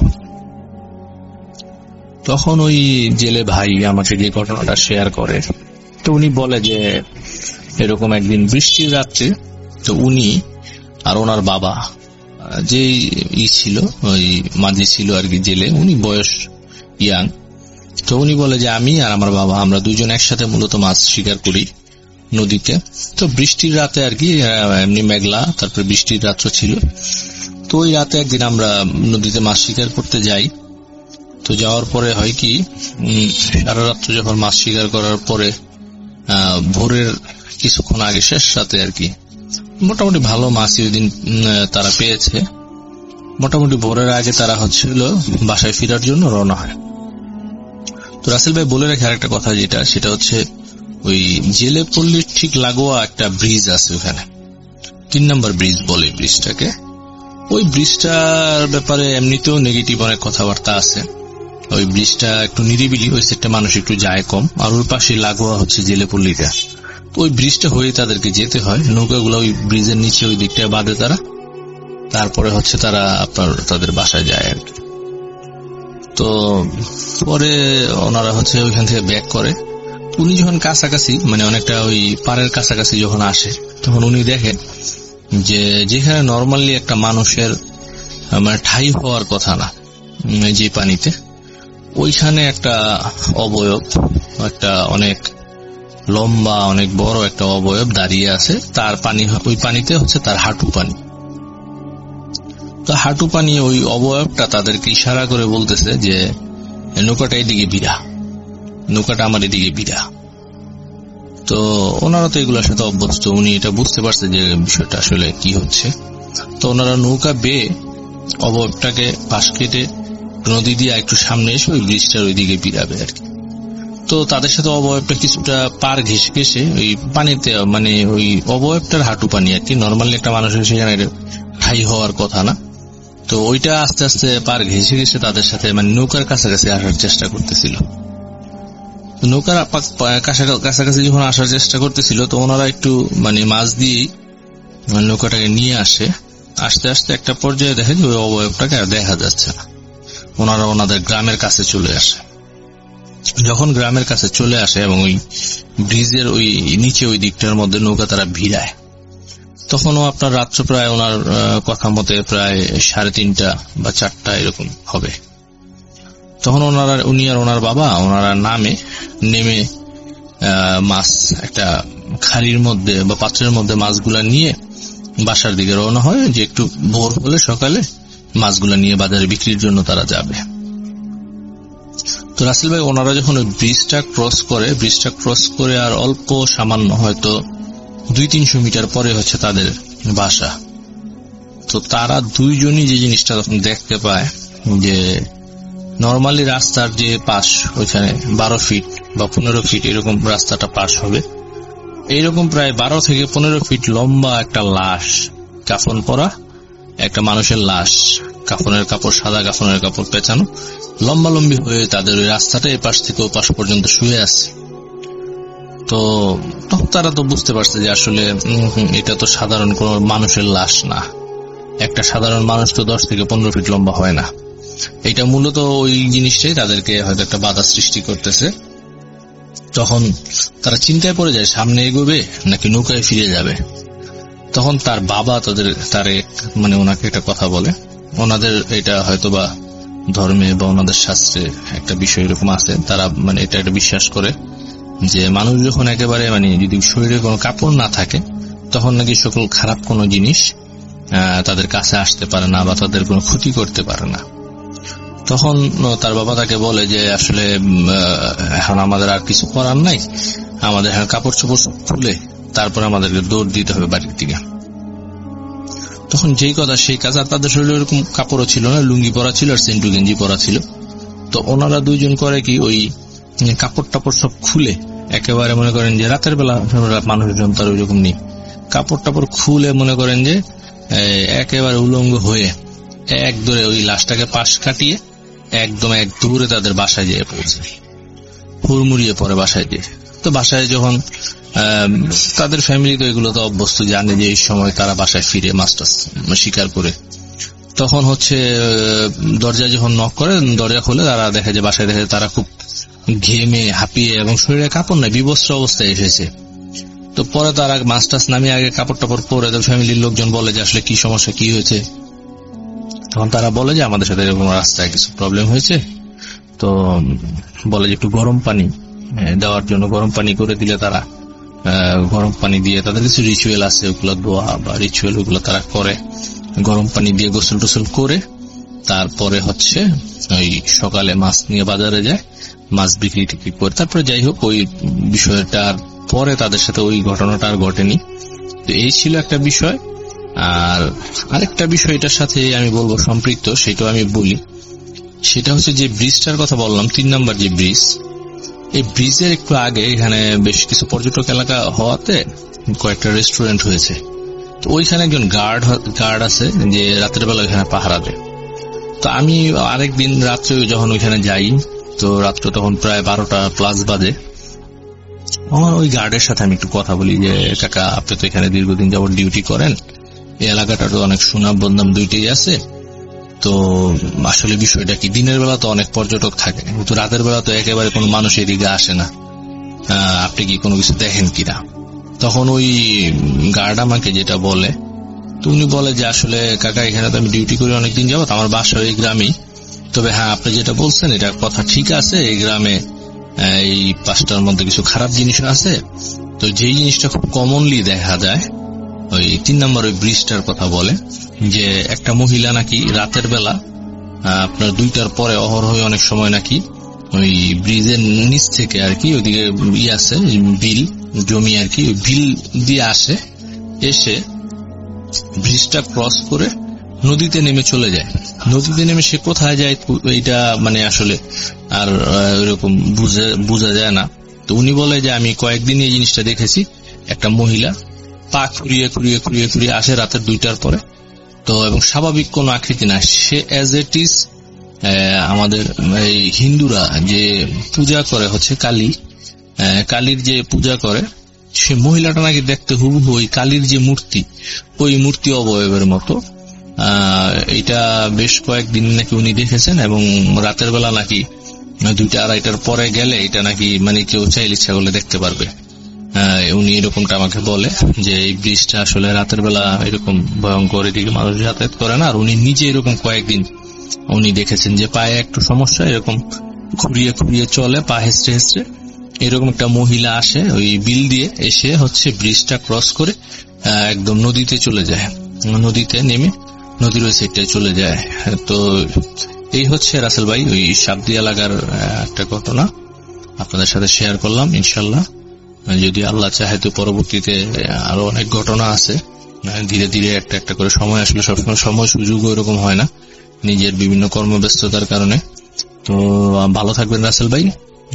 তখন ওই জেলে ভাই আমাকে যে ঘটনাটা শেয়ার করে, তো উনি বলে যে এরকম একদিন বৃষ্টির রাত্রে, তো উনি আর ওনার বাবা যে ছিল ওই মাঝি ছিল আর কি জেলে, উনি বয়স ইয়াং। তো উনি বলে যে আমি আর আমার বাবা আমরা দুজন একসাথে মূলত মাছ শিকার করি নদীতে। তো বৃষ্টির রাতে আর কি, এমনি মেঘলা, তারপরে বৃষ্টির রাত্র ছিল। তো ওই রাতে একদিন আমরা নদীতে মাছ শিকার করতে যাই। তো যাওয়ার পরে হয় কি, সারা রাত্র যখন মাছ শিকার করার পরে ভোরের কিছুক্ষণ আগে শেষ রাতে আর কি মোটামুটি ভালো মাছই ওই দিন তারা পেয়েছে। মোটামুটি ভোরের আগে তারা হচ্ছিল বাসায় ফেরার জন্য রওনা হয়। তো রাসেল ভাই বলে রাখে আরেকটা কথা, সেটা হচ্ছে ওই জেলে পল্লীর ঠিক লাগোয়া একটা ব্রিজ আছে, ওখানে 3 নম্বর ব্রিজ বলে ব্রিজটাকে। ওই ব্রিজটার ব্যাপারে এমনিতেও নেগেটিভ অনেক কথাবার্তা আছে। ওই ব্রিজটা একটু নিরিবিলি, ওই সেটটা মানুষ একটু যায় কম, আর ওর পাশে লাগোয়া হচ্ছে জেলে পল্লীটা। তো ওই ব্রিজটা হয়ে তাদেরকে যেতে হয়, নৌকাগুলো ওই ব্রিজের নিচে ওই দিকটায় বাঁধে তারা, তারপরে হচ্ছে তারা আপনার তাদের বাসায় যায় আর কি। তো পরে ওনারা হচ্ছে ওইখান থেকে ব্যাক করে। উনি যখন কাছাকাছি, মানে অনেকটা ওই পাড়ের কাছাকাছি যখন আসে, তখন উনি দেখেন যে যেখানে নর্মালি একটা মানুষের আমার ঠাই হওয়ার কথা না, যে পানিতে ওইখানে একটা অবয়ব, একটা অনেক লম্বা অনেক বড় একটা অবয়ব দাঁড়িয়ে আছে। তার পানি, ওই পানিতে হচ্ছে তার হাঁটু পানি। তো হাঁটু পানি ওই অবয়বটা তাদেরকে ইশারা করে বলতেছে যে নৌকাটা এদিকে বিড়া, নৌকাটা আমার এদিকে বিড়া। তো ওনারা তো এগুলোর সাথে অভ্যস্ত, উনি এটা বুঝতে পারছে যে বিষয়টা আসলে কি হচ্ছে। তো ওনারা নৌকা বেয়ে অবয়বটাকে পাশ কেটে নদী দিয়ে একটু সামনে এসে ওই ব্রিজটার ওইদিকে বিড়াবে আর কি। তো তাদের সাথে অবয়বটা কিছুটা পার ঘেসে ঘেসে ওই পানিতে, মানে ওই অবয়বটার হাঁটু পানি আর কি, নর্মালি একটা মানুষের সেখানে ঠাই হওয়ার কথা না। তো ওইটা আস্তে আস্তে পার ঘেসে ঘেসে তাদের সাথে মানে নৌকার কাছাকাছি আসার চেষ্টা করতেছিল। নৌকার কাছাকাছি যখন আসার চেষ্টা করতেছিল, তো ওনারা একটু মানে মাছ দিয়ে নৌকাটাকে নিয়ে আসে। আস্তে আস্তে একটা পর্যায়ে দেখে যে ওই অবয়বটাকে আর দেখা যাচ্ছে না। ওনারা ওনাদের গ্রামের কাছে চলে আসে। যখন গ্রামের কাছে চলে আসে এবং ওই ব্রিজের ওই নিচে ওই দিকটার মধ্যে নৌকা তারা ভিড়ায়, তখনও আপনার রাত্র প্রায় ওনার কথা মতে প্রায় 3:30 বা 4টা এরকম হবে। তখন উনি আর ওনার বাবা ওনারা নেমে মাছ একটা খাড়ির মধ্যে বা পাত্রের মধ্যে মাছগুলা নিয়ে বাসার দিকে রওনা হয়, যে একটু ভোর হলে সকালে মাছগুলা নিয়ে বাজারে বিক্রির জন্য তারা যাবে। তো রাসেল ভাই ওনারা যখন ওই ব্রিজটা ক্রস করে আর অল্প সামান্য হয়তো 200-300 মিটার পরে হচ্ছে তাদের বাসা। তো তারা দুইজনই যে জিনিসটা তখন দেখতে পায় যে নর্মালি রাস্তার যে পাশ, ওইখানে 12 ফিট বা 15 ফিট এরকম রাস্তাটা পাশ হবে, এইরকম প্রায় 12 থেকে 15 ফিট লম্বা একটা লাশ, কাফন পরা একটা মানুষের লাশ, কাফনের কাপড়, সাদা কাফনের কাপড় পেঁচানো, লম্বালম্বি হয়ে তাদের ওই রাস্তাটা এপাশ থেকে ওপাশ পর্যন্ত শুয়ে আছে। তো তারা তো বুঝতে পারছে যে আসলে এটা তো সাধারণ কোন মানুষের লাশ না, একটা সাধারণ মানুষ তো 10 থেকে 15 ফিট লম্বা হয় না। এটা মূলত ওই জিনিসটাই তাদেরকে হয়তো একটা বাধা সৃষ্টি করতেছে। তখন তারা চিন্তায় পড়ে যায় সামনে এগোবে নাকি নৌকায় ফিরে যাবে। তখন তার বাবা মানে ওনাকে একটা কথা বলে, ওনাদের এটা হয়তো বা ধর্মে বা ওনাদের শাস্ত্রে একটা বিষয় এরকম আছে, তারা মানে এটা একটা বিশ্বাস করে যে মানুষ যখন একেবারে মানে যদি শরীরে কোনো কাপড় না থাকে, তখন নাকি সকল খারাপ কোনো জিনিস তাদের কাছে আসতে পারে না বা তাদের কোনো ক্ষতি করতে পারে না। তখন তার বাবা তাকে বলে যে আসলে এখন আমাদের আর কিছু করার নাই, আমাদের এখন কাপড় চোপড় খুলে তারপর আমাদেরকে দৌড় দিতে হবে বাড়ির দিকে। তখন যেই কথা সেই কাজ। আর তাদের শরীরে এরকম কাপড়ও ছিল না, লুঙ্গি পরা ছিল আর সেন্টু গেঞ্জি পরা ছিল। তো ওনারা দুইজন করে কি, ওই কাপড় টাপড় সব খুলে একেবারে মনে করেন যে রাতের বেলা মানুষজন তার ওই রকম নেই, কাপড় টাপড় খুলে মনে করেন যে একেবারে উলঙ্গ হয়ে এক দৌড়ে ওই লাশটাকে পাশ কাটিয়ে একদম এক দৌড়ে তাদের বাসায় যেয়ে পৌঁছে, হুড়মুড়িয়ে পরে বাসায় যেয়ে। তো বাসায় যখন তাদের ফ্যামিলি তো এগুলো তো অভ্যস্ত, জানে যে এই সময় তারা বাসায় ফিরে মাছ টাছ শিকার করে, তখন হচ্ছে দরজা যখন নক করে, দরজা খুলে তারা দেখে যে বাসায় দেখে তারা খুব ঘেমে হাঁপিয়ে এবং শরীরে কাপড় নাই, বিবস্ত্র অবস্থায় এসেছে। তো পরে তারা মাছ টাছ নামিয়ে আগে কাপড় টাপড় পরে ফ্যামিলির লোকজন বলে যে আসলে কি সমস্যা, কি হয়েছে। তখন তারা বলে যে আমাদের সাথে এরকম রাস্তায় কিছু প্রবলেম হয়েছে। তো বলে যে একটু গরম পানি দেওয়ার জন্য, গরম পানি করে দিলে তারা গরম পানি দিয়ে, তাদের কিছু রিচুয়াল আছে ওগুলো দোয়া বা রিচুয়াল, ওগুলো তারা করে, গরম পানি দিয়ে গোসল টোসল করে তারপরে হচ্ছে ওই সকালে মাছ নিয়ে বাজারে যায়, মাছ বিক্রি টিক্রি করে। তারপরে যাই হোক ওই বিষয়টার পরে তাদের সাথে ওই ঘটনাটা আর ঘটেনি। তো এই ছিল একটা বিষয়। আর আরেকটা বিষয় এটার সাথে আমি বলবো সম্পৃক্ত, সেটাও আমি বলি। সেটা হচ্ছে যে ব্রিজটার কথা বললাম, 3 নম্বর যে ব্রিজ, এই ব্রিজের একটু আগে এখানে বেশ কিছু পর্যটক এলাকা হওয়াতে কয়েকটা রেস্টুরেন্ট হয়েছে। তো ওইখানে একজন গার্ড আছে যে রাতের বেলা ওইখানে পাহারা দেয়। তো আমি আরেকদিন রাত্রে যখন ওইখানে যাই, তো রাত্রে তখন প্রায় 12টা প্লাস বাজে, আমার ওই গার্ডের সাথে আমি একটু কথা বলি যে কাকা আপনি তো এখানে দীর্ঘদিন যাবত ডিউটি করেন, এই এলাকাটা তো অনেক সুনাম বদনাম দুইটাই আছে, তো আসলে বিষয়টা কি, দিনের বেলা তো অনেক পর্যটক থাকে কিন্তু রাতের বেলা তো একেবারে কোনো মানুষ এদিকে আসে না, আপনি কি কোনো কিছু দেখেন কিনা। তখন ওই গার্ড আমাকে যেটা বলে তো উনি বলে যে আসলে কাকা এখানে তো আমি ডিউটি করি অনেকদিন যাবত, আমার বাসা এই গ্রামেই, তবে হ্যাঁ আপনি যেটা বলছেন এটা কথা ঠিক আছে, এই গ্রামে এই 5টার মধ্যে কিছু খারাপ জিনিস আছে। তো যেই জিনিসটা খুব কমনলি দেখা যায় ওই 3 নম্বর ওই ব্রিজটার কথা বলে, যে একটা মহিলা নাকি রাতের বেলা আপনার 2টার পরে অহরহ অনেক সময় নাকি ওই ব্রিজের নিচ থেকে আর কি ওইদিকে আছে বিল জমি আর কি, ওই বিল দিয়ে আসে, এসে ব্রিজটা ক্রস করে নদীতে নেমে চলে যায়। নদীতে নেমে সে কোথায় যায় এইটা মানে আসলে আর ওইরকম বোঝা যায় না। তো উনি বলে যে আমি কয়েকদিন এই জিনিসটা দেখেছি, একটা মহিলা পা খুঁড়িয়ে খুঁড়িয়ে খুঁড়িয়ে খুঁড়িয়ে আসে রাতের 2টার পরে। তো এবং স্বাভাবিক কোন আকৃতি না, সে অ্যাজ ইট ইজ আমাদের এই হিন্দুরা যে পূজা করে হচ্ছে কালীর যে পূজা করে, সে মহিলাটা নাকি দেখতে হুবহু ওই কালীর যে মূর্তি, ওই মূর্তি অবয়বের মতো। এটা বেশ কয়েকদিন নাকি উনি দেখেছেন, এবং রাতের বেলা নাকি 2টা-2:30টার পরে গেলে এটা নাকি মানে কেউ চাইলে ইচ্ছা করলে দেখতে পারবে। উনি এরকমটা আমাকে বলে যে এই ব্রিজটা আসলে রাতের বেলা এরকম ভয়ঙ্কর, এদিকে মানুষ যাতায়াত করে না। আর উনি নিজে এরকম কয়েকদিন উনি দেখেছেন যে পায়ে একটু সমস্যা, এরকম ঘুরিয়ে ঘুরিয়ে চলে, পা হেসড়ে হেসড়ে, এরকম একটা মহিলা আসে ওই বিল দিয়ে, এসে হচ্ছে ব্রিজটা ক্রস করে একদম নদীতে চলে যায়, নদীতে নেমে নদীর ওই সাইডটায় চলে যায়। তো এই হচ্ছে রাসেল ভাই ওই সাবদিয়া লাগার একটা ঘটনা আপনাদের সাথে শেয়ার করলাম। ইনশাল্লাহ যদি আল্লাহ চাহে তো পরবর্তীতে আরো অনেক ঘটনা আছে, ধীরে ধীরে একটা একটা করে। সময় আসলে সবসময় সময় সুযোগ এরকম হয় না নিজের বিভিন্ন কর্মব্যস্ততার কারণে। তো ভালো থাকবেন রাসেল ভাই,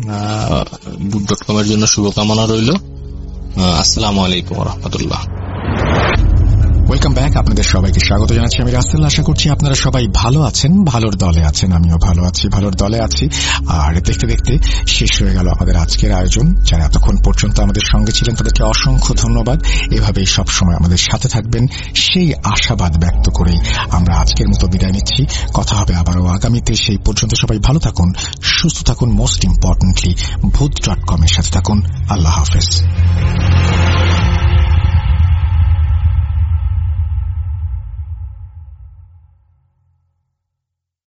boot.com এর জন্য শুভকামনা রইল। আসসালামু আলাইকুম ওয়া রাহমাতুল্লাহ। ওয়েলকাম ব্যাক, আপনাদের সবাইকে স্বাগত জানাচ্ছি। আমি রাসেল, আশা করছি আপনারা সবাই ভালো আছেন, ভালোর দলে আছেন। আমিও ভালো আছি, ভালোর দলে আছি। আর দেখতে দেখতে শেষ হয়ে গেল আমাদের আজকের আয়োজন। যারা এতক্ষণ পর্যন্ত আমাদের সঙ্গে ছিলেন তাদেরকে অসংখ্য ধন্যবাদ। এভাবেই সবসময় আমাদের সাথে থাকবেন সেই আশাবাদ ব্যক্ত করেই আমরা আজকের মতো বিদায় নিচ্ছি। কথা হবে আবারও আগামীতে। সেই পর্যন্ত সবাই ভালো থাকুন, সুস্থ থাকুন, মোস্ট ইম্পর্টেন্টলি boot.com এর সাথে থাকুন। আল্লাহ হাফেজ।